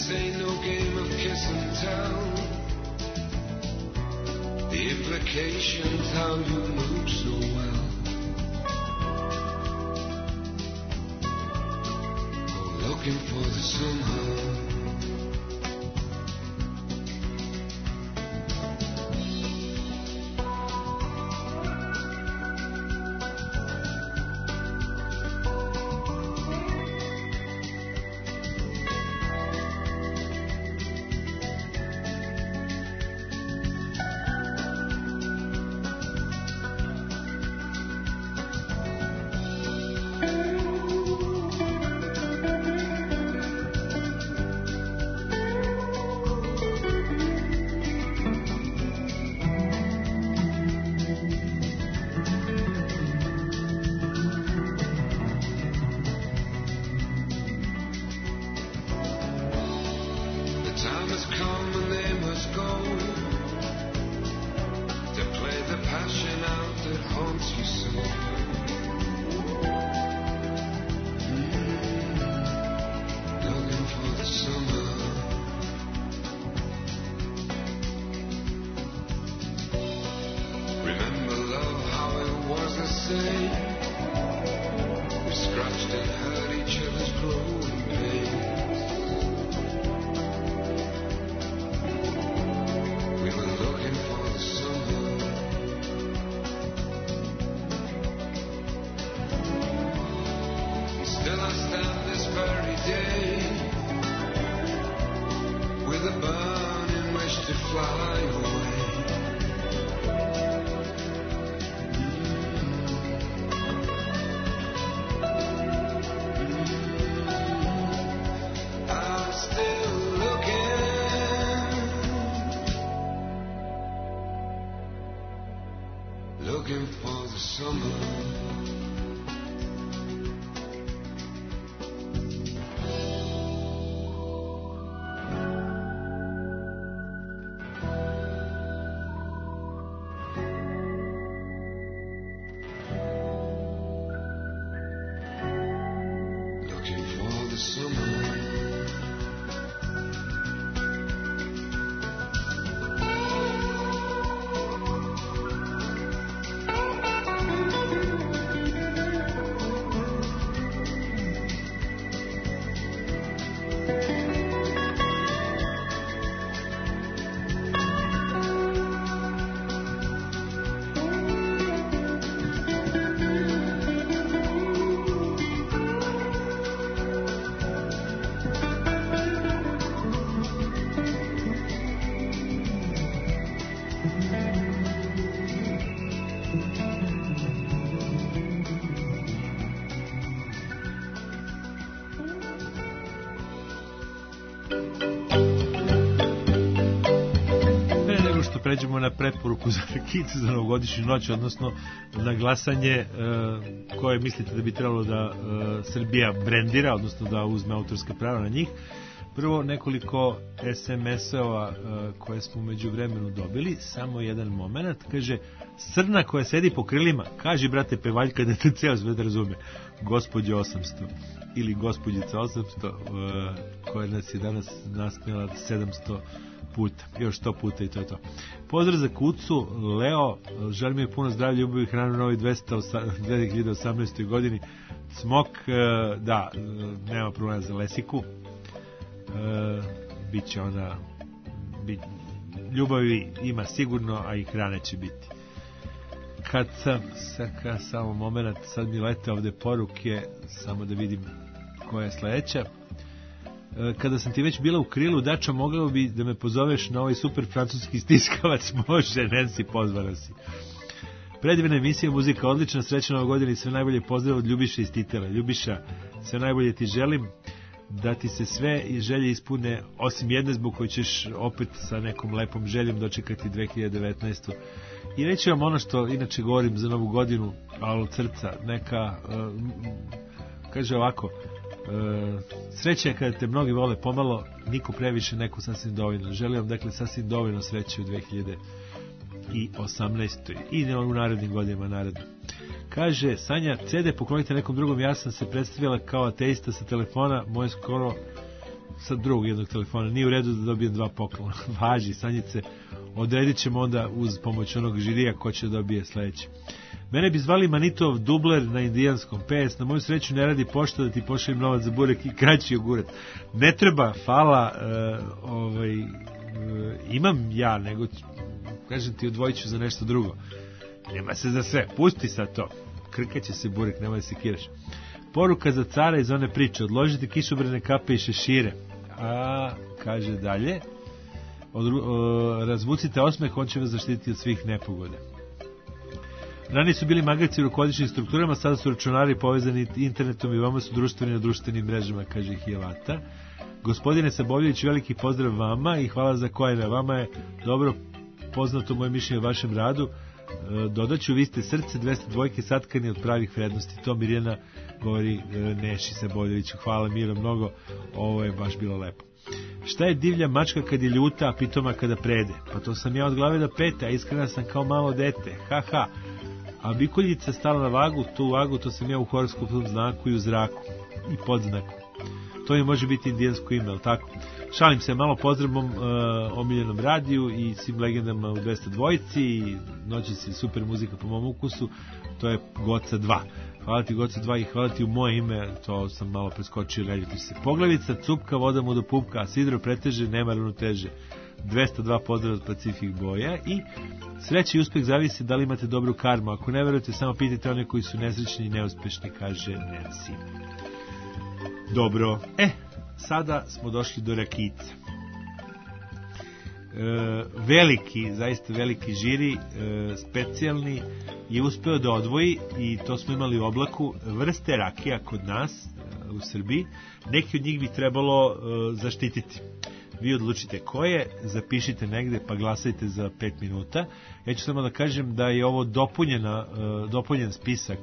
This ain't no game of kiss and tell. The implications, how you move so well. Go looking for the somehow. Looking for the summer. Pređemo na preporuku za rakicu za novogodišnju noć, odnosno na glasanje koje mislite da bi trebalo da Srbija brendira, odnosno da uzme autorske prava na njih. Prvo nekoliko SMS-ova koje smo umeđu vremenu dobili, samo jedan moment, kaže Srna koja sedi po krilima, kaži brate pevaljka da te ceo svet razume, gospođa 800 ili gospođica 800 koja nas je danas nasmijala 700 puta, još 100 puta i to je to. Pozdrav za Kucu, Leo, želim je puno zdravlja, ljubavi i hranu na ovoj 2018. godini. Smok, da, nema problema za Lesiku, biće ona, ljubavi ima sigurno, a i hrane će biti. Kad sam, samo moment, sad mi lete ovde poruke, samo da vidim koja je sledeća. Kada sam ti već bila u krilu, Dača, mogao bi da me pozoveš na ovaj super francuski stiskavac, može, Nancy, pozvana si. Predivna emisija, muzika odlična, srećna Nova godina i sve najbolje, pozdrav od Ljubiše iz Titela. Ljubiša, sve najbolje ti želim, da ti se sve i želje ispune, osim jedne zbog koje ćeš opet sa nekom lepom željom dočekati 2019. I reći vam ono što inače govorim za Novu godinu, ali od srca, neka, kaže ovako, sreća je kada te mnogi vole pomalo, niko previše, neko sasvim dovoljno. Želim vam dakle sasvim dovoljno sreće u 2018. i u narednim godinama naredno. Kaže Sanja, CD poklonite nekom drugom, ja sam se predstavila kao ateista sa telefona, moje skoro sa drugog jednog telefona. Nije u redu da dobijem 2 poklona. Važi, Sanjice. Odredit ćemo onda uz pomoć onog žirija ko će dobije sledeće. Mene bi zvali Manitov dubler na indijanskom. PS, na moju sreću ne radi pošta da ti pošaljem novac za burek i kraći jogurt. Ne treba, hvala, imam ja, nego kažem ti, odvojit ću za nešto drugo. Nema se za sve, pusti sad to. Krkaće se burek, nemoj da se kiraš. Poruka za cara iz one priče, odložite kišobrane kape i šešire. A, kaže dalje, razvucite osmeh, on će vas zaštititi od svih nepogode. Ranije su bili magarci u rukovodećim strukturama, sada su računari povezani internetom i vama su društveni na društvenim mrežama, kaže Hijevata. Gospodine Sabovljević, veliki pozdrav vama i hvala za kojene. Vama je dobro poznato moje mišljenje o vašem radu. Dodaću, vi ste srce 202 satkani od pravih vrednosti. To Mirjana govori Neši Sabovljeviću. Hvala Miro mnogo, ovo je baš bilo lepo. Šta je divlja mačka kad je ljuta, a pitoma kada prede? Pa to sam ja od glave do pete, a iskrena sam kao malo dete. Ha. A bikoljica stala na vagu, tu vagu, to sam ja u horoskopnom znaku i u zraku. I podznaku. To mi može biti indijansko ime, ali tako? Šalim se, malo pozdravom omiljenom radiju i svim legendama u 202 i noći se super muzika po mom ukusu, to je Goca 2. Hvala ti Goca 2 i hvala ti u moje ime, to sam malo preskočio, ne ljutiš se. Poglavica, cupka, voda mu do pupka, a sidro preteže, nema ravnoteže. 202 pozdrav od Pacifik boja i sreća i uspeh zavisi da li imate dobru karmu. Ako ne verujete, samo pitajte one koji su nesrećni i neuspešni, kaže Nancy. Dobro, sada smo došli do Rakica. Veliki, zaista veliki žiri, specijalni, je uspeo da odvoji, i to smo imali u oblaku, vrste rakija kod nas u Srbiji. Neki od njih bi trebalo zaštititi. Vi odlučite koje, zapišite negde pa glasajte za 5 minuta. Ja ću samo da kažem da je ovo dopunjen spisak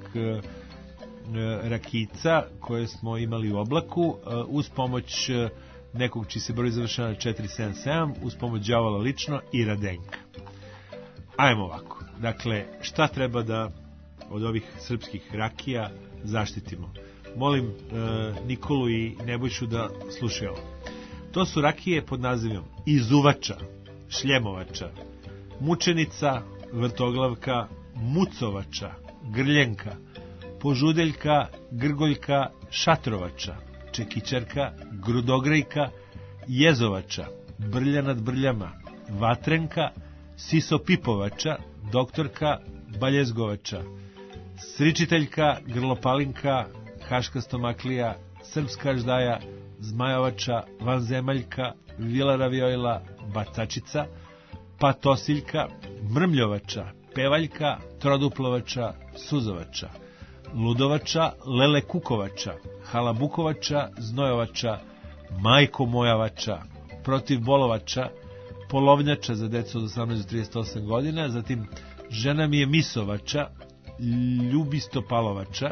rakica koje smo imali u oblaku uz pomoć nekog čiji se broj završava na 477, uz pomoć đavola lično i Radenka. Ajmo ovako. Dakle, šta treba da od ovih srpskih rakija zaštitimo? Molim Nikolu i Nebojšu da slušaju ovo. To su rakije pod nazivom izuvača, šljemovača, mučenica, vrtoglavka, mucovača, grljenka, požudeljka, grgoljka, šatrovača, čekićarka, grudogrejka, jezovača, brlja nad brljama, vatrenka, sisopipovača, doktorka, baljezgovača, sričiteljka, grlopalinka, haška stomaklija, srpska aždaja, zmajovača, vanzemaljka, vila raviojla, bacačica, patosiljka, mrmljovača, pevaljka, troduplovača, suzovača, ludovača, lele kukovača, halabukovača, znojovača, majko mojavača, protivbolovača, polovnjača za decu od 18 do 38 godina, zatim žena mi je misovača, ljubistopalovača,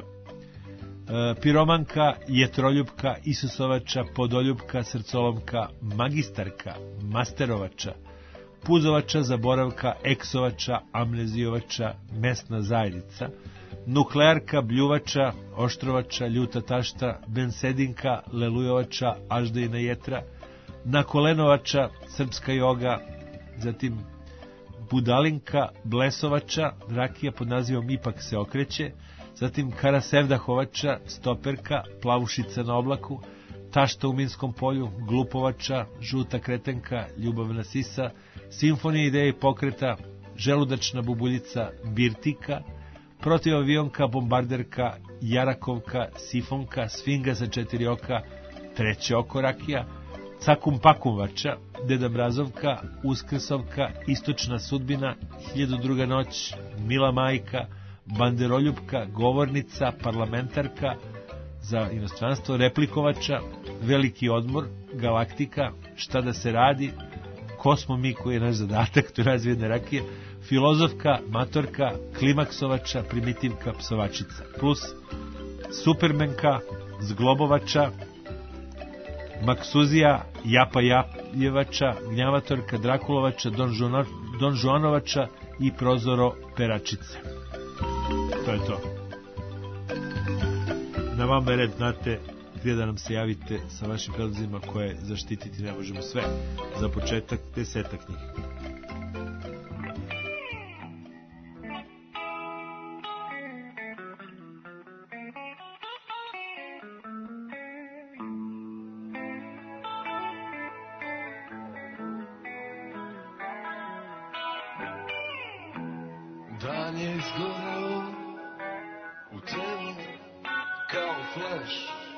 piromanka, jetroljubka, isusovača, podoljubka, srcolomka, magistarka, masterovača, puzovača, zaboravka, eksovača, amnezijovača, mesna zajednica, nuklearka, bljuvača, oštrovača, ljuta tašta, bensedinka, lelujovača, aždejna jetra, nakolenovača, srpska joga, zatim budalinka, blesovača, rakija pod nazivom Ipak se okreće, zatim karasevdahovača, stoperka, plavušica na oblaku, tašta u minskom polju, glupovača, žuta kretenka, ljubavna sisa, simfonija ideje i pokreta, želudačna bubuljica, birtika, protivavionka, bombarderka, jarakovka, sifonka, sfinga za 4 oka, treće oko rakija, cakumpakuvača, deda mrazovka, uskrsovka, istočna sudbina, 1002. noć, mila majka, banderoljubka, govornica, parlamentarka za inostranstvo, replikovača, veliki odmor, galaktika, šta da se radi, ko smo mi, koji je naš zadatak, to je razvijedne rakije, filozofka, matorka, klimaksovača, primitivka, psovačica, plus supermenka, zglobovača, maksuzija, japajevača, gnjavatorka, drakulovača, donžuanovača i prozoro peračice. To je to. Na vama je red, znate, gdje da nam se javite sa vašim predlozima koje zaštititi ne možemo sve. Za početak 10 njih. Dan je izgledao u temi kao fleš,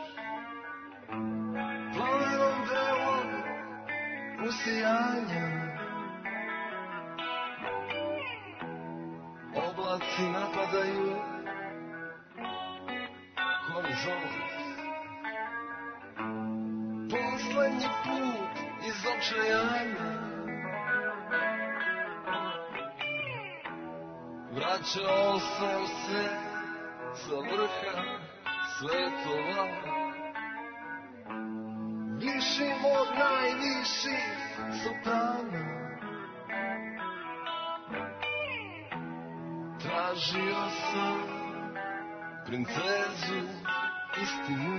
planerom delom usijanja, oblaci napadaju horizont, poslednji put iz očajanja. Vraćao sam se sa vrha svetova, višim od najviših sopana. Tražio sam princezu istinu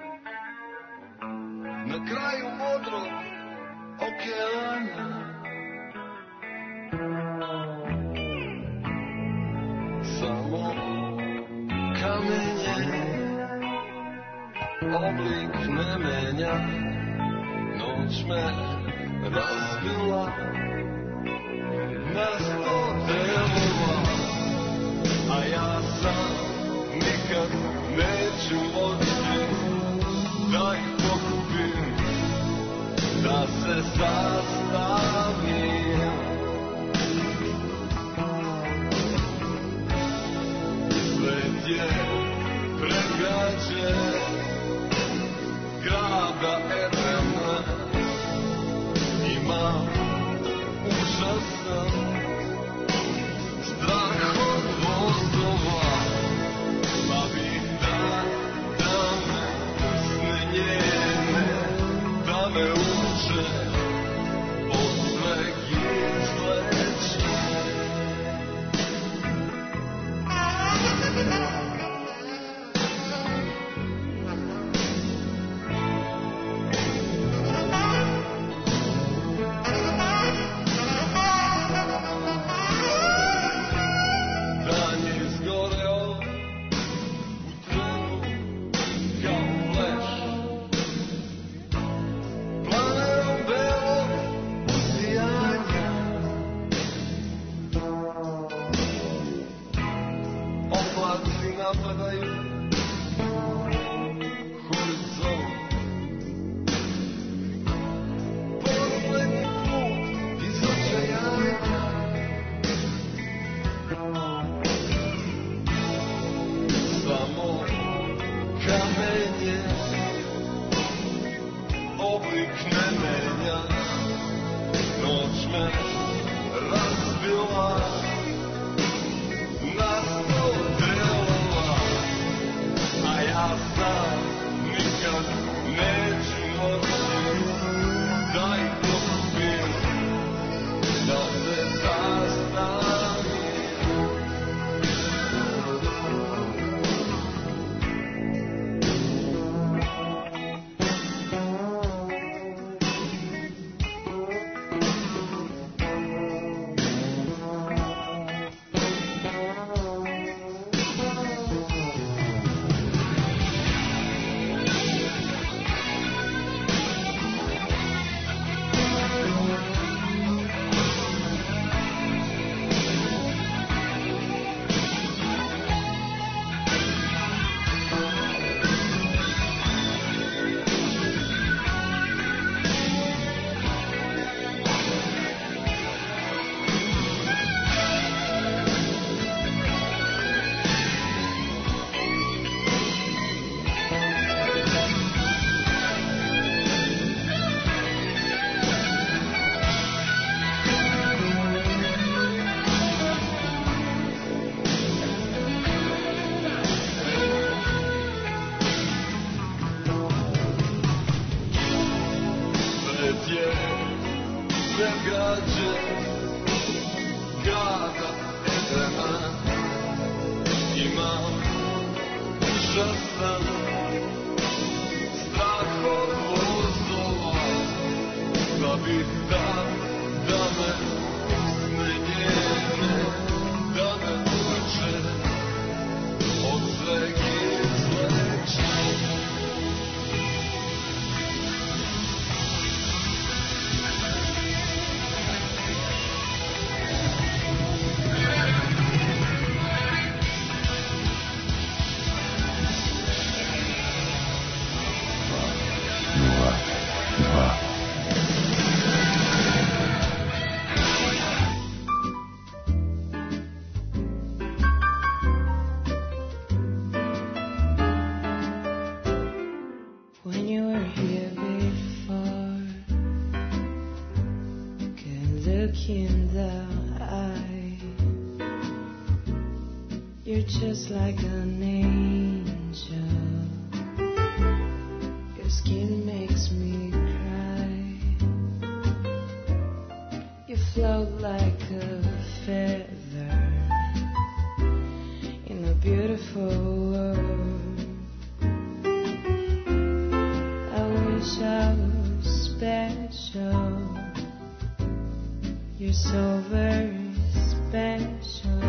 na kraju modrog okeana. Samo kamenje oblik ne menja, noć me razbila na 100 delova, a ja sam nikad neću moći da ih pokupim, da se sastavim. Svet je pregrađen grada Edena, ima užasan strah od vozdova, pa bih da me usne njene, da me uče od sveg izleče. you were here before. Can look in the eye. You're just like an angel. Your skin makes me cry. You float like a feather in a beautiful world. I wish I was special. You're so very special.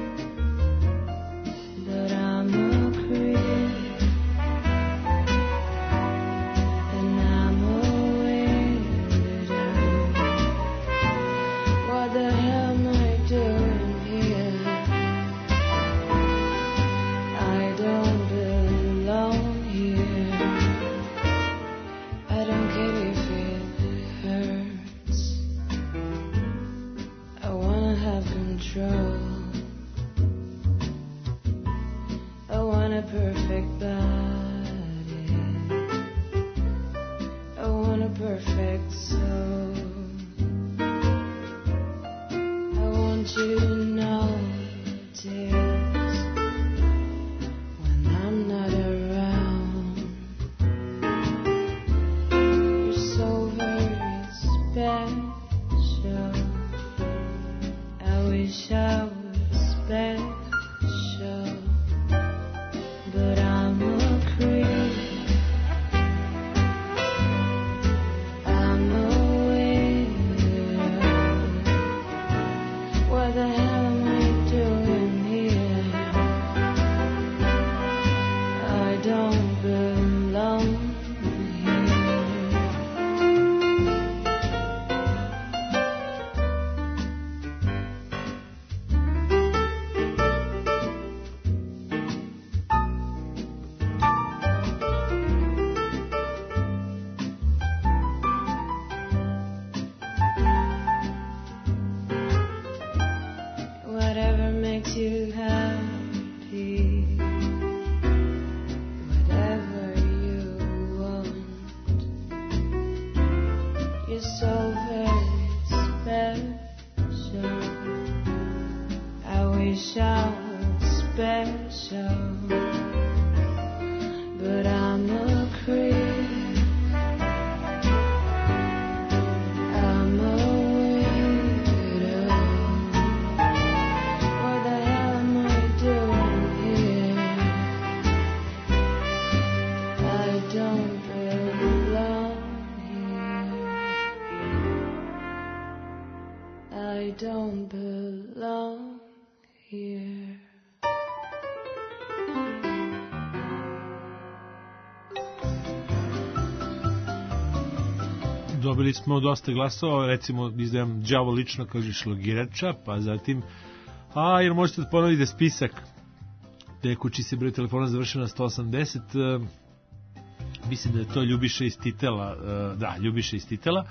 But I'm a creep, and I'm a widow. What the hell am I doing here? I don't belong here. I don't care if it hurts. I wanna have control. I want a perfect body. I want a perfect soul. I want you to notice when I'm not around. You're so very special. I wish I was special. But I'm a creep. I'm a widow. What the hell am I doing here? I don't belong here. Whatever makes you happy, whatever you want. You're so very special. I wish I was special, but I'm a creep. I'm a widow. What the hell am I doing here? I don't belong here. I don't belong here. Dobili smo dosta glasova, recimo izdajem Đavo lično, kaže šlogirača, pa zatim jer možete da ponovite spisak tekući se broj telefona završeno na 180. Mislim da je to Ljubiša iz Titela. Da, Ljubiša iz Titela.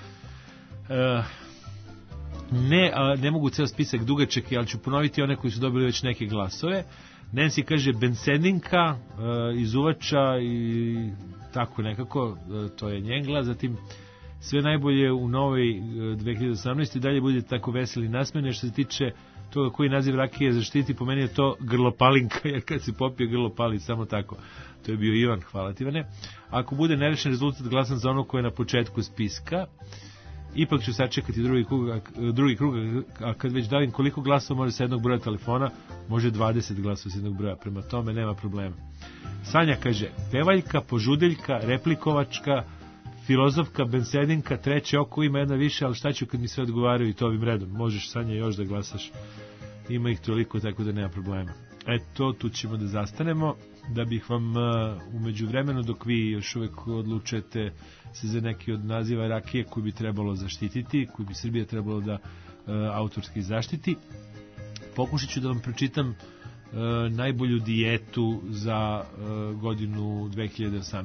Ne mogu ceo spisak dugačak, ali ću ponoviti one koji su dobili već neke glasove. Nancy kaže Bensedinka iz Uvača i tako nekako, to je njen glas. Zatim sve najbolje u novoj 2018. i dalje budete tako veseli i nasmejani. Što se tiče toga koji naziv rakije zaštiti, po meni je to grlopalinka, jer kad se popije grlo pali, samo tako. To je bio Ivan, hvala ti Ivane. Ako bude nerešen rezultat, glasam za ono koje je na početku spiska. Ipak ću sačekati drugi krug, a kad već davim koliko glasova može sa jednog broja telefona, može 20 glasova sa jednog broja, prema tome nema problema. Sanja kaže, pevaljka, požudeljka, replikovačka, filozofka, bensedinka, treće oko, ima jedna više, ali šta ću kad mi sve odgovaraju i to ovim redom. Možeš, Sanja, još da glasaš. Ima ih toliko, tako da nema problema. Eto, tu ćemo da zastanemo, da bih vam umeđu vremenu, dok vi još uvek odlučujete se za neki od naziva rakije koji bi trebalo zaštititi, koji bi Srbija trebalo da autorski zaštiti, pokušat ću da vam pročitam najbolju dijetu za godinu 2018.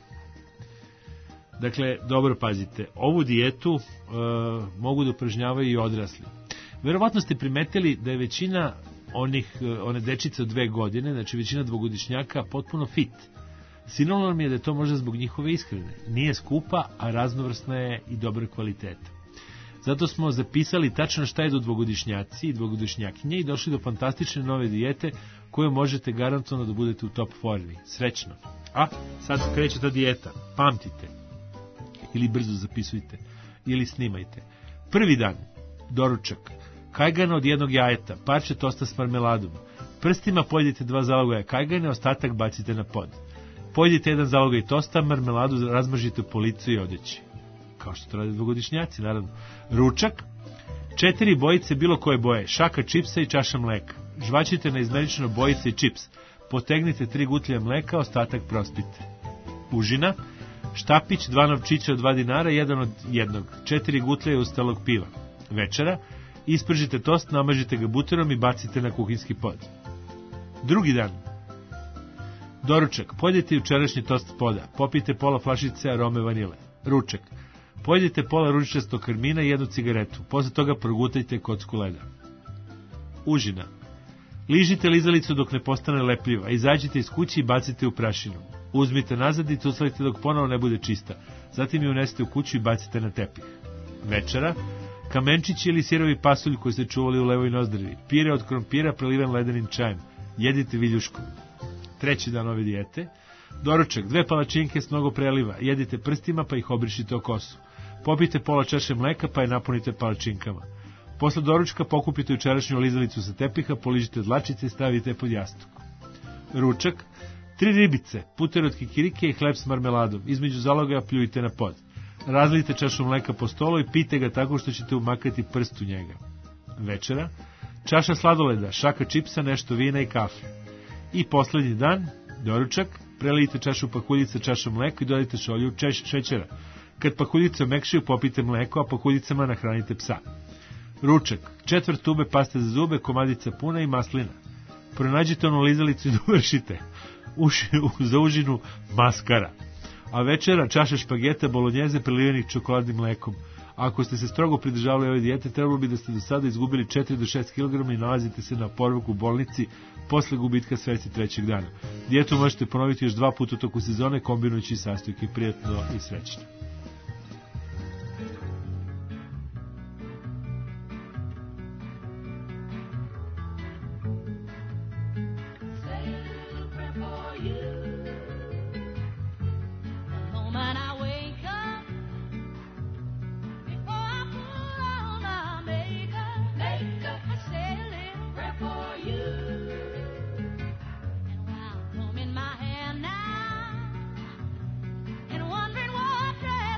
Dakle, dobro pazite, ovu dijetu mogu da upražnjavaju i odrasli. Verovatno ste primetili da je većina one dečice od 2 godine, znači većina dvogodišnjaka, potpuno fit. Sinulno mi je da je to možda zbog njihove ishrane. Nije skupa, a raznovrsna je i dobre kvaliteta. Zato smo zapisali tačno šta jedu dvogodišnjaci i dvogodišnjakinje i došli do fantastične nove dijete koju možete garantovano da budete u top formi. Srećno. A, sad kreće ta dijeta. Pamtite. Ili brzo zapisujte. Ili snimajte. Prvi dan. Doručak. Kajgana od jednog jajeta. Parče tosta s marmeladom. Prstima pojedite 2 zalogaja kajgane, ostatak bacite na pod. Pojedite 1 zalogaj tosta, marmeladu razmržite po licu i odeći. Kao što to rade dvogodišnjaci, naravno. Ručak. 4 bojice bilo koje boje. Šaka čipsa i čaša mleka. Žvačite na izmerično bojice i čips. Potegnite 3 gutlje mleka, ostatak prospite. Užina. Štapić, 2 novčića od 2 dinara, 1 od 1. 4 gutlje ustalog piva. Večera. Ispržite tost, namažite ga buterom i bacite na kuhinjski pod. Drugi dan. Doručak. Pojedite jučerašnji tost poda. Popijte pola flašice arome vanile. Ručak. Pojedite pola ružičastog karmina i 1 cigaretu. Posle toga progutajte kocku leda. Užina. Ližite lizalicu dok ne postane lepljiva. Izađite iz kuće i bacite u prašinu. Uzmite nazad i tucalite dok ponovo ne bude čista. Zatim je unesete u kuću i bacite na tepih. Večera. Kamenčići ili sirovi pasulj koji ste čuvali u levoj nozdrvi. Pire od krompira preliven ledenim čajem. Jedite viljuškom. Treći dan ove dijete. Doručak. 2 palačinke s mnogo preliva. Jedite prstima pa ih obrišite o kosu. Popijte pola čaše mleka pa je napunite palačinkama. Posle doručka pokupite jučerašnju lizalicu sa tepiha, poližite dlačice i stavite pod jastuk. Ručak. 3 ribice, puter od kikirike i hleb s marmeladom. Između zalogaja pljujte na pod. Razlijte čašu mleka po stolu i pijte ga tako što ćete umakati prst u njega. Večera. Čaša sladoleda, šaka čipsa, nešto vina i kafe. I poslednji dan, doručak. Prelijte čašu pahuljica čašom mleka i dodajte šolju šećera. Kad pahuljice omekšaju, popijte mleko, a pahuljicama nahranite psa. Ručak. 4 tube paste za zube, komadica puna i maslina. Pronađite onu lizalicu i dovršite. Za užinu maskara. A večera čaša špageta bolonjeze prelivenih čokoladnim mlekom. A ako ste se strogo pridržavali ove dijete, trebalo bi da ste do sada izgubili 4 do 6 kg i nalazite se na oporavku u bolnici posle gubitka svesti 3. dana. Dijetu možete ponoviti još 2 puta u toku sezone, kombinujući sastojke. Prijatno i srećno. Wondering what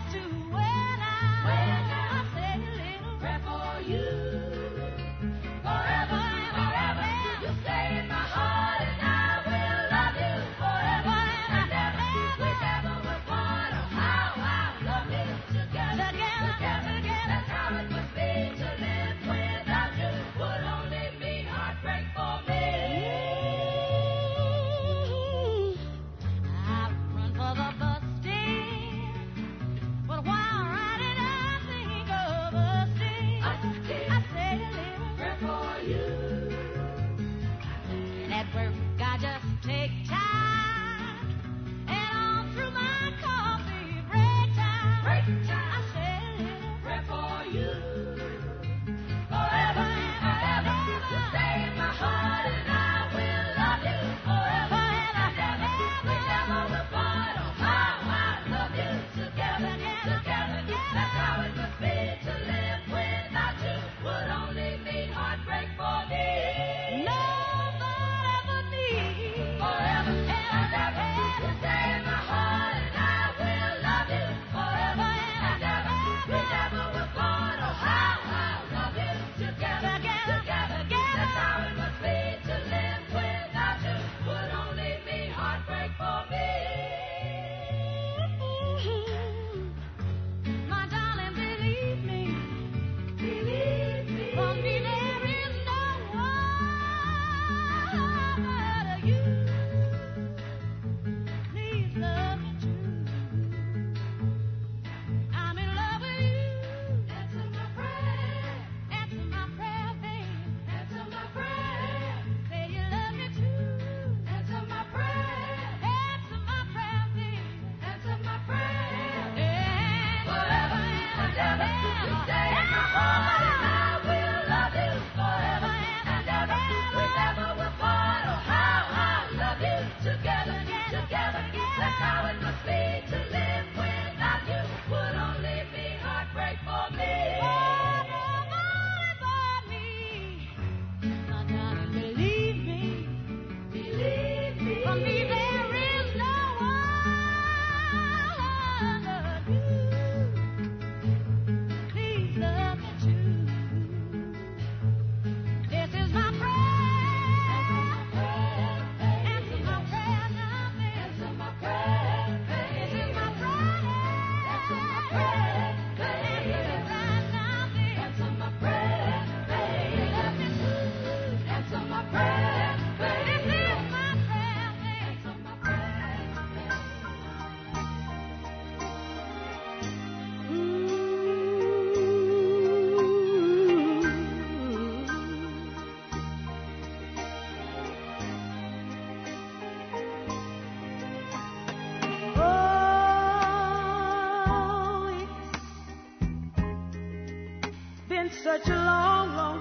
such a long, long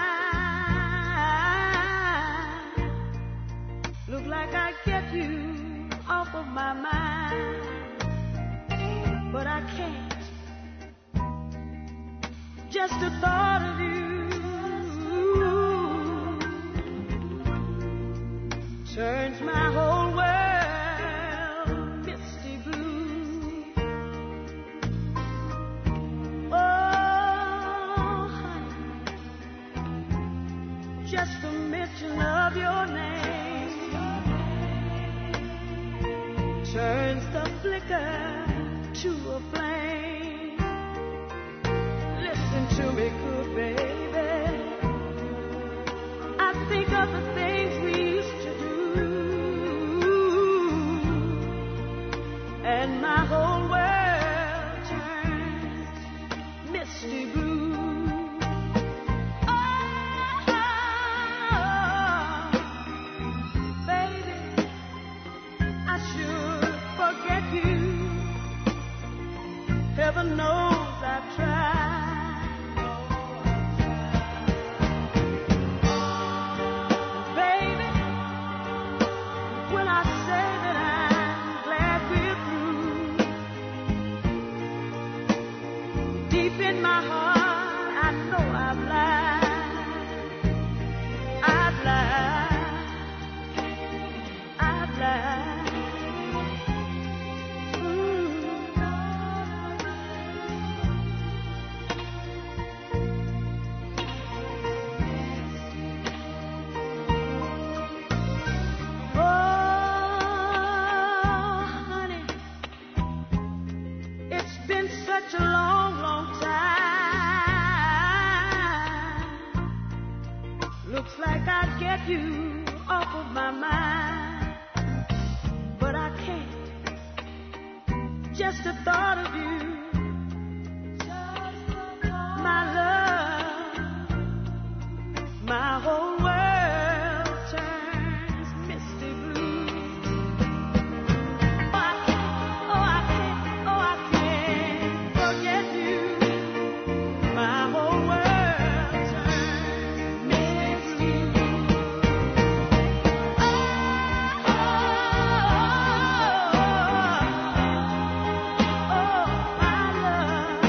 time. Look like I get you off of my mind, but I can't. Just the thought of you turns my whole world misty blue. Oh, honey, just the mention of your name turns the flicker to a flame. Listen to me, good baby. I think of the things we used to do, and my whole world turns misty blue. Oh, baby, I should forget you. Heaven knows I've tried. Baby, when I say that I'm glad we're through, deep in my heart I know I've lied. I've lied. I've lied. Such a long, long time. Looks like I'd get you off of my mind, but I can't. Just the thought of you, my love, my whole world turns misty blue. Oh, I can't, oh, I can't, oh, I can't forget you. My whole world turns misty blue. Oh, my love,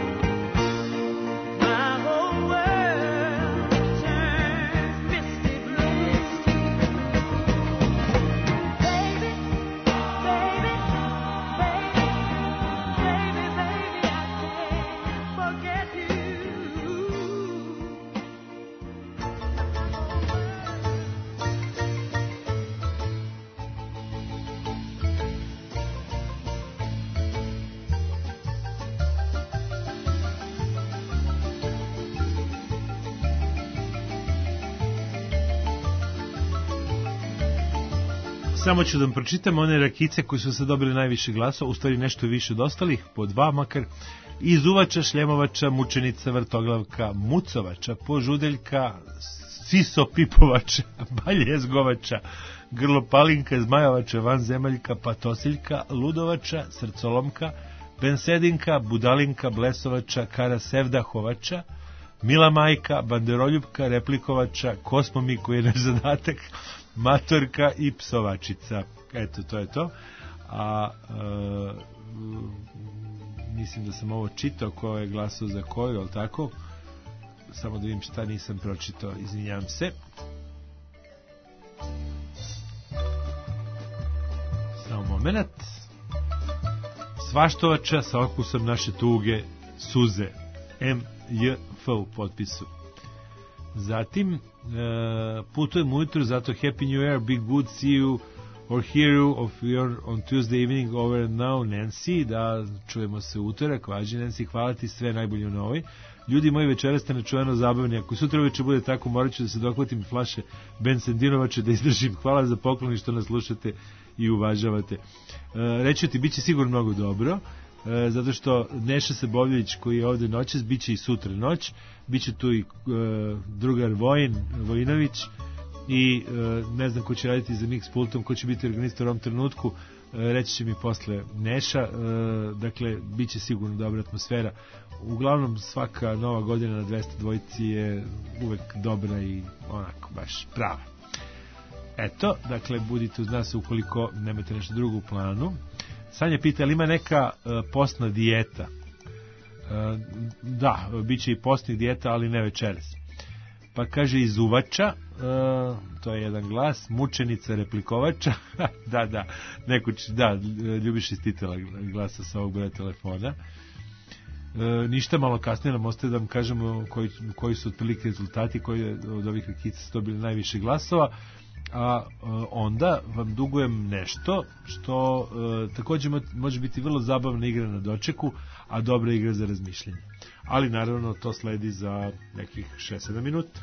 my whole world turns misty blue. Baby, baby, baby, baby, baby, I can't forget you. Samo ću da vam pročitam one rakice koji su se dobili najviše glasova, u stvari nešto više od ostalih, po 2 makar. Izuvača, šljemovača, mučenica, vrtoglavka, mucovača, požudeljka, sisopipovača, baljezgovača, grlopalinka, zmajovača, vanzemaljka, patosiljka, ludovača, srcolomka, bensedinka, budalinka, blesovača, karasevdahovača, mila majka, banderoljubka, replikovača, kosmomi koji je naš zadatak, matorka i psovačica. Eto, to je to. Mislim da sam ovo čitao, ko je glasao za koju, ali tako? Samo da vidim šta nisam pročitao, izvinjam se. Samo moment. Svaštovača sa okusom naše tuge, suze. MJF u potpisu. Zatim, putujem ujutru, zato Happy New Year, be good, see you or hear you of your on Tuesday evening over now, Nancy, da čujemo se utorak, važi Nancy, hvala ti, sve najbolje u novoj. Ljudi moji, večeras ste nečuveno zabavni, ako sutra uveče bude tako, morat ću da se dohvatim flaše bensendinovače da izdržim. Hvala za poklon i što nas slušate i uvažavate. Reću ti, bit će sigurno mnogo dobro, zato što Neša Sebovljević koji je ovde noćas, bit će i sutra noć, bit će tu i drugar Vojinović i ne znam ko će raditi za mix pultom, ko će biti organizator u ovom trenutku, reći će mi posle Neša, dakle, bit će sigurno dobra atmosfera. Uglavnom, svaka nova godina na 200 dvojici je uvek dobra i onako baš prava. Eto, dakle, budite uz nas ukoliko nemate nešto drugo u planu. Sanja pita, ali ima neka postna dijeta? Da, bit će i postnih dijeta, ali ne večeras. Pa kaže izuvača, to je jedan glas, mučenica replikovača, da, Ljubiša istitela glasa sa ovog broja telefona. Ništa, malo kasnije nam ostaje da vam kažemo koji su otprilike rezultati, koji od ovih rakica su dobili najviše glasova, a onda vam dugujem nešto što također može biti vrlo zabavna igra na dočeku, a dobra igra za razmišljanje. Ali naravno to sledi za nekih 6-7 minuta.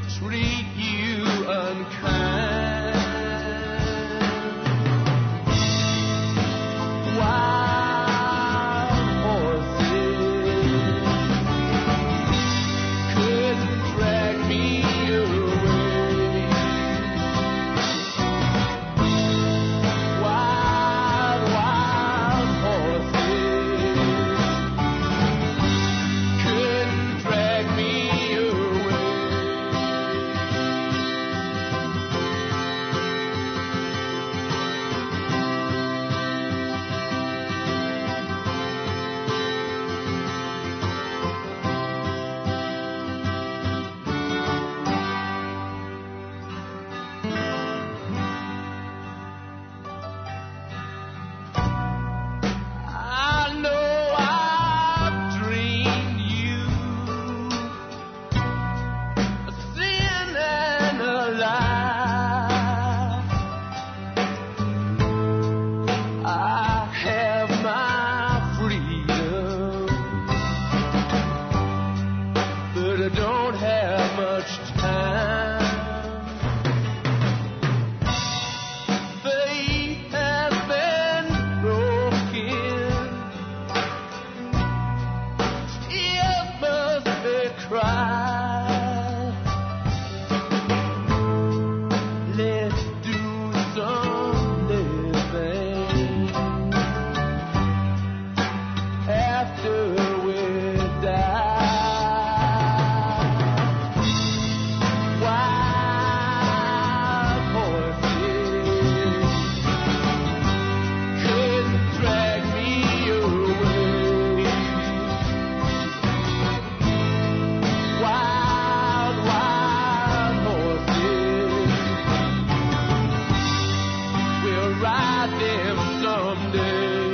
Treat you unkind. someday.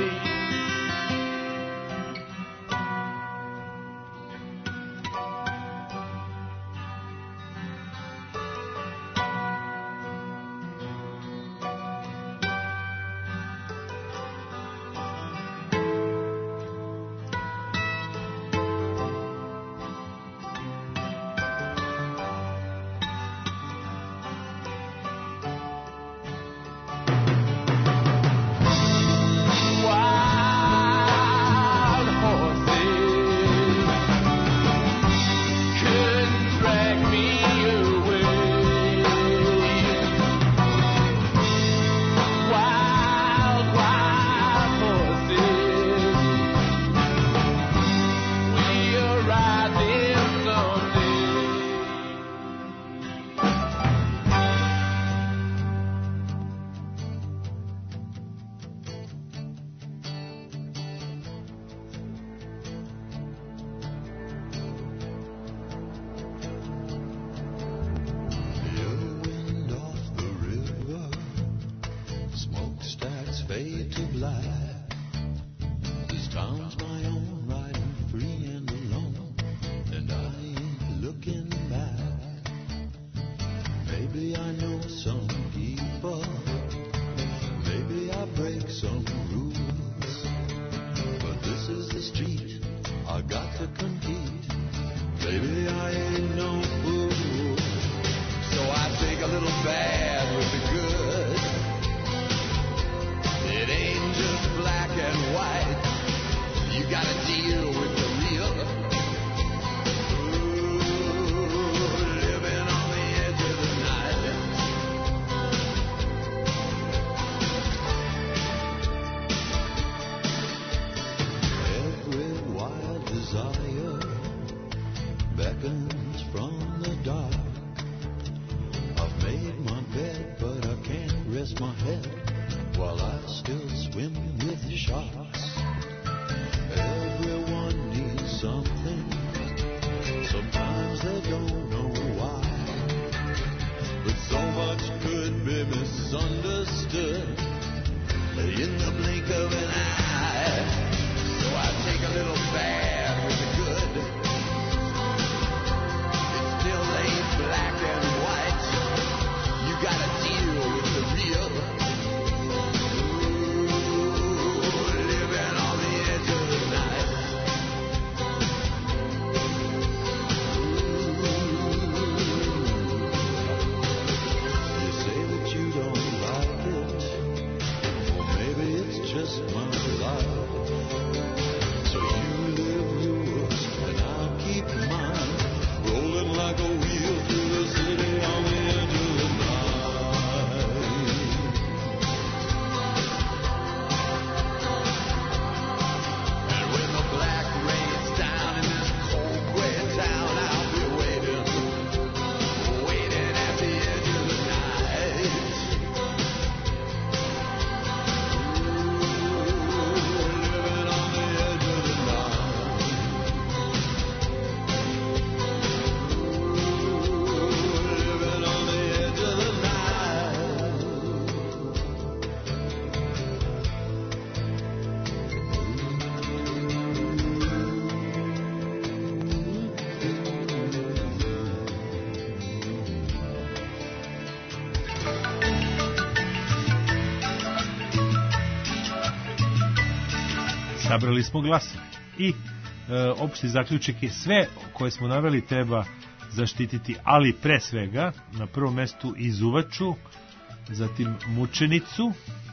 Sabrali smo glasove i opšti zaključak je sve koje smo naveli treba zaštititi, ali pre svega na prvom mestu izuvaču, zatim mučenicu,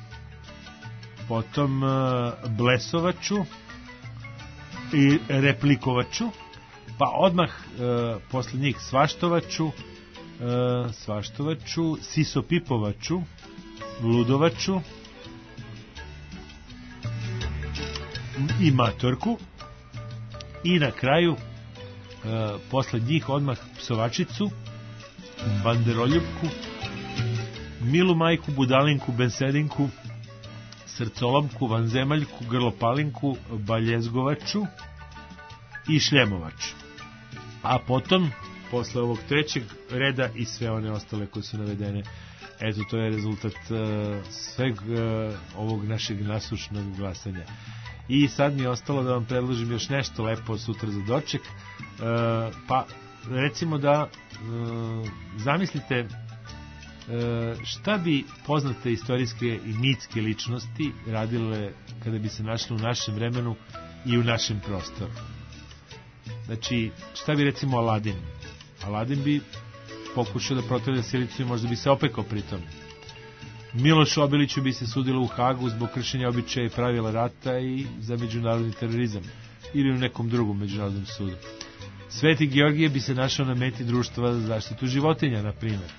potom blesovaču i replikovaču, pa odmah posle njih svaštovaču, sisopipovaču, ludovaču i matorku, i na kraju posle njih odmah psovačicu, banderoljubku, milu majku, budalinku, bensedinku, srcolomku, vanzemaljku, grlopalinku, baljezgovaču i šljemovaču. A potom, posle ovog trećeg reda i sve one ostale koje su navedene Eto, to je rezultat sveg ovog našeg nasušnog glasanja. I sad mi je ostalo da vam predložim još nešto lepo sutra za doček. Pa, recimo da zamislite šta bi poznate istorijske i mitske ličnosti radile kada bi se našle u našem vremenu i u našem prostoru. Znači, šta bi recimo Aladin? Aladin bi pokušao da protrlja silicu i možda bi se opekao pritom. Milošu Obiliću bi se sudilo u Hagu zbog kršenja običaja i pravila rata i za međunarodni terorizam ili u nekom drugom međunarodnom sudu. Sveti Georgije bi se našao na meti društva za zaštitu životinja, na primjer.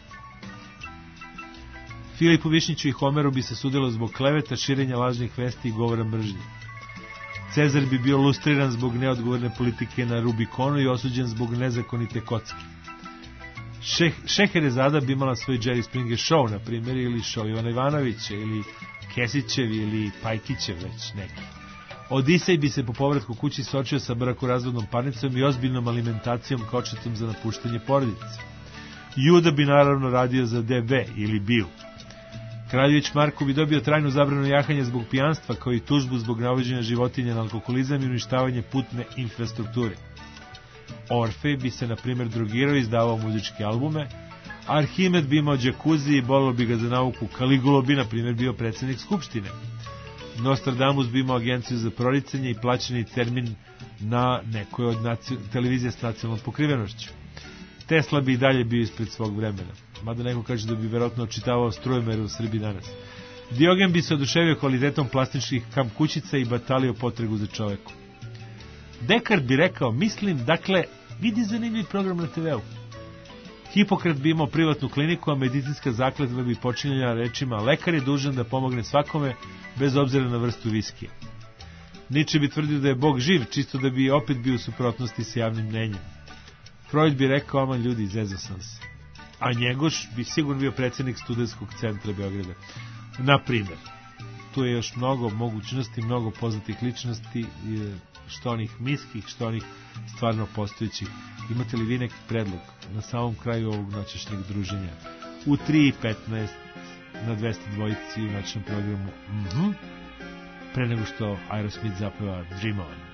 Filipu Višnjiću i Homeru bi se sudilo zbog kleveta, širenja lažnih vesti i govora mržnje. Cezar bi bio lustriran zbog neodgovorne politike na Rubikonu i osuđen zbog nezakonite kocke. Šeherezada bi imala svoj Jerry Springer show, na primjer, ili show Ivana Ivanovića, ili Kesićev, ili Pajkićev, već neki. Odisej bi se po povratku kući sočio sa brakorazvodnom parnicom i ozbiljnom alimentacijom kočetom za napuštanje porodice. Juda bi naravno radio za DB ili BIU. Kraljević Marko bi dobio trajnu zabranu jahanja zbog pijanstva, kao i tužbu zbog navođenja životinja na alkoholizam i uništavanje putne infrastrukture. Orfej bi se, na primjer, drogirao i izdavao muzičke albume. Arhimed bi imao džakuzi i bolilo bi ga za nauku. Kaligulo bi, na primjer, bio predsjednik skupštine. Nostradamus bi imao agenciju za proricanje i plaćeni termin na nekoj od televizije s nacionalnom pokrivenošću. Tesla bi i dalje bio ispred svog vremena. Mada neko kaže da bi verovatno očitavao strujomere u Srbiji danas. Diogen bi se oduševio kvalitetom plastičnih kamp kućica i batalio potregu za čoveku. Dekart bi rekao, mislim, dakle, vidi zanimljiv program na TV-u. Hipokrat bi imao privatnu kliniku, a medicinska zakletva bi počinjala rečima: lekar je dužan da pomogne svakome, bez obzira na vrstu viskija. Nietzsche bi tvrdio da je Bog živ, čisto da bi opet bio u suprotnosti s javnim mnenjem. Freud bi rekao, ama ljudi, zezao sam se. A Njegoš bi sigurno bio predsjednik studentskog centra Beograda. Na primjer, tu je još mnogo mogućnosti, mnogo poznatih ličnosti, što onih miskih, što onih stvarno postojećih. Imate li vi neki predlog na samom kraju ovog noćašnjeg druženja? U 3:15 na 202 u noćnom programu. Pre nego što Aerosmith zapeva Dream On.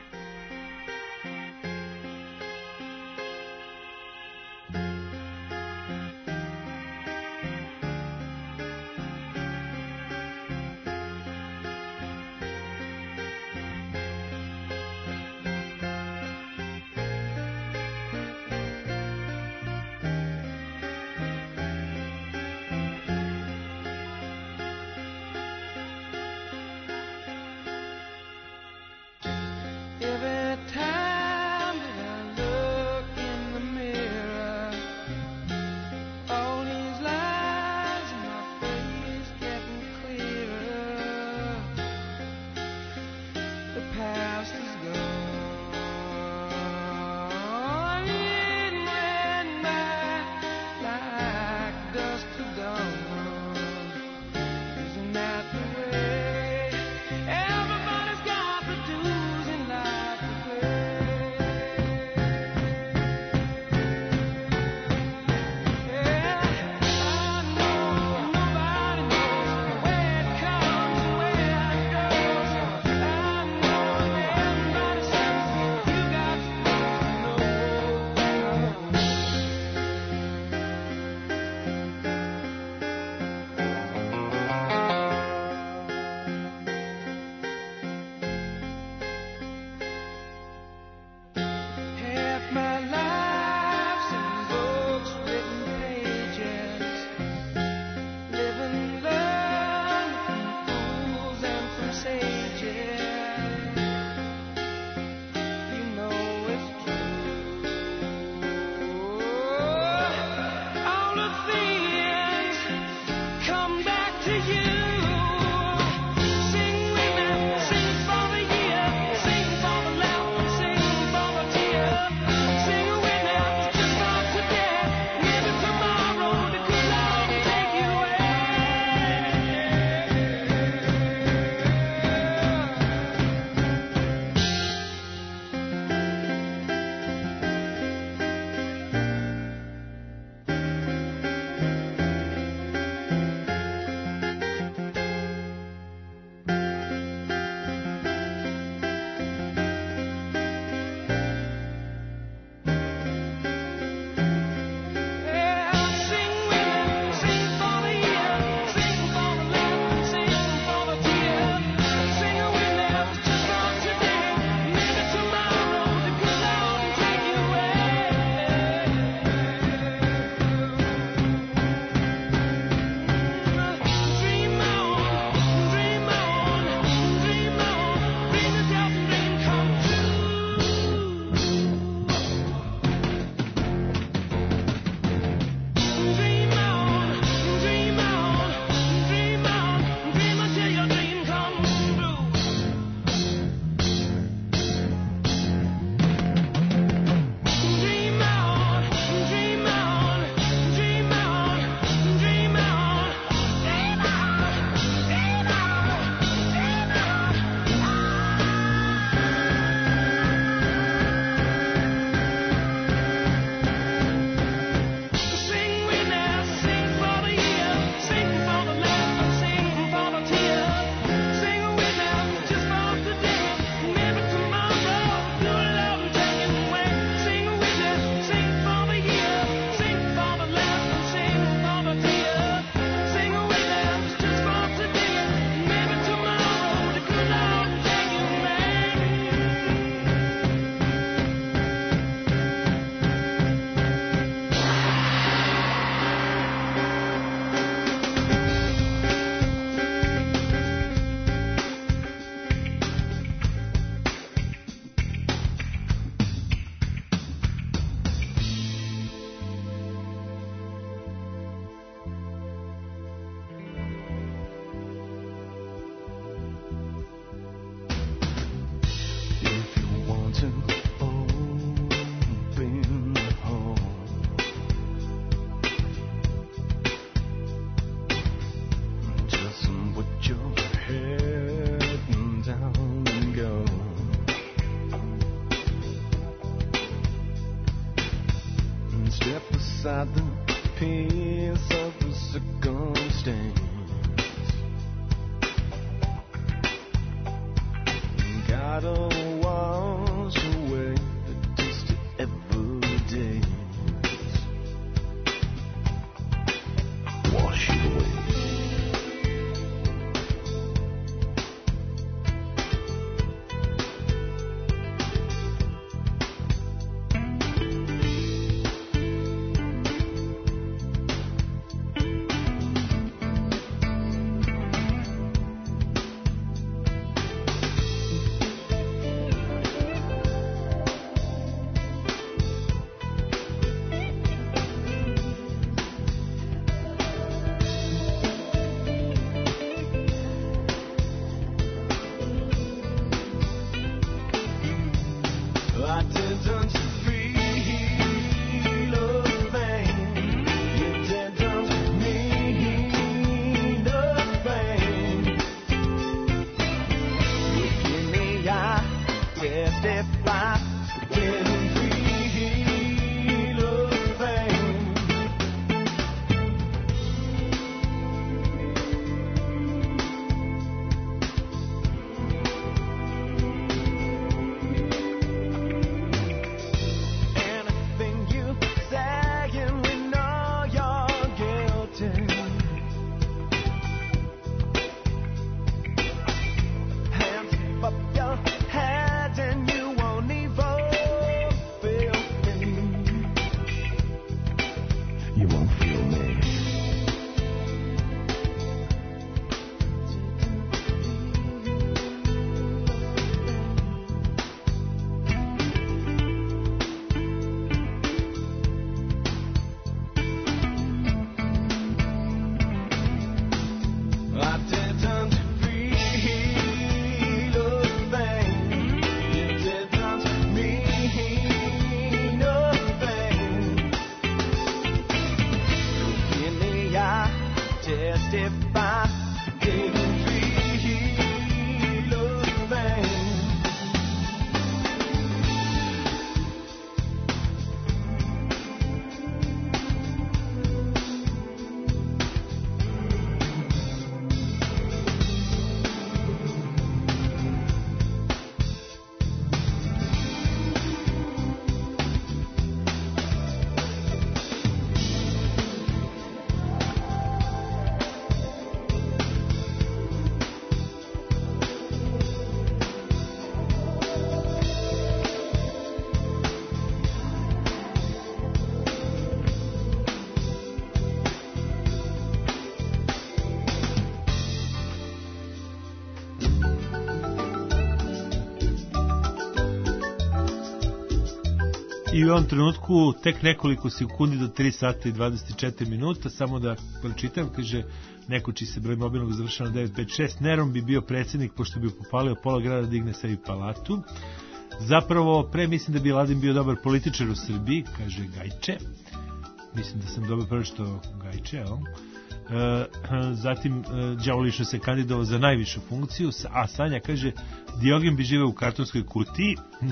I u ovom trenutku tek nekoliko sekundi do 3 sata i 24 minuta, samo da pročitam, kaže neko čiji se broj mobilnog završava na 956, Neron bi bio predsjednik pošto bi popalio pola grada da digne sebi palatu. Zapravo, pre mislim da bi Ladin bio dobar političar u Srbiji, kaže Gajče. Mislim da sam dobro pročitao Gajče, jel? Zatim Đavoliša se kandidovao za najvišu funkciju, a Sanja kaže Diogen bi živeo u kartonskoj kutiji,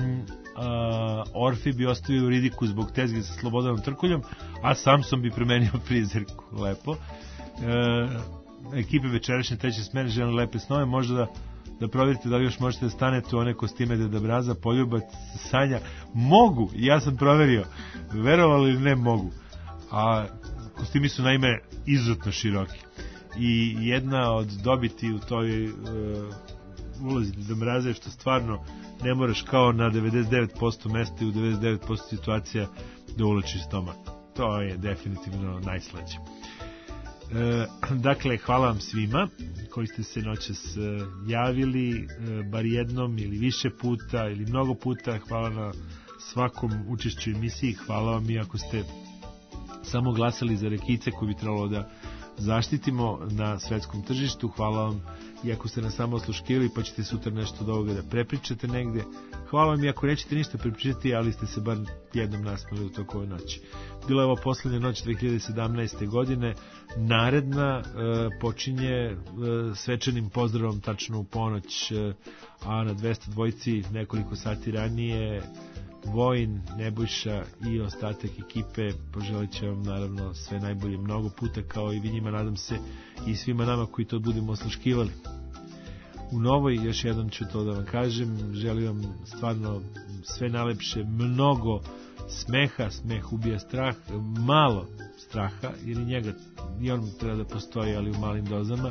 Orfe bi ostavio u ridiku zbog tezge sa Slobodanom Trkuljom, a Samson bi premenio prizerku. Lepo. Ekipe večerašnje treće smene žele lepe snove, možda da provjerite da li još možete da stanete u one kostime Deda Mraza, Poljubac, Sanja. Mogu, ja sam proverio, verovali ili ne mogu, a kostimi su naime izuzetno široki i jedna od dobiti u toj ulozi Deda Mraza je što stvarno ne moraš kao na 99% mesta i u 99% situacija da ulačiš stomak. To je definitivno najslađe. Dakle, hvala vam svima koji ste se noćas javili, bar jednom ili više puta ili mnogo puta. Hvala na svakom učešću emisiji. Hvala vam i ako ste samo glasali za rekice koji bi trebalo da zaštitimo na svetskom tržištu. Hvala vam i ako ste nas samo osluškili pa ćete sutra nešto od ovoga da prepričate negde. Hvala vam i ako nećete ništa prepričati, ali ste se bar jednom nasmali u toku ove noći. Bila je ovo poslednja noć 2017. godine. Naredna počinje svečanim pozdravom tačno u ponoć, a na 202 nekoliko sati ranije Vojin, Nebojša i ostatak ekipe poželit će vam naravno sve najbolje mnogo puta, kao i vi njima, nadam se, i svima nama koji to budemo osluškivali. U novoj, još jednom ću to da vam kažem, želim vam stvarno sve najlepše, mnogo smeha, smeh ubija strah, malo straha, jer i on treba da postoji, ali u malim dozama.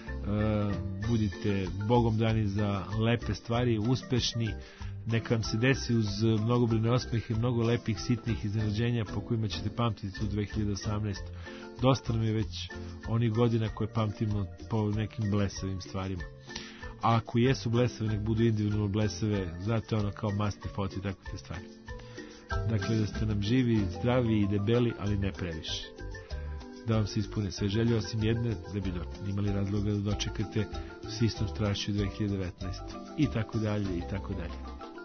Budite Bogom dani za lepe stvari, uspešni, neka vam se desi uz mnogobrojne osmehe, mnogo lepih, sitnih iznenađenja po kojima ćete pamtiti u 2018. Dosta nam je već onih godina koje pamtimo po nekim blesavim stvarima. A ako jesu blesave, nek budu individualno blesave, zato je ono kao masti foti, tako te stvari. Dakle, da ste nam živi, zdravi i debeli, ali ne previše. Da vam se ispune sve želje, osim jedne, da bi imali razloga da dočekate s istom strašću 2019. I tako dalje, i tako dalje.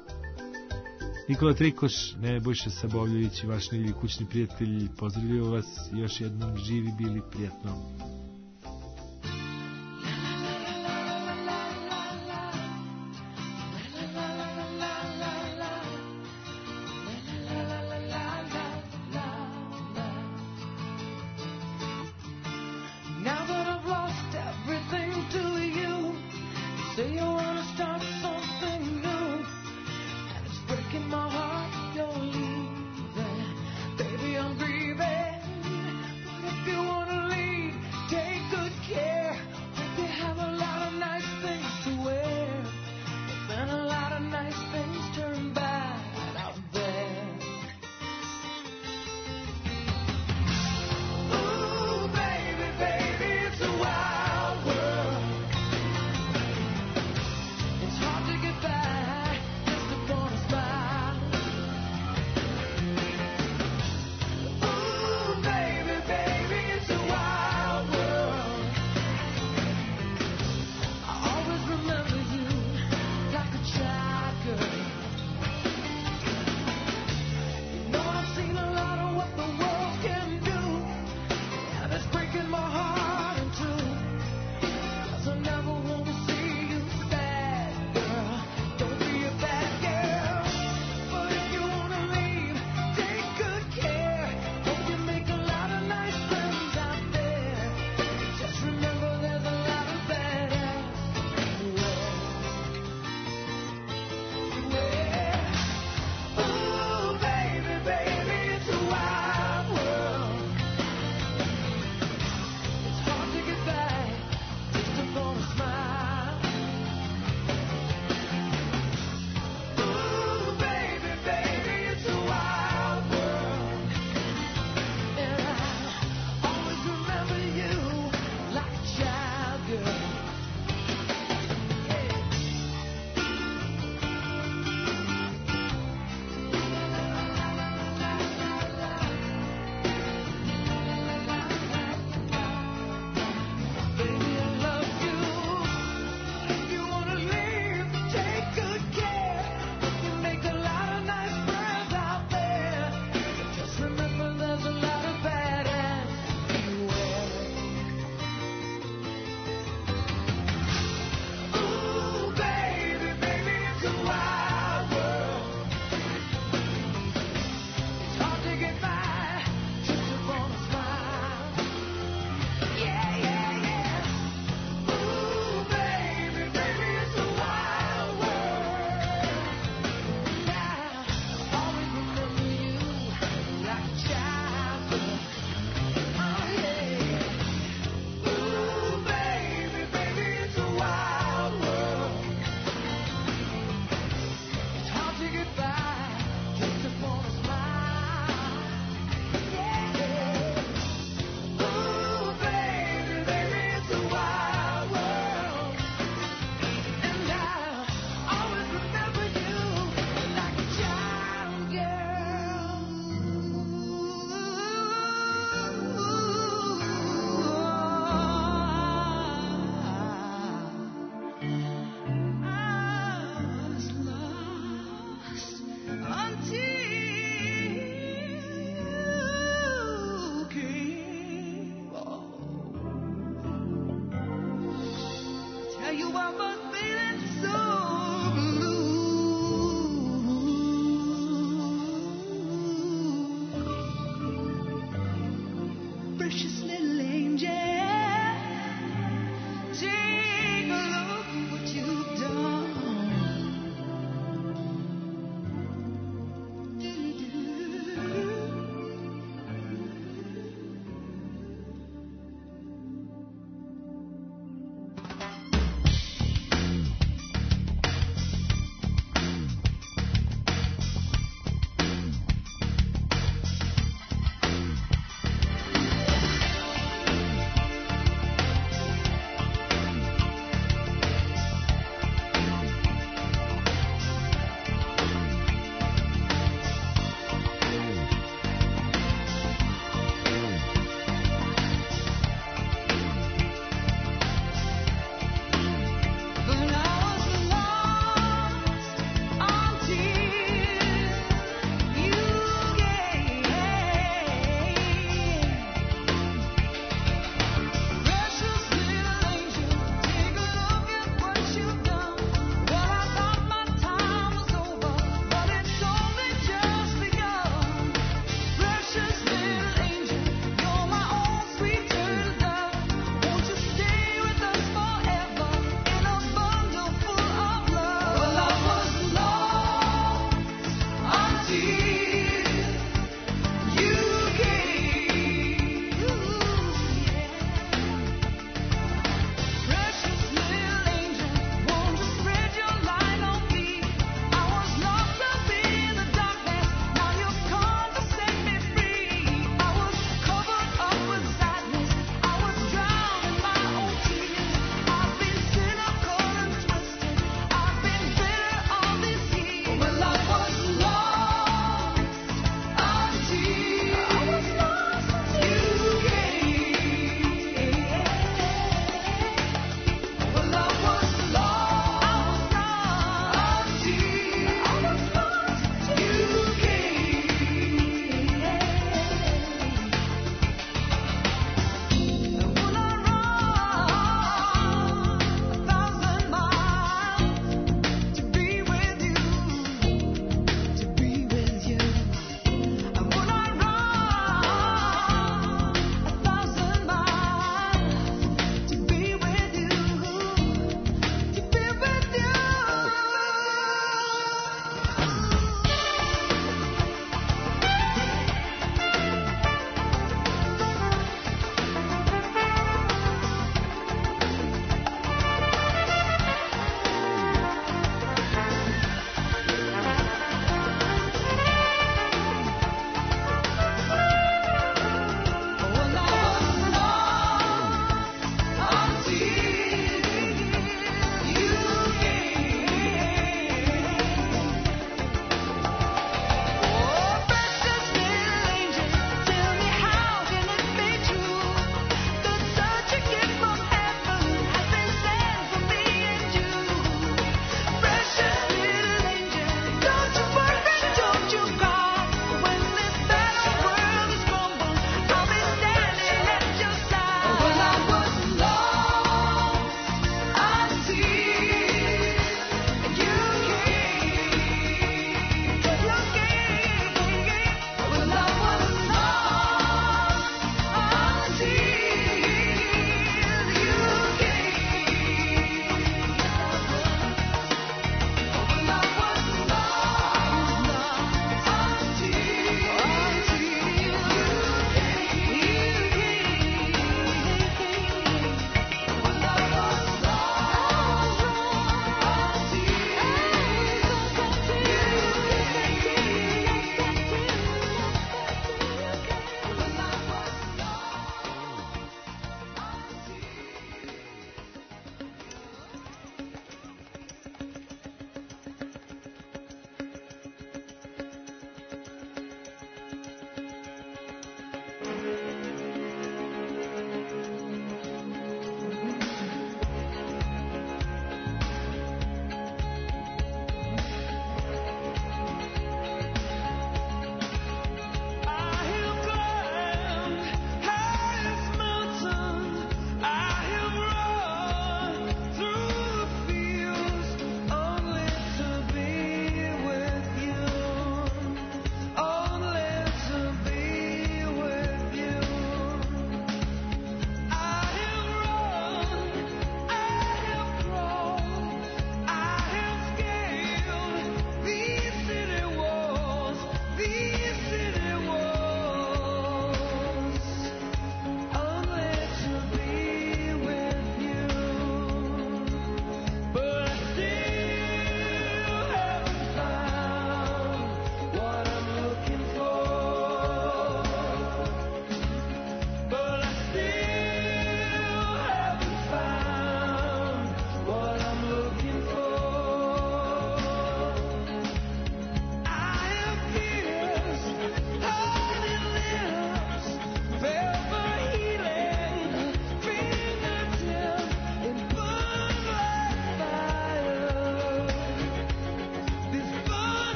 Nikola Trikoš, Nebojša Sabovljević i vaš milji kućni prijatelj pozdravljaju vas, još jednom živi bili, prijatno.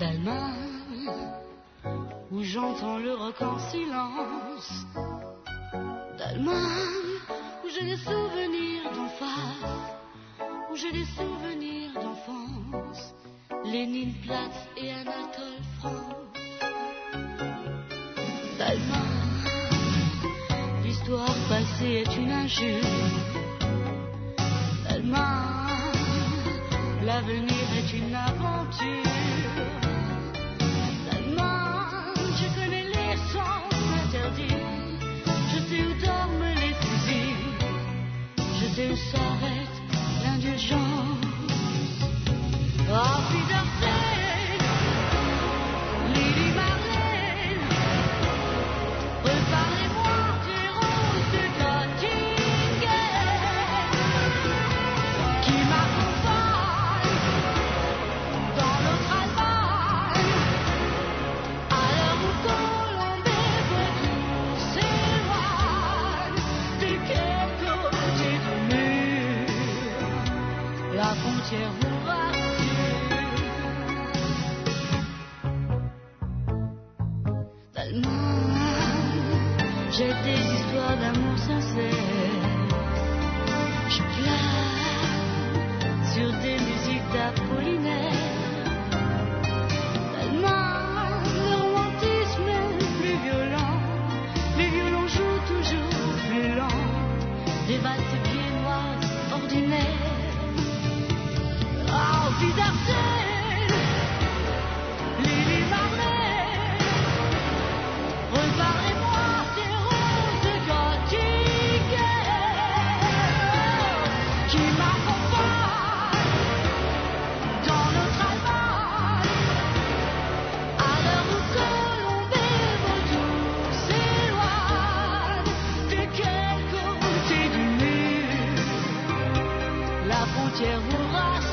d'Allemagne, où j'entends le rock en silence, d'Allemagne, où j'ai des souvenirs d'enfance, où j'ai des souvenirs d'enfance, Léninplatz et Anatole France, d'Allemagne, l'histoire passée est une injure, d'Allemagne, l'avenir est une aventure. D'Allemagne, je connais les sens interdits. Je sais où dorment les fusils. Je sais où s'arrête l'indulgence. Oh, Wiedersehen, Lili Marlène. Reparlez-moi des roses de Göttingen qui m'accompagnent. Dans l'autre Allemagne, à l'heure où Colombais Breton s'éloigne, de quel côté du mur la frontière vous rassure. D'Allemagne, j'ai des histoires d'amour sincère. Je plane sur des musiques d'Apollinaire. D'Allemagne, le romantisme est plus violent. Les violons jouent toujours plus lent. Des valses viennoises ordinaires. Oh, Wiedersehen, Lili Marlène. Reparlez-moi des roses de Göttingen qui m'accompagnent. Dans notre Allemagne, à l'heure où Colombais Breton s'éloigne, de quel côté du mur la frontière vous rassure.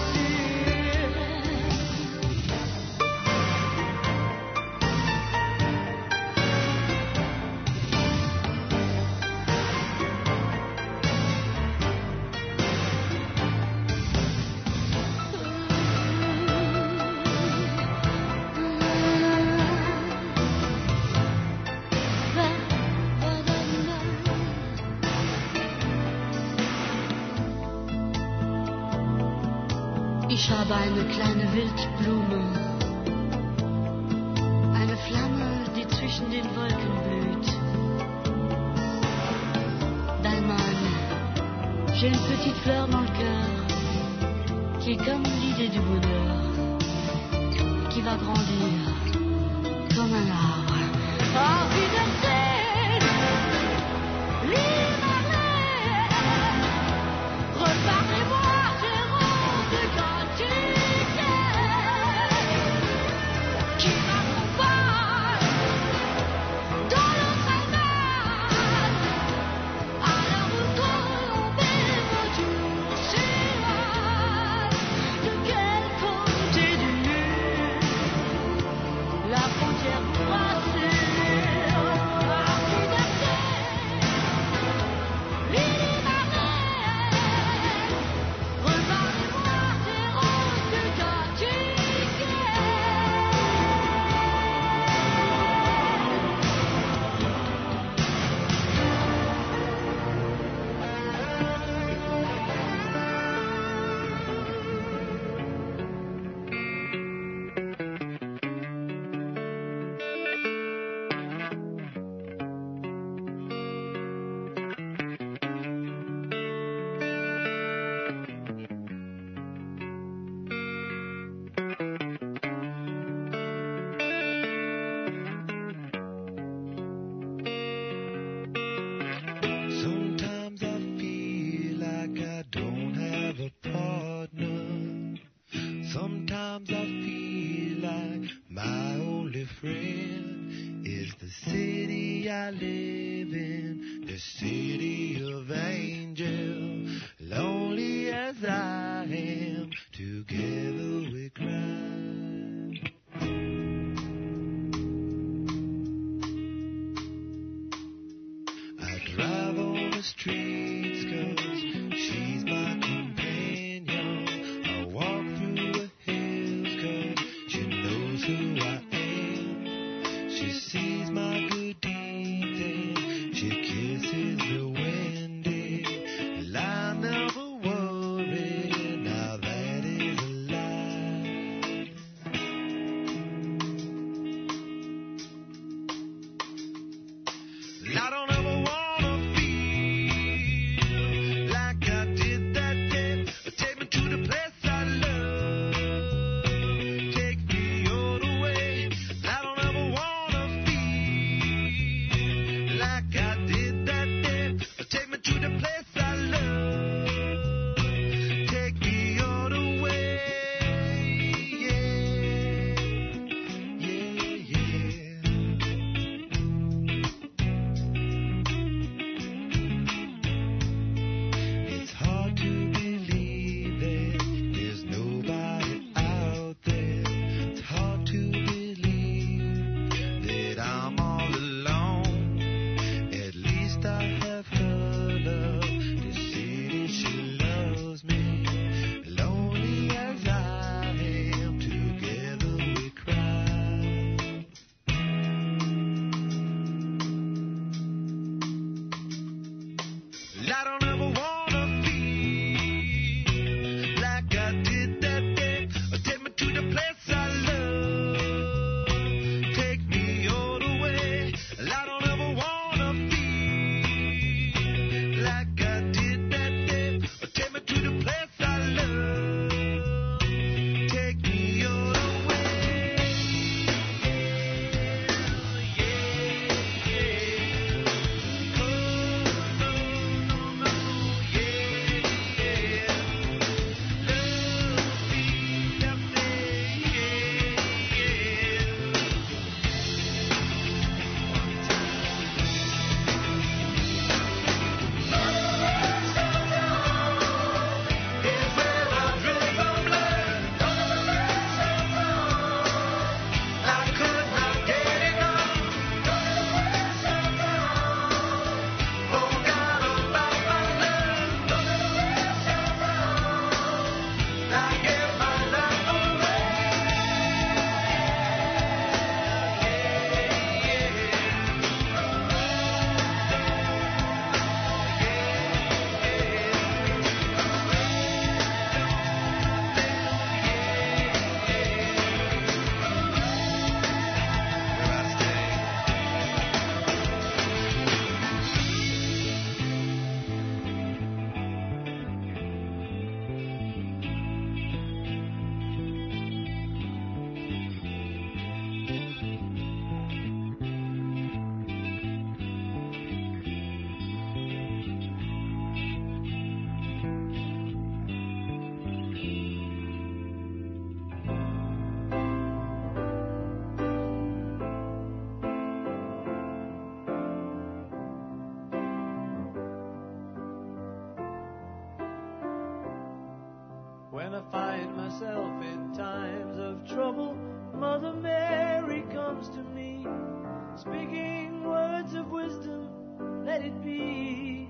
Ich habe eine kleine Wildblume, eine Flamme, die zwischen den Wolken blüht. D'Allemagne, j'ai une petite fleur dans le cœur, qui est comme l'idée du bonheur, qui va grandir comme un arbre. Oh, Wiedersehen, Lili Marlène, reparlez-moi. Qui m'accompagne dans l'autre Allemagne, à l'heure où Colombais Breton s'éloigne, de quel côté du mur la frontière vous rassure. Lili Marlène, reparlez-moi des roses de Göttingen. Sometimes I feel like I don't have a partner. Sometimes I feel like my only friend is the city I live in, the city of angels. Lonely as I am, together we cry. Drive on the streets 'cause she's my companion. I walk through the hills 'cause she knows who I find myself in times of trouble, Mother Mary comes to me, speaking words of wisdom, let it be.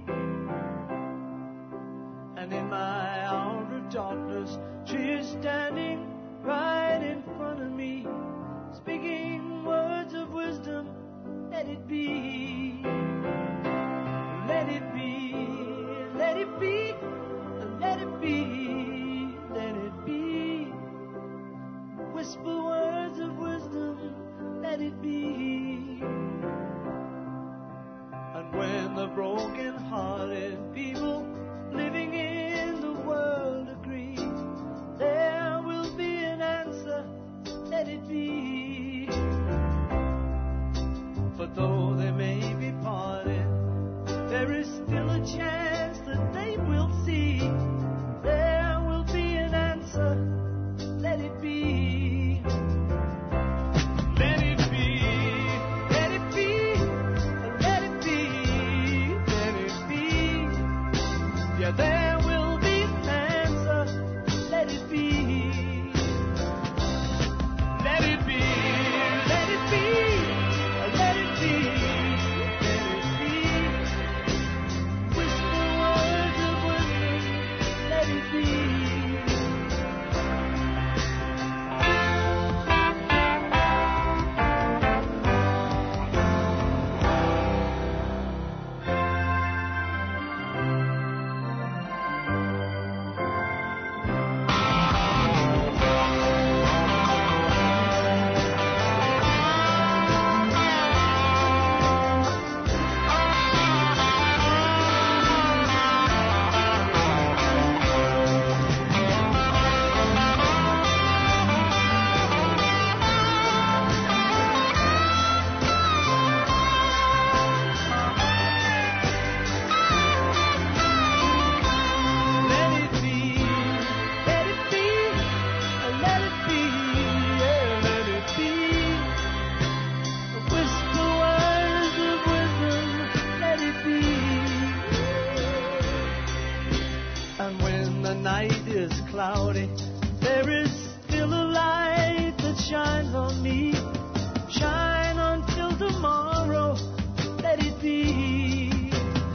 And in my hour of darkness, she is standing right in front of me, speaking words of wisdom, let it be. Let it be, let it be, let it be, let it be. Whisper words of wisdom, let it be. And when the broken-hearted people living in the world agree, there will be an answer, let it be. For though they may be parted, there is still a chance that they will see. There will be an answer, let it be. Let it be, let it be, let it be, let it be. Yeah, there will be an answer, let it be. Let it be, let it be, let it be, let it be. Whisper words of wisdom, let it be. Cloudy, there is still a light that shines on me. Shine until tomorrow, let it be.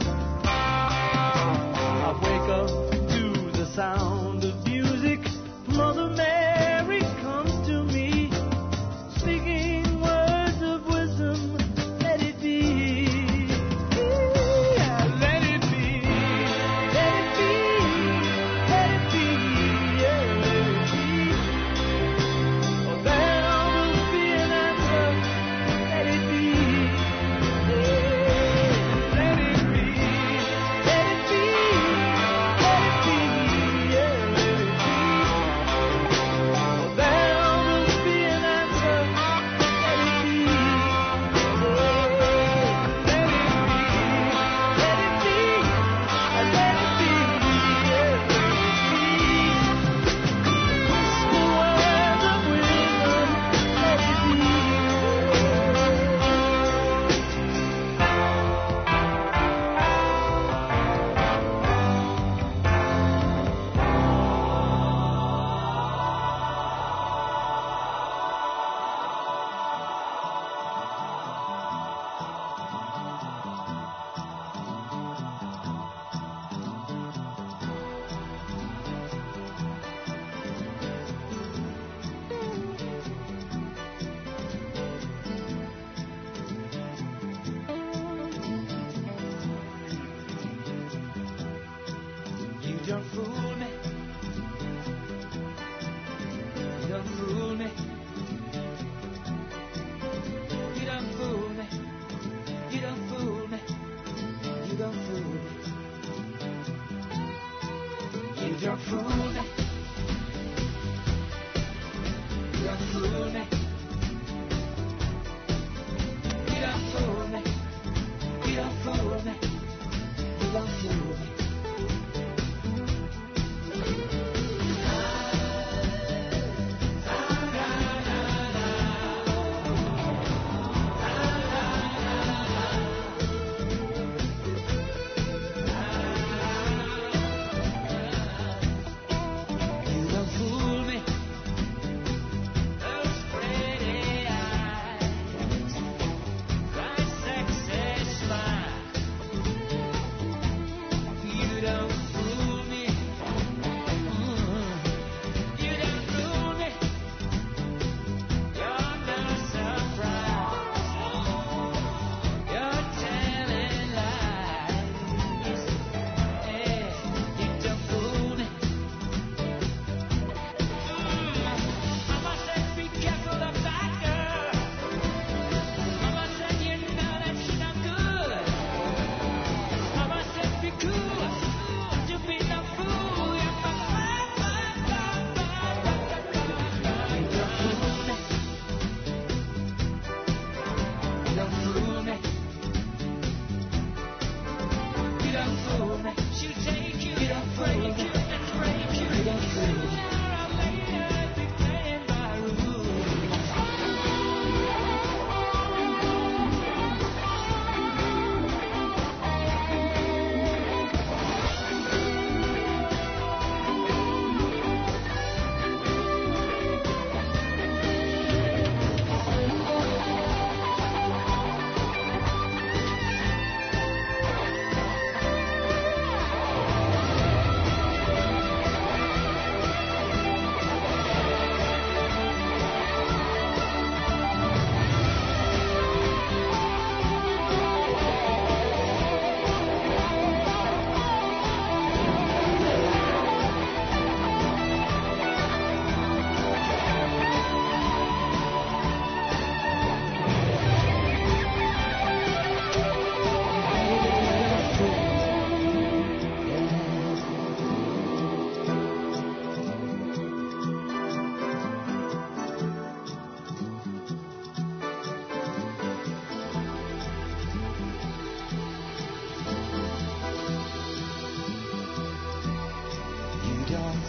I wake up to the sound of music. Mother Mary comes to me, speaking words of wisdom, let it be. Let it be, let it be, let it be.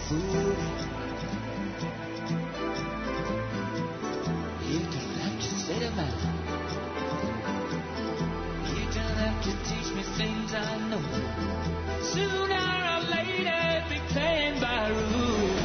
fool. You don't have to say the man. You don't have to teach me things I know. Sooner or later, be playing by rules.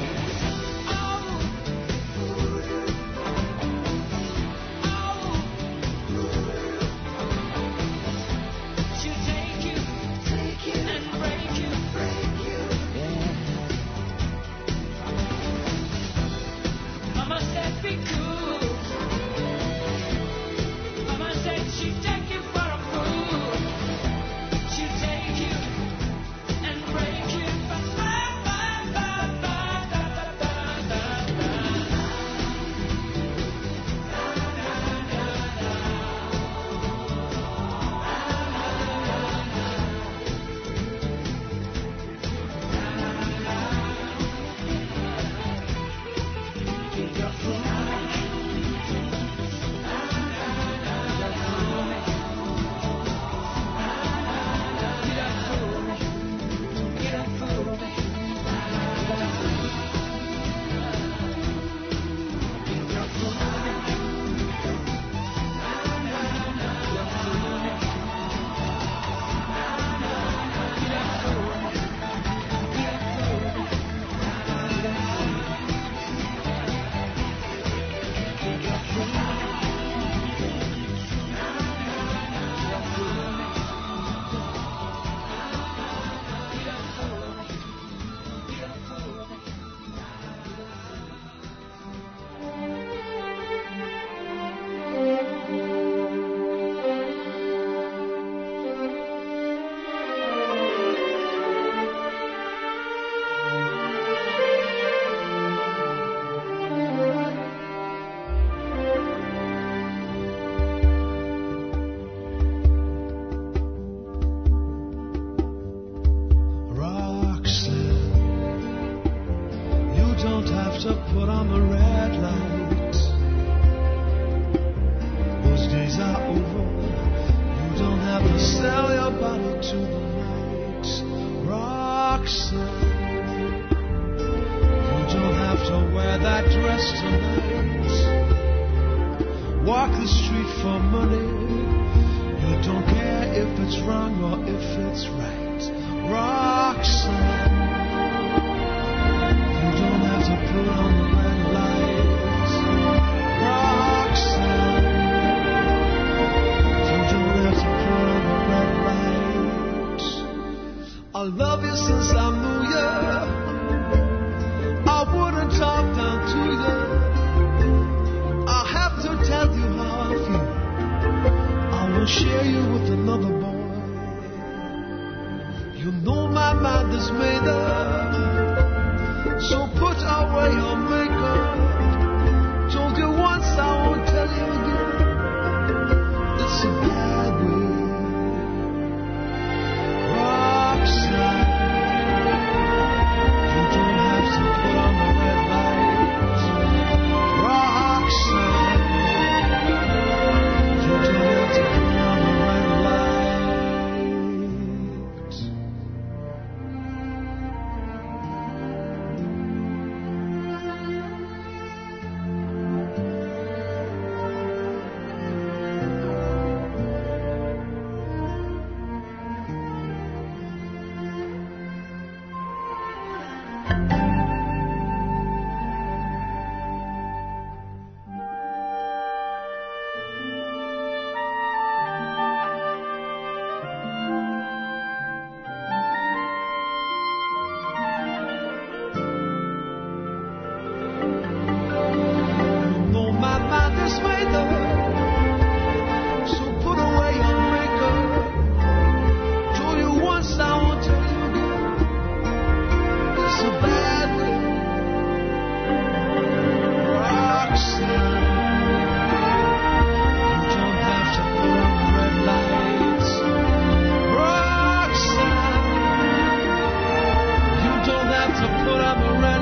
To put up a red